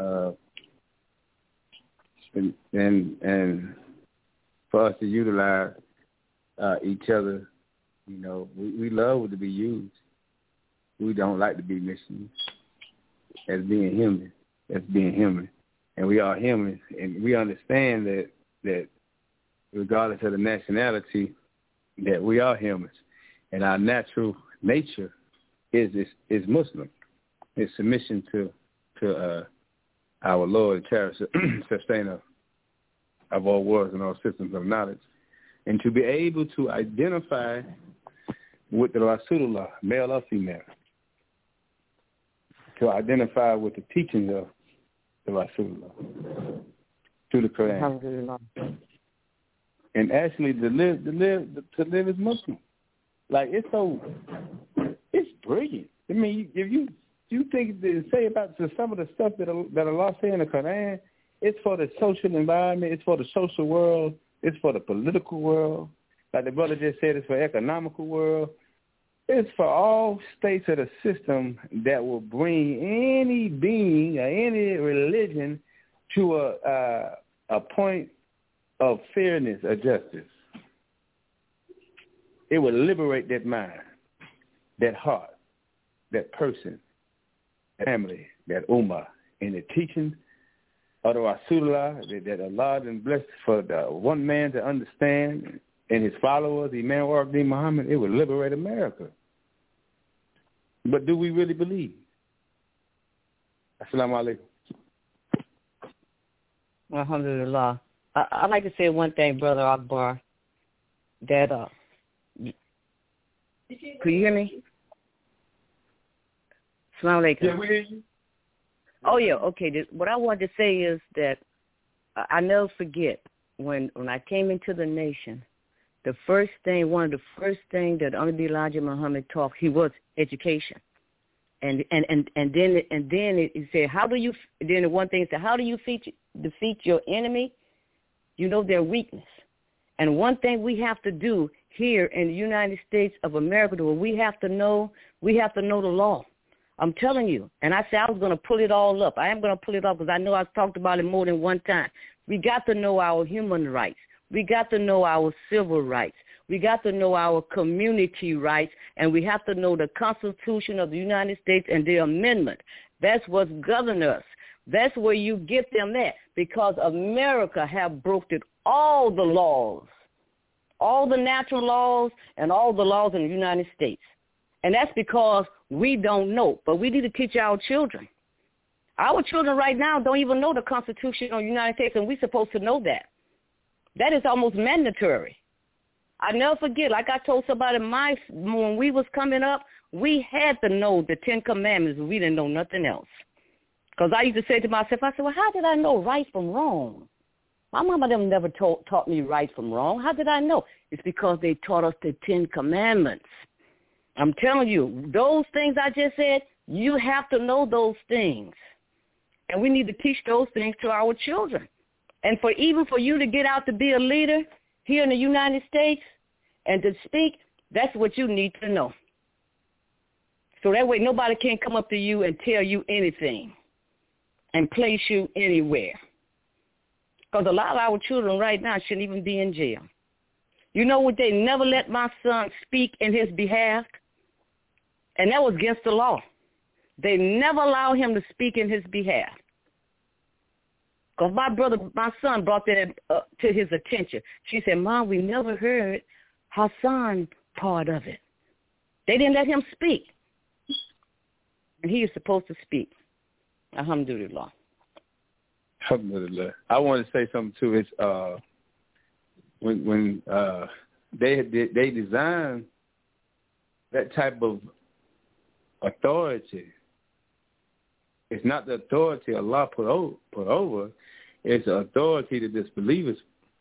for us to utilize each other. You know, we love to be used. We don't like to be misused as being human. And we are human, and we understand that regardless of the nationality, that we are humans, and our natural nature is Muslim. It's submission to our Lord and Sustainer of all worlds and all systems of knowledge, and to be able to identify with the Rasulullah, male or female, to identify with the teachings of the Rasulullah through the Quran, Alhamdulillah. and actually to live as Muslim. Like it's brilliant. I mean, if you think to say about some of the stuff that Allah say in the Quran, it's for the social environment, it's for the social world, it's for the political world. Like the brother just said, it's for the economical world. It's for all states of the system that will bring any being or any religion to a point of fairness or justice. It will liberate that mind, that heart, that person, that family, that ummah, and the teaching of the Rasulullah that Allah has blessed for the one man to understand and his followers, Imam Wardi Muhammad. It will liberate America. But do we really believe? Assalamu alaikum. Alhamdulillah. I'd like to say one thing, Brother Akbar, that could you hear me? Assalamu alaikum. Yeah, we hear you. Oh, yeah, okay. What I wanted to say is that I never forget when I came into the nation, one of the first things that Honorable Elijah Muhammad taught, he was education. And then he said, then the one thing said, how do you defeat your enemy? You know their weakness. And one thing we have to do here in the United States of America, we have to know the law. I'm telling you. And I said I was going to pull it all up. I am going to pull it up because I know I've talked about it more than one time. We got to know our human rights. We got to know our civil rights. We got to know our community rights, and we have to know the Constitution of the United States and the amendment. That's what's governing us. That's where you get them at, because America have broken all the laws, all the natural laws and all the laws in the United States. And that's because we don't know. But we need to teach our children. Our children right now don't even know the Constitution of the United States, and we're supposed to know that. That is almost mandatory. I never forget, like I told somebody, when we was coming up, we had to know the 10 Commandments. We didn't know nothing else. Because I used to say to myself, I said, well, how did I know right from wrong? My mama them never taught me right from wrong. How did I know? It's because they taught us the 10 Commandments. I'm telling you, those things I just said, you have to know those things. And we need to teach those things to our children. And even for you to get out to be a leader here in the United States and to speak, that's what you need to know. So that way nobody can come up to you and tell you anything and place you anywhere. Because a lot of our children right now shouldn't even be in jail. You know what? They never let my son speak in his behalf, and that was against the law. They never allowed him to speak in his behalf. Because my son brought that to his attention. She said, Mom, we never heard Hassan part of it. They didn't let him speak. And he is supposed to speak. Alhamdulillah. Alhamdulillah. I want to say something too. It's when they designed that type of authority. It's not the authority Allah put over. It's the authority that disbelievers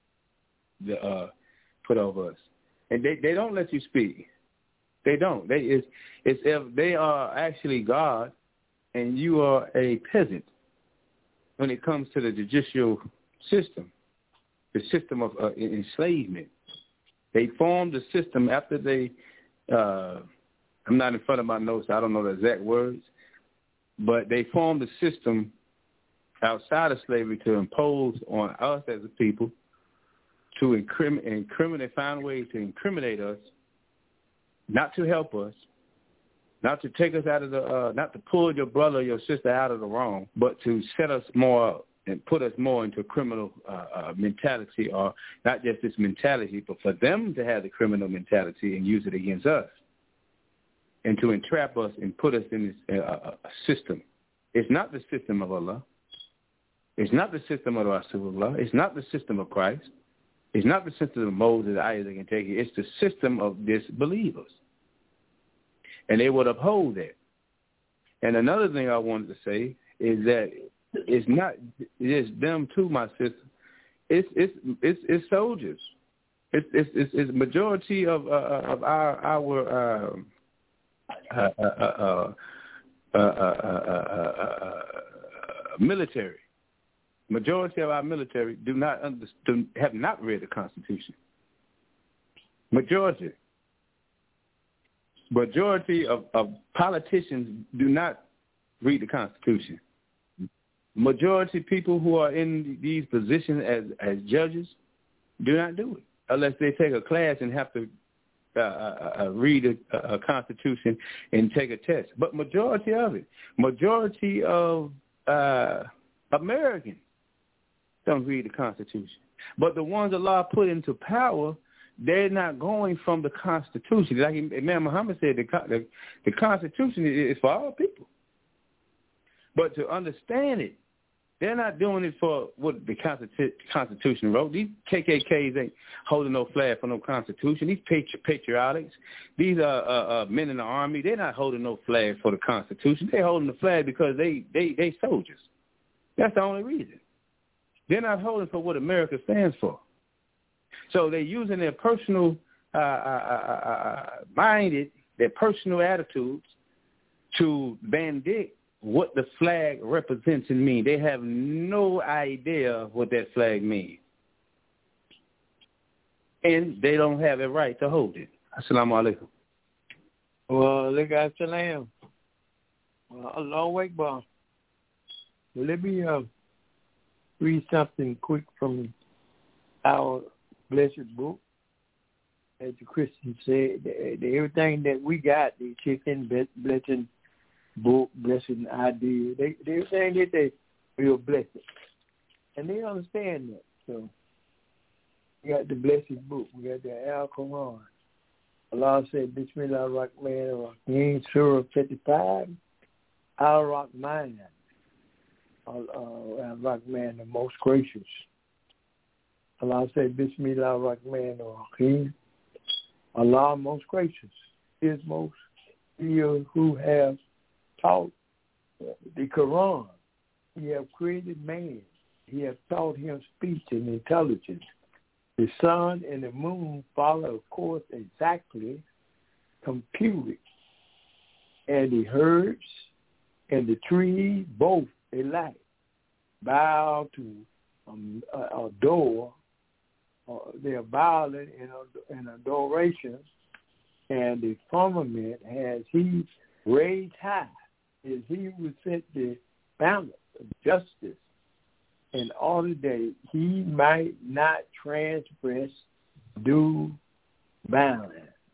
put over us, and they don't let you speak. They don't. It's if they are actually God, and you are a peasant. When it comes to the judicial system, the system of enslavement, they formed a system after they. I'm not in front of my notes. I don't know the exact words, but they formed a system outside of slavery to impose on us as a people to incriminate, find ways to incriminate us, not to help us, not to take us out of the, not to pull your brother or your sister out of the wrong, but to set us more and put us more into criminal mentality, or not just this mentality, but for them to have the criminal mentality and use it against us, and to entrap us and put us in this system. It's not the system of Allah. It's not the system of Rasulullah. It's not the system of Christ. It's not the system of Moses, Isaac, and Jacob. It's the system of disbelievers. And they would uphold that. And another thing I wanted to say is that it's not just them too, my sister. It's soldiers. It's majority of our military. Majority of our military have not read the Constitution. Majority of politicians do not read the Constitution. Majority people who are in these positions as judges do not do it unless they take a class and have to read a Constitution and take a test. But majority of Americans don't read the Constitution. But the ones Allah put into power, they're not going from the Constitution. Like Imam Muhammad said, the Constitution is for all people. But to understand it, they're not doing it for what the Constitution wrote. These KKKs ain't holding no flag for no Constitution. These patriotics, these are men in the army. They're not holding no flag for the Constitution. They're holding the flag because they soldiers. That's the only reason. They're not holding for what America stands for. So they're using their personal minded, their personal attitudes to bandict what the flag represents and means. They have no idea what that flag means. And they don't have a right to hold it. Assalamu alaikum. Well, look at Salam. Allahu Akbar. Let me read something quick from our blessed book. As the Christians said, everything that we got, the chicken, blessing, book, blessing idea, everything that we'll bless it. And they understand that. So we got the blessed book. We got the Al-Quran. Allah said, Bismillah ar-Rahman ar-Rahim, Surah 55, Al-Rahman, Al-Rahman, the most gracious. Allah said, Bismillah ar-Rahman ar-Rahim, Allah most gracious, is most, he who has taught the Quran. He has created man. He has taught him speech and intelligence. The sun and the moon follow a course exactly computed, and the herbs and the trees both alike bow to adore. They are bowing in adoration, and the firmament has he raised high, is he who set the balance of justice in order that he might not transgress due balance.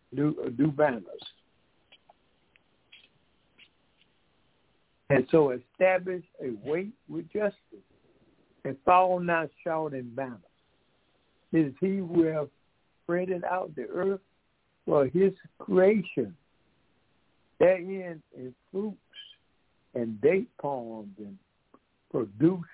And so establish a weight with justice and fall not short in balance. It is he who has spread out the earth for his creation. Therein is fruits and date palms and produce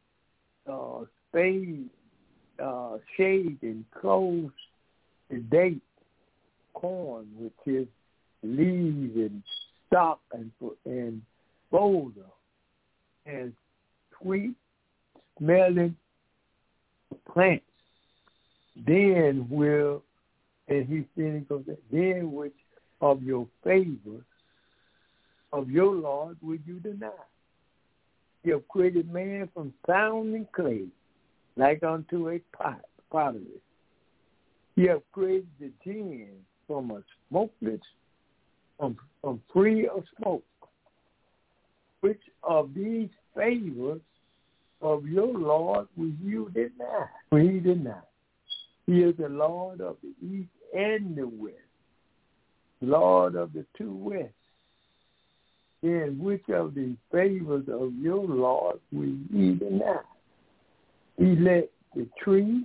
shade and clothes the date, corn, which is leaves and stalk and boulder and sweet smelling plants. Then will, and he said, then which of your favors of your Lord would you deny? You have created man from sounding clay, like unto a pottery. You have created the jinn from a smokeless, from free of smoke. Which of these favors of your Lord will you deny? For he denied. He is the Lord of the east and the west, Lord of the two wests. Then which of the favors of your Lord will ye deny? He let the tree,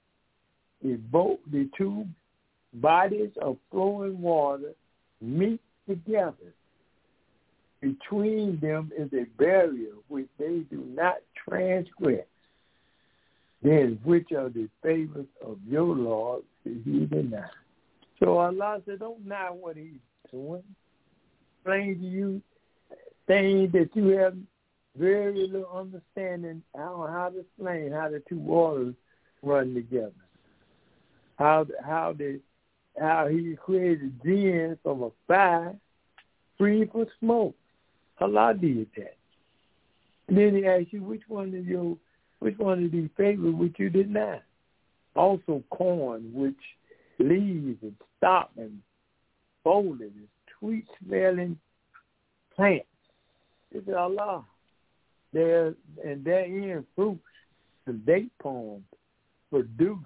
the two bodies of flowing water meet together. Between them is a barrier which they do not transgress. Then which of the favors of your Lord will he deny? So Allah said, don't deny what he's doing. Explain to you things that you have very little understanding on how to explain how the two waters run together. How he created jinn from a fire free from smoke. Allah did that. And then he asked you which one of these favors which you deny. Also corn, which leaves and stalk and folded and sweet smelling plants. It's Allah. And therein fruits and date palms produce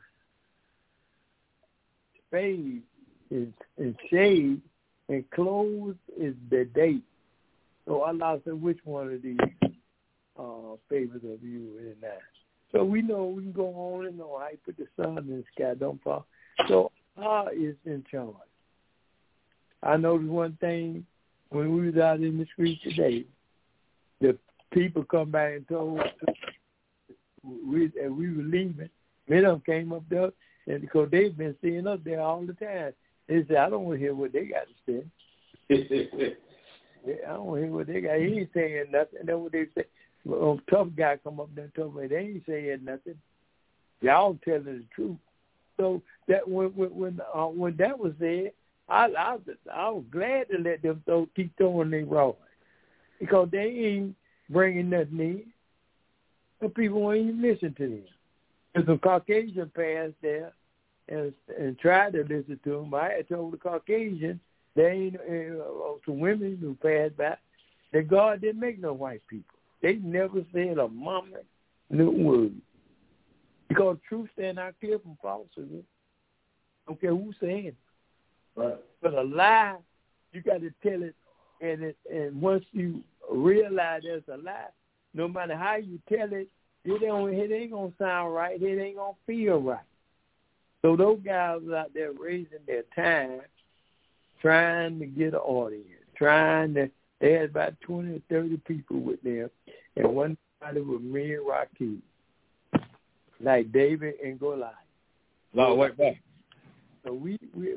spade and shade, and clothes is the date. So Allah said, which one of these favors of you is that? So we know we can go on and on. I put the sun in the sky, don't fall. So Allah is in charge. I noticed one thing when we was out in the street today. The people come back and told us we were leaving. Many of them came up there, and because they've been seeing us there all the time. They said, I don't want to hear what they got to say. I don't want to hear what they got. He ain't saying nothing. That's what they say. Well, tough guy come up there and told me they ain't saying nothing. Y'all telling the truth. So that when that was said, I was glad to let them keep throwing their rods. Because they ain't bringing nothing in. The people won't even listen to them. There's some Caucasian passed there and tried to listen to them. I had told the Caucasian, they ain't some women who passed by, that God didn't make no white people. They never said a mama no word. Because truth stand out clear from falsehood. Don't care who's saying it. Right. But a lie, you got to tell it. And once you realize there's a lie, no matter how you tell it, it ain't going to sound right. It ain't going to feel right. So those guys out there raising their time, trying to get an audience, they had about 20 or 30 people with them, and one body was me and Rocky, like David and Goliath. Long way back. So we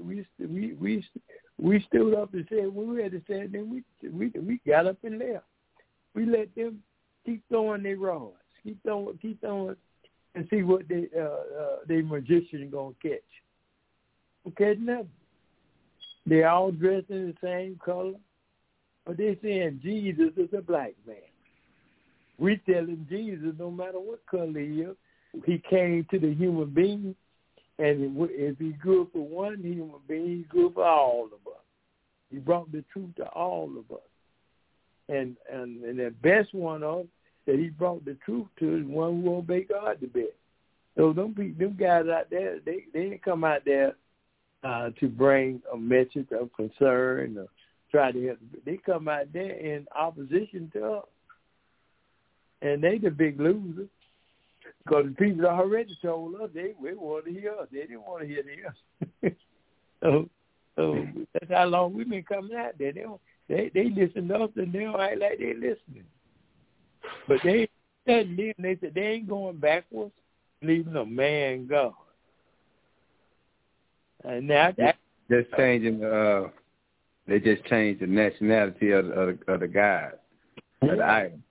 stood up and said when we had to say it, then we got up and left. We let them keep throwing their rods, keep throwing, and see what they magician gonna catch. Okay, nothing. They all dressed in the same color, but they saying Jesus is a black man. We telling Jesus, no matter what color he is, he came to the human being, and if he's good for one human being, he's good for all of us. He brought the truth to all of us, and the best one of that he brought the truth to is one who obey God the best. So them guys out there, they didn't come out there to bring a message of concern or try to help. They come out there in opposition to us, and they the big losers because the people already told us they wanted to hear us. They didn't want to hear us. So that's how long we've been coming out there. They listen to us and they don't act like they're listening. But they said they ain't going backwards, leaving a man God. And now just changing. They just changed the nationality of the guys. Of the item.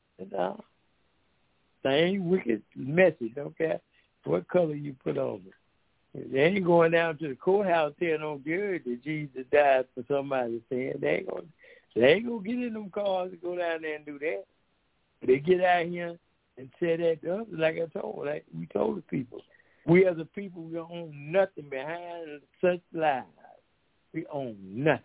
Same wicked message. Don't care what color you put on it. They ain't going down to the courthouse telling on Gary that Jesus died for somebody's sin. They ain't gonna get in them cars and go down there and do that. They get out here and say that to us, like we told the people. We as a people, we don't own nothing behind such lies. We own nothing.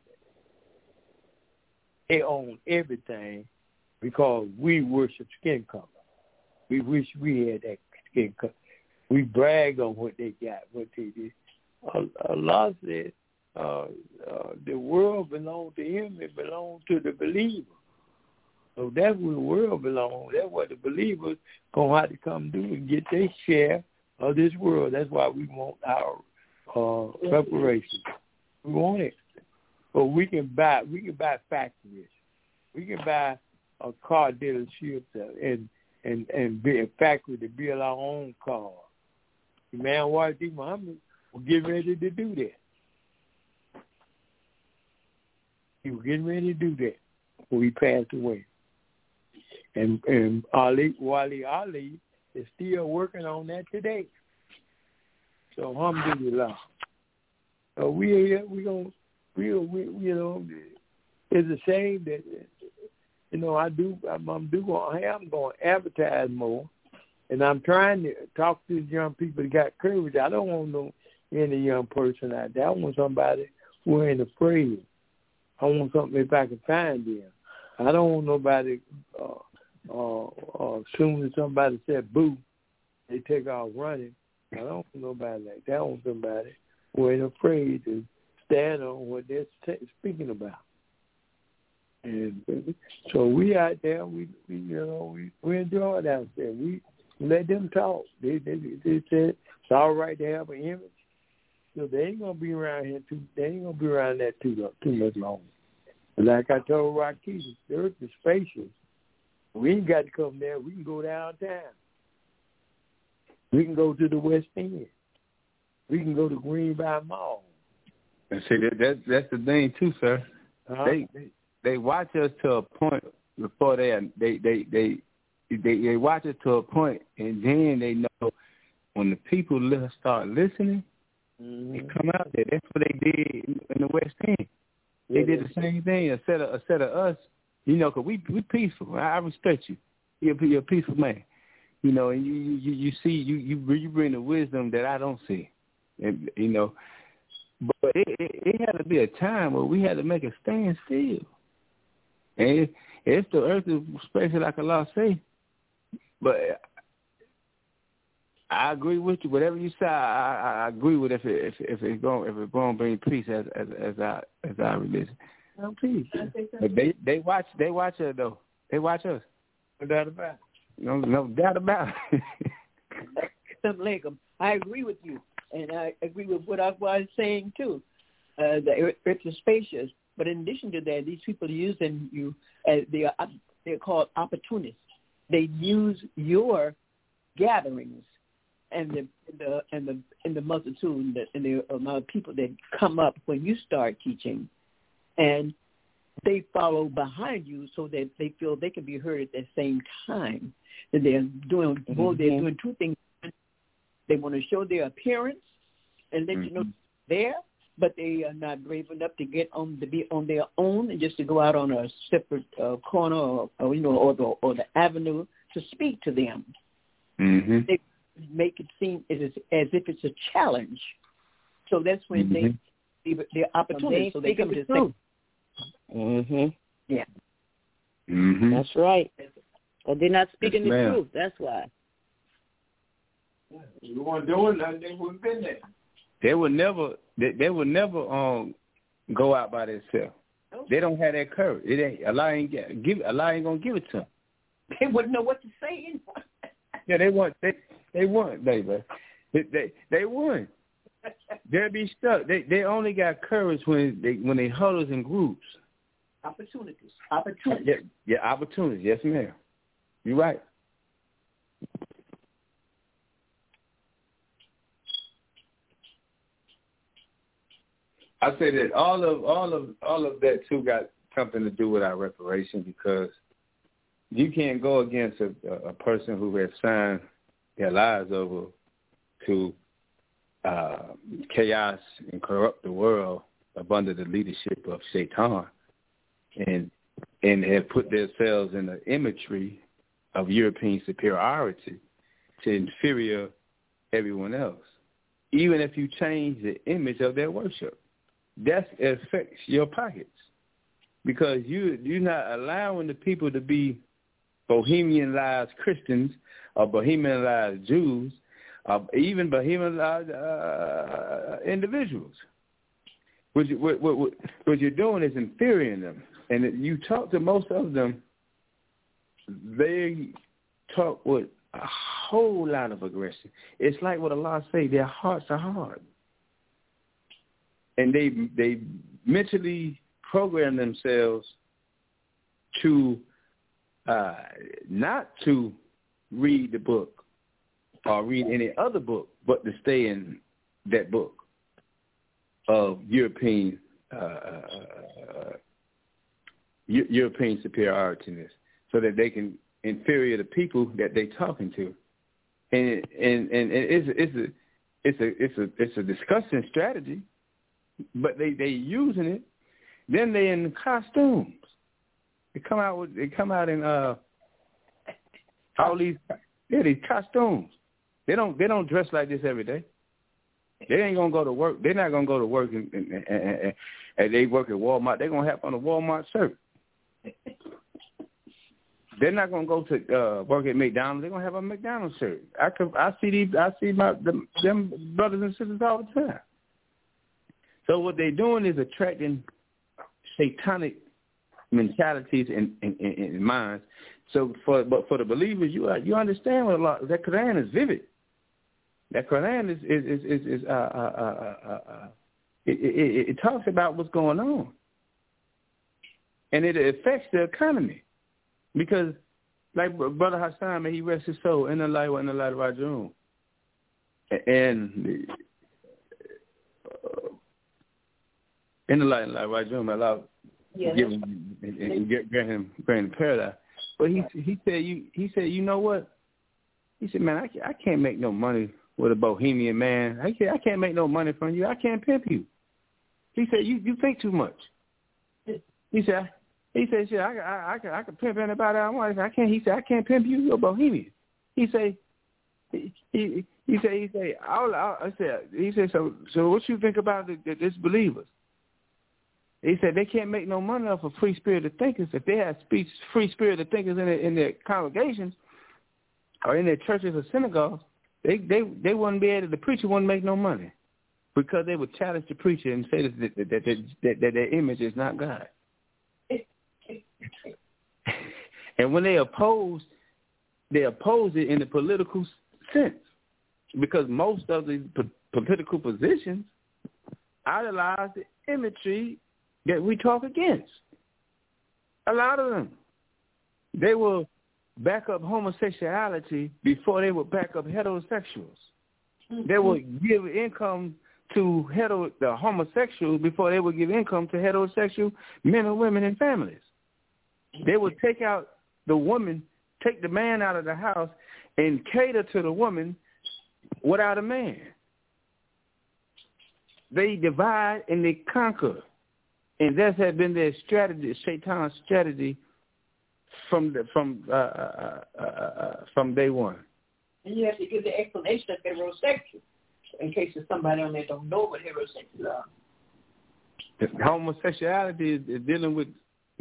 They own everything because we worship skin color. We wish we had that skin color. We brag on what they got, what they did. Allah said the world belongs to him. It belongs to the believer. So that's where the world belongs. That's what the believers going to have to come do and get their share of this world. That's why we want our preparation. We want it. But we can buy factories. We can buy a car dealership and be a factory to build our own cars. Man, Wadi Muhammad was getting ready to do that. He was getting ready to do that before he passed away. And Wali Ali is still working on that today. So alhamdulillah. So we are here. It's a shame that I'm going to advertise more, and I'm trying to talk to these young people that got courage. I don't want any young person out there. I want somebody who ain't afraid. I want something if I can find them. I don't want nobody. Soon as somebody said boo, they take off running. I don't want nobody like that. I want somebody who ain't afraid to stand on what they're speaking about. And so we out there, we enjoy it out there. We let them talk. They said it's all right to have an image. So they ain't gonna be around here they ain't gonna be around that too much longer. But like I told Rocky, the earth is spacious. We ain't got to come there. We can go downtown. We can go to the West End. We can go to Greenbrier Mall. And see, that's the thing too, sir. Uh-huh. They watch us to a point before they watch us to a point, and then they know when the people start listening, they come out there. That's what they did in the West End. They did the same thing. A set of us, because we peaceful. I respect you. You're a peaceful man, and you see you bring the wisdom that I don't see, and But it had to be a time where we had to make a stand still. And if the earth is special, like Allah say, but I agree with you. Whatever you say, I agree with if it's going to bring peace as our religion. Peace. But they watch us though. They watch us. No doubt about it. No doubt about it. I agree with you, and I agree with what I was saying too. The earth is spacious, but in addition to that, these people are using you as they're called opportunists. They use your gatherings and the multitude and the amount of people that come up when you start teaching, and they follow behind you so that they feel they can be heard at the same time. And they're doing they're doing two things. They want to show their appearance and let you know they're there, but they are not brave enough to be on their own and just to go out on a separate corner or the avenue to speak to them. Mm-hmm. They make it seem as if it's a challenge. So that's when they're opportunities. So they come to truth. Yeah. Mm-hmm. That's right. But they're not speaking the truth. That's why. You weren't doing nothing, they wouldn't been there. They would never go out by themselves. They don't have that courage. Allah ain't gonna give it to them. They wouldn't know what to say anyway. Yeah, they won, baby. They won. They'll be stuck. They only got courage when they huddles in groups. Opportunities. Yeah, opportunities. Yes, ma'am. You're right. I say that all of that too got something to do with our reparation, because you can't go against a person who has signed their lives over to chaos and corrupt the world up under the leadership of Shaitan, and have put themselves in the imagery of European superiority to inferior everyone else. Even if you change the image of their worship, that affects your pockets, because you're not allowing the people to be Bohemianized Christians or Bohemianized Jews, or even Bohemianized individuals. What you're doing is inferior them. And you talk to most of them, they talk with a whole lot of aggression. It's like what Allah say, their hearts are hard. And they mentally program themselves to not to read the book or read any other book, but to stay in that book of European superiority, so that they can inferior the people that they're talking to, and it's a disgusting strategy, but they using it. Then they in costumes. They come out in all these costumes. They don't dress like this every day. They ain't gonna go to work. They're not gonna go to work and they work at Walmart. They're gonna have on a Walmart shirt. They're not gonna go to work at McDonald's. They're gonna have a McDonald's shirt. I see them brothers and sisters all the time. So what they're doing is attracting satanic mentalities and minds. So for the believers, you understand what a lot. That Quran is vivid. That Quran it talks about what's going on, and it affects the economy, because like Brother Hassan, may he rest his soul, in the light of Rajun, and in the light of Rajun, Allah give him and grant him paradise. But he said, you know what? He said, man, I can't make no money with a Bohemian man. I can't make no money from you. I can't pimp you. He said, you think too much. He said, shit, I can pimp anybody I want. I can't. He said, I can't pimp you. You're a Bohemian. He said, so what you think about the disbelievers? He said they can't make no money off of free spirited thinkers. If they had free spirited thinkers in their congregations or in their churches or synagogues, they wouldn't be able. The preacher wouldn't make no money, because they would challenge the preacher and say that their image is not God. And when they oppose they oppose it in the political sense, because most of the political positions idolize the imagery that we talk against. A lot of them. They will back up homosexuality before they will back up heterosexuals. They will give income to the homosexuals before they will give income to heterosexual men and women and families. They will take out the woman, take the man out of the house, and cater to the woman without a man. They divide and they conquer. And that has been their strategy, Shaitan's strategy from day one. And you have to give the explanation of heterosexual, in case there's somebody on there don't know what heterosexual are. Homosexuality is dealing with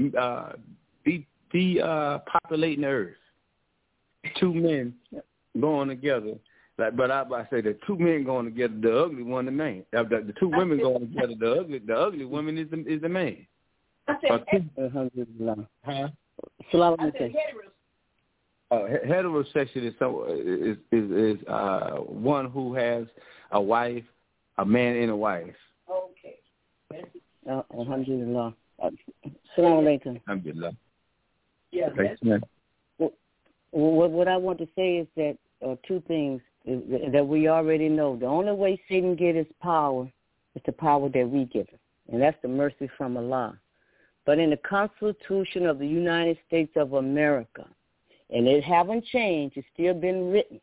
depopulating the earth. Two men going together. But I say the two men going together, the ugly one, the man. The two women going together, the ugly woman is the man. I said heterosexual is one who has a wife, a man and a wife. Okay. Alhamdulillah. Assalamu alaikum. Alhamdulillah. Yeah. What I want to say is that two things that we already know. The only way Satan get his power is the power that we give him, and that's the mercy from Allah. But in the Constitution of the United States of America, and it haven't changed, it's still been written,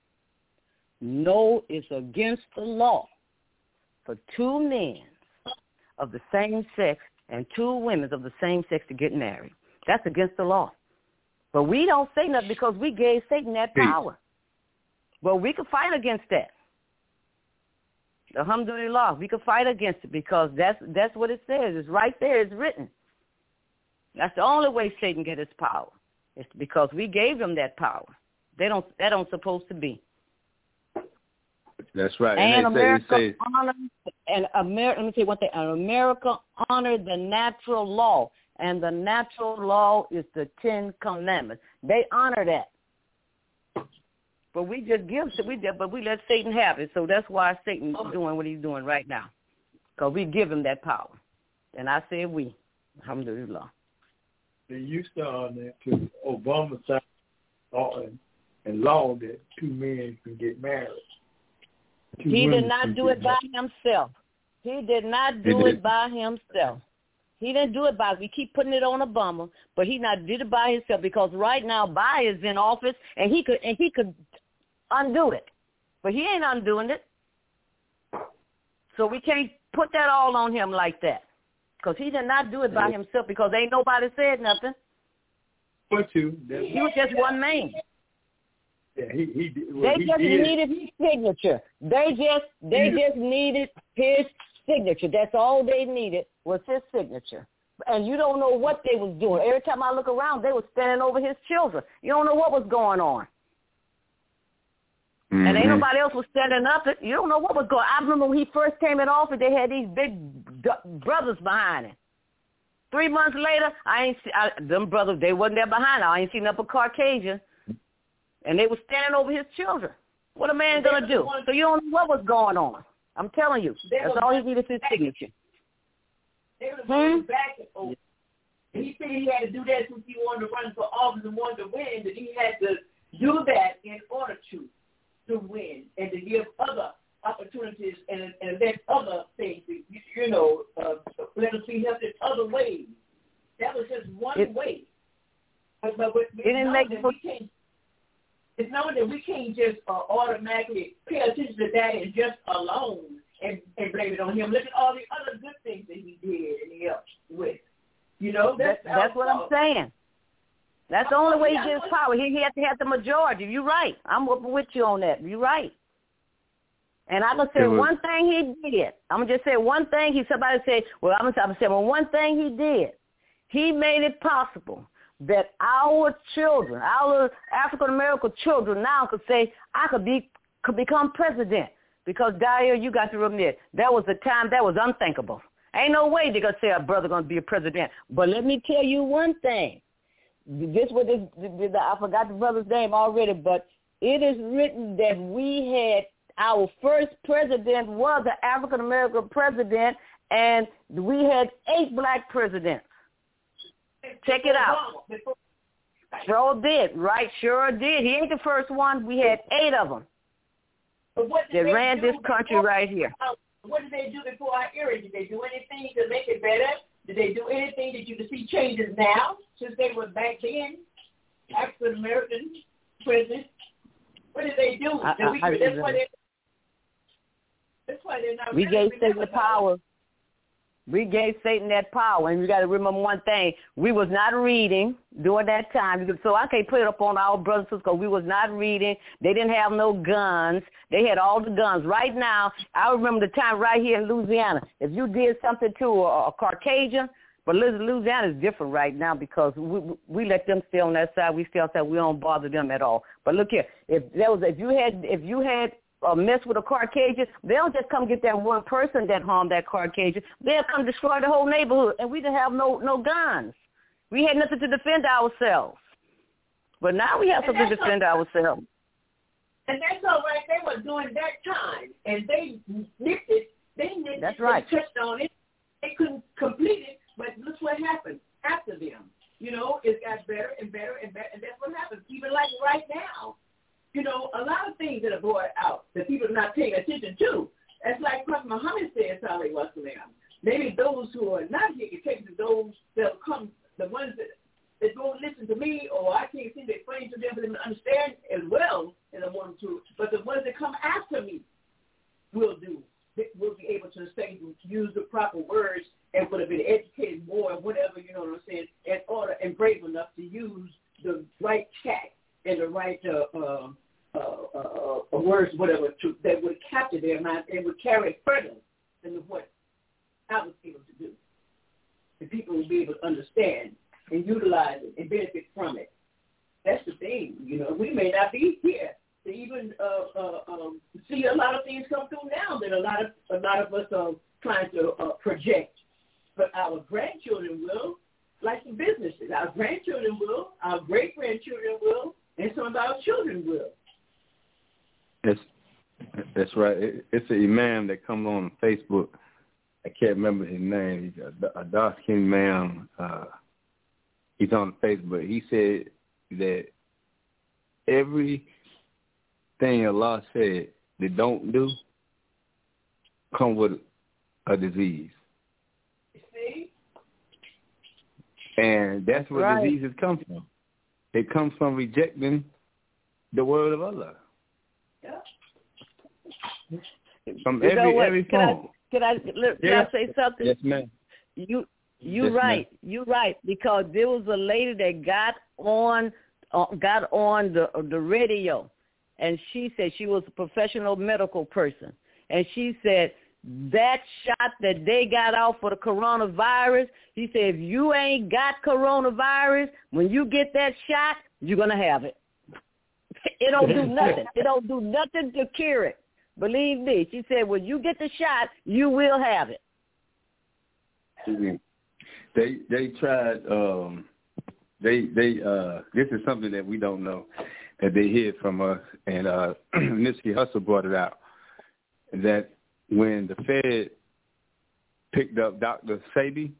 no, it's against the law for two men of the same sex and two women of the same sex to get married. That's against the law. But we don't say nothing because we gave Satan that power. But we can fight against that. Alhamdulillah, we can fight against it because that's what it says. It's right there. It's written. That's the only way Satan get his power. It's because we gave him that power. That don't supposed to be. That's right. And America honor, let me tell you one thing. America honored the natural law, and the natural law is the 10 Commandments. They honor that. But we just but we let Satan have it. So that's why Satan's doing what he's doing right now, because we give him that power. And I say we, alhamdulillah. They used to honor to Obama signed and law that two men can get married. He did not do it by himself. He did not do it by himself. He didn't do it by. We keep putting it on Obama, but he not did it by himself because right now Biden is in office and he could undo it, but he ain't undoing it. So we can't put that all on him like that because he did not do it by himself because ain't nobody said nothing. He was just one man. Yeah, he needed his signature. They just needed his signature. That's all they needed was his signature. And you don't know what they was doing. Every time I look around, they were standing over his children. You don't know what was going on. Mm-hmm. And ain't nobody else was standing up. You don't know what was going on. I remember when he first came in office, they had these big brothers behind him. 3 months later, them brothers, they wasn't there behind him. I ain't seen up a Caucasian. And they were standing over his children. What a man going to do? So you don't know what was going on. I'm telling you. That's all he needed is his signature. They were going back and forth. He said he had to do that since he wanted to run for office and wanted to win, that he had to do that in order to win and to give other opportunities and let other things, let us be helped in other ways. That was just one way. But it's known that we can't just automatically pay attention to that and just alone and blame it on him. Look at all the other good things that he did and he helped with. That's what I'm saying. That's the only way he gets power. He had to have the majority. You're right. I'm with you on that. You're right. And I'm going to say one thing he did. I'm going to just say one thing. Somebody say, I'm going to say, one thing he did. He made it possible that our children, our African-American children now could say, I could become president. Because, Dyer, you got to admit, that was a time that was unthinkable. Ain't no way they're going to say a brother going to be a president. But let me tell you one thing. I forgot the brother's name already, but it is written that we had our first president was an African American president, and we had 8 black presidents. Check it out. Sure did, right? Sure did. He ain't the first one. We had 8 of them that ran this country right here. What did they do before our era? Did they do anything to make it better? Did they do anything that you can see changes now since they were back then? African American president. What did they do? That's why they're not. We gave Satan the power. We gave Satan that power, and you got to remember one thing: we was not reading during that time. So I can't put it up on our brothers because we was not reading. They didn't have no guns. They had all the guns. Right now, I remember the time right here in Louisiana. If you did something to a Caucasian, but Louisiana is different right now because we let them stay on that side. We still say we don't bother them at all. But look here, if you had mess with a Caucasian, they don't just come get that one person that harmed that Caucasian. They'll come destroy the whole neighborhood, and we didn't have no guns. We had nothing to defend ourselves. But now we have something to defend ourselves. And that's all right. They were doing that time, and they nipped it. That's right. They touched on it. They couldn't complete it, but look what happened after them. You know, it got better and better and better, and that's what happens. Even like right now, you know, a lot of things that are brought out that people are not paying attention to. That's like Prophet Muhammad said, Sallallahu Alaihi Wasallam. Maybe those who are not here can take to those that come, the ones that don't listen to me, or I can't seem to explain to them for them to understand as well as I want them to. But the ones that come after me will do. Will be able to say, use the proper words, and would have been educated more, and whatever, you know what I'm saying, in order and brave enough to use the right chat and the right words, whatever, that would capture their mind and would carry it further than what I was able to do. And people will be able to understand and utilize it and benefit from it. That's the thing, you know. We may not be here to even see a lot of things come through now that a lot of us are trying to project. But our grandchildren will, like the businesses. Our grandchildren will, our great-grandchildren will, and some of our children will. That's right. It's an imam that comes on Facebook. I can't remember his name. He's a dark-skinned man. He's on Facebook. He said that everything Allah said they don't do come with a disease. See? And that's where right. Diseases come from. It comes from rejecting the word of Allah. Yeah. From every form. Can I say something? Yes, ma'am. You Yes, right. ma'am. You right, because there was a lady that got on the radio, and she said she was a professional medical person, and she said that shot that they got out for the coronavirus, he said, if you ain't got coronavirus, when you get that shot, you're gonna have it. It don't do nothing. It don't do nothing to cure it. Believe me. She said, when you get the shot, you will have it. They tried. This is something that we don't know, that they hear from us, and Nipsey Hussle brought it out, that when the Fed picked up Dr. Sebi,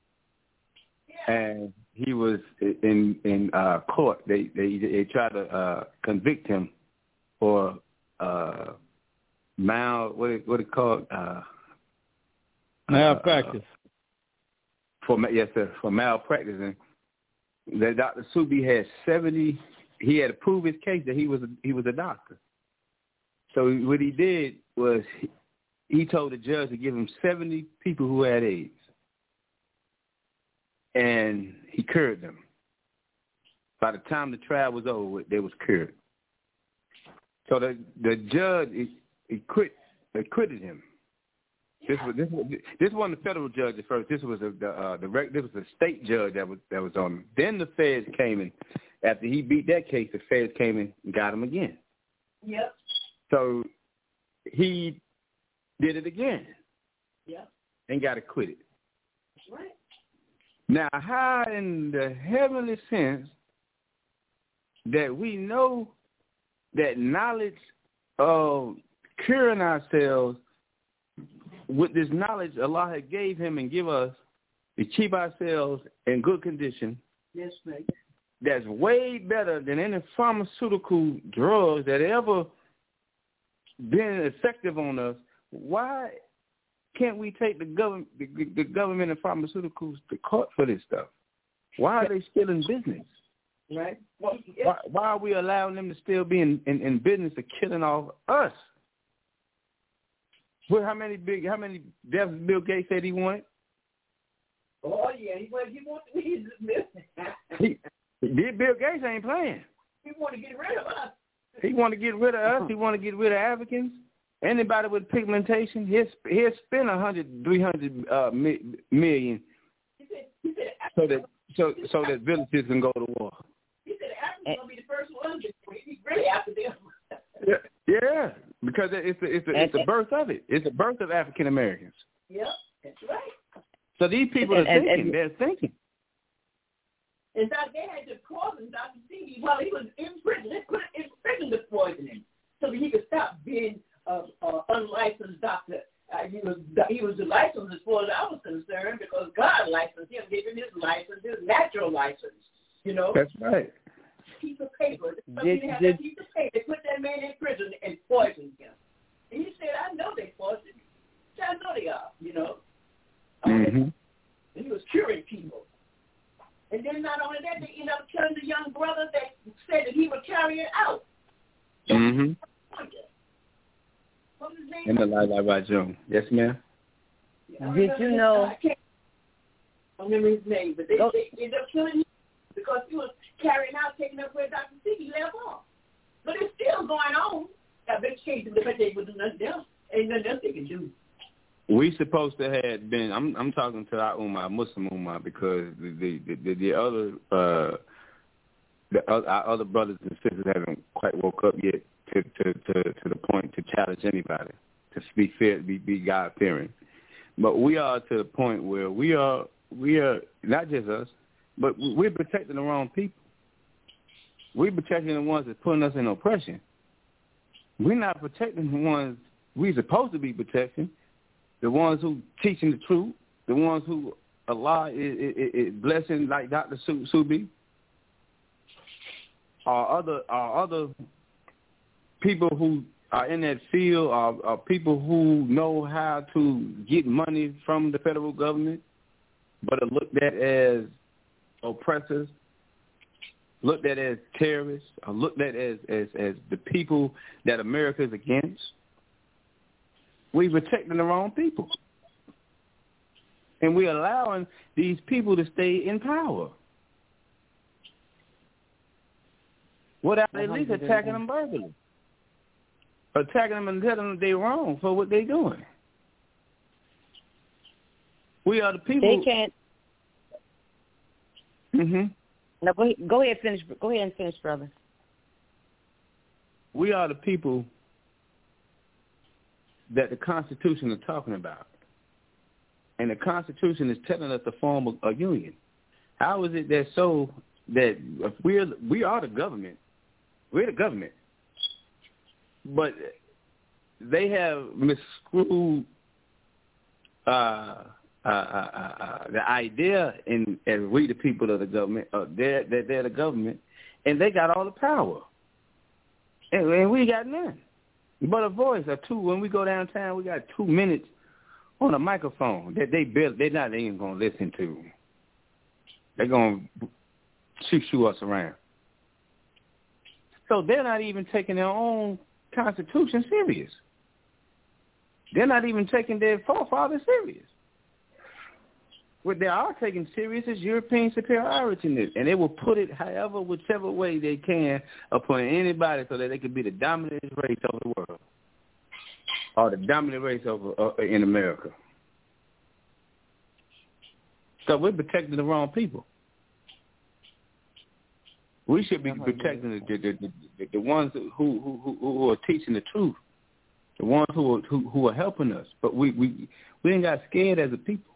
and he was in court, they tried to convict him for what it called malpractice. For malpracticing. That Dr. Sebi had 70. He had to prove his case that he was a doctor. So what he did was he told the judge to give him 70 people who had AIDS, and he cured them. By the time the trial was over, they was cured. So the judge acquitted him. This wasn't the federal judge at first. This was the state judge that was on him. Then the feds came in. After he beat that case, the feds came in and got him again. Yep. So he did it again. Yep. And got acquitted. That's right. Now, how in the heavenly sense that we know that knowledge of curing ourselves with this knowledge Allah had gave him and give us to keep ourselves in good condition. Yes, ma'am. That's way better than any pharmaceutical drugs that ever been effective on us. Why can't we take the government and pharmaceuticals to court for this stuff? Why are they still in business? Right. Why are we allowing them to still be in business of killing off us? Well, how many deaths Bill Gates said he wanted? Oh yeah, he wants Bill Gates ain't playing. He want to get rid of us. He want to get rid of us. He want to get rid of Africans. Anybody with pigmentation, he'll spend 300 million so that villages can go to war. He said Africans gonna be the first ones. He's really after them. Yeah, because it's the birth of it. It's the birth of African Americans. Yep, that's right. So these people are thinking. They're thinking. In fact, they had to poison Dr. Seeley while he was in prison. They put in prison to poison him so that he could stop being unlicensed doctor. He was licensed as far as I was concerned because God licensed him, gave him his license, his natural license. You know. That's right. Piece of paper. They had a piece of paper. They put that man in prison and poisoned him. And he said, "I know they poisoned him. I know they are." You know. Mm-hmm. And he was curing people. And then not only that, they ended up killing the young brother that said that he would carry it out. Mm-hmm. What was his name? And the Lai Jones. Yes, ma'am. Did you know? I can't remember his name, but they ended up killing him because he was carrying out, taking up where Dr. Seeley left off. But it's still going on. I bet they would do nothing else. Ain't nothing else they can do. We supposed to have been. I'm talking to our Ummah, Muslim Ummah, because our other brothers and sisters haven't quite woke up yet to the point to challenge anybody, to be fair, be God fearing. But we are to the point where we are not just us, but we're protecting the wrong people. We're protecting the ones that's putting us in oppression. We're not protecting the ones we're supposed to be protecting. The ones who teaching the truth, the ones who Allah is blessing, like Dr. Subi, are other people who are in that field, are people who know how to get money from the federal government, but are looked at as oppressors, looked at as terrorists, are looked at as the people that America is against. We're protecting the wrong people. And we're allowing these people to stay in power without at least attacking them verbally. Attacking them and telling them they're wrong for what they're doing. We are the people. They can't. Mm-hmm. No, go ahead and finish, brother. We are the people that the Constitution is talking about. And the Constitution is telling us to form a union. How is it that if we are the government, we're the government, but they have miscrewed the idea as we the people of the government, they're the government, and they got all the power, and we got none. But a voice or two. When we go downtown, we got 2 minutes on a microphone that they're not even going to listen to. They're going to shoo us around. So they're not even taking their own Constitution serious. They're not even taking their forefathers serious. What they are taking serious is European superiority, and they will put it whichever way they can upon anybody so that they can be the dominant race over the world or the dominant race in America. So we're protecting the wrong people. We should be protecting the ones who are teaching the truth, the ones who are helping us. But we ain't got scared as a people.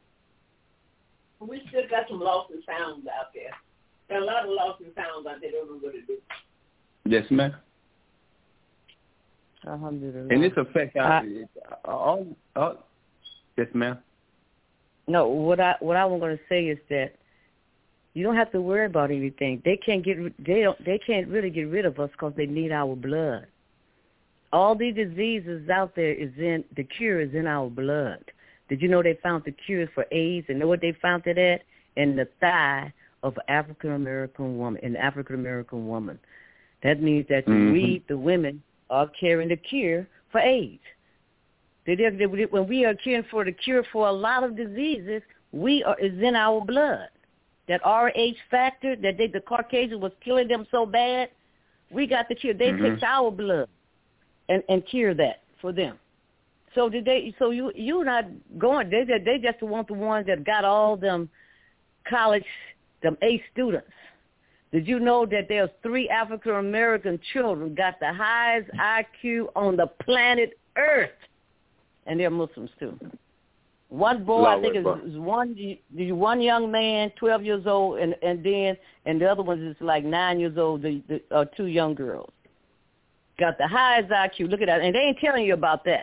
We still got some lost and found out there. There are a lot of lost and found out there that don't know what to do. Yes, ma'am. Alhamdulillah. And this affects all. Yes, ma'am. No, what I was going to say is that you don't have to worry about anything. They can't really get rid of us because they need our blood. All these diseases out there the cure is in our blood. Did you know they found the cure for AIDS? And know what they found it at? In the thigh of an African American woman. That means that we, the women, are carrying the cure for AIDS. When we are caring for the cure for a lot of diseases, is in our blood. That RH factor that the Caucasian was killing them so bad, we got the cure. They take our blood and cure that for them. So you're not going. They just want the ones that got all them college, them A students. Did you know that there's 3 African American children got the highest IQ on the planet Earth, and they're Muslims too. One boy, I think, is one young man, 12 years old, and the other one is like 9 years old. The 2 young girls got the highest IQ. Look at that, and they ain't telling you about that.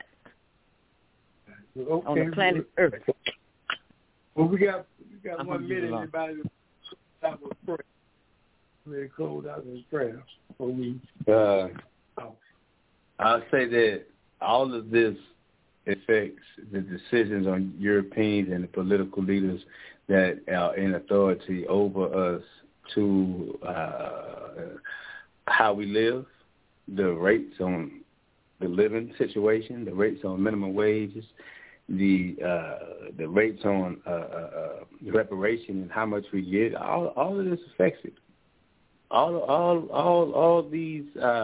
Okay. On the planet Earth. Well, we got 1 minute. Everybody stop with prayer. We'll close out with prayer. I'll say that all of this affects the decisions on Europeans and the political leaders that are in authority over us to how we live, the rates on the living situation, the rates on minimum wages, the rates on reparation and how much we get. All of this affects it. All these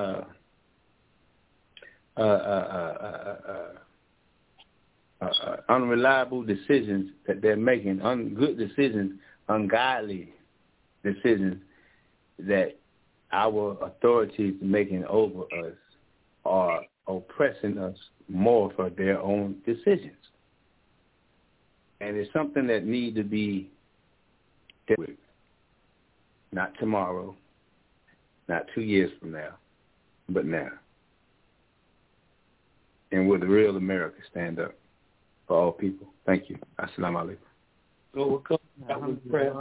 unreliable decisions that they're making, good decisions, ungodly decisions that our authorities are making over us are oppressing us more for their own decisions. And it's something that needs to be dealt with. Not tomorrow, not 2 years from now, but now. And will the real America stand up for all people? Thank you. Assalamu alaikum. So we'll come out with prayer.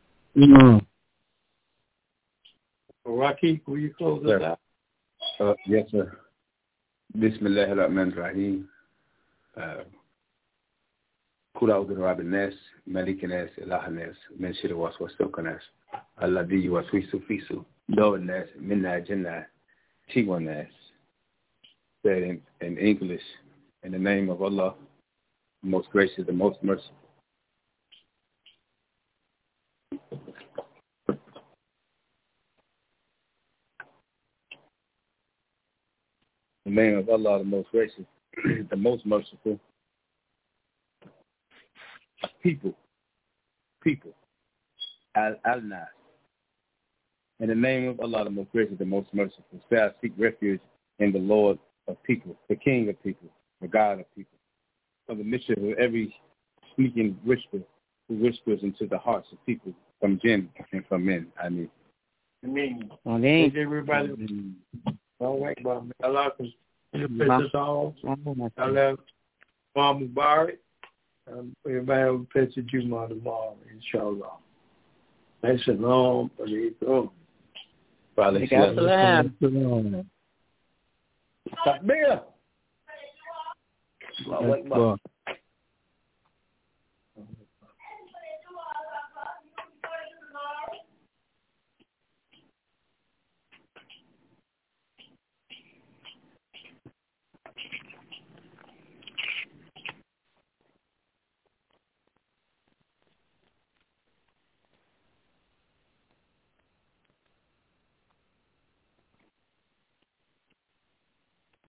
Rocky, will you close us out? Yes, sir. Bismillah ar-Rahman ar-Rahim. Kul a'udhu bi rabbin nas, malikin nas, ilahin nas, min sharri waswasil nas, alladhi yuwaswisu fi sudurin nas, min al-jinnati wan nas. Said in English, in the name of Allah, the most gracious, the most merciful. In the name of Allah, the most gracious, the most merciful. People, Al-Nas. In the name of Allah, the most gracious, the most merciful. Say I seek refuge in the Lord of people, the King of people, the God of people, from the mischief of every sneaking whisper who whispers into the hearts of people, from jinn and from men. I mean. Thank everybody. Don't wait, but Allah can finish us all. Allah, Mubarak. Everybody will picture Juma tomorrow, inshallah. Thanks a long for the Takbir.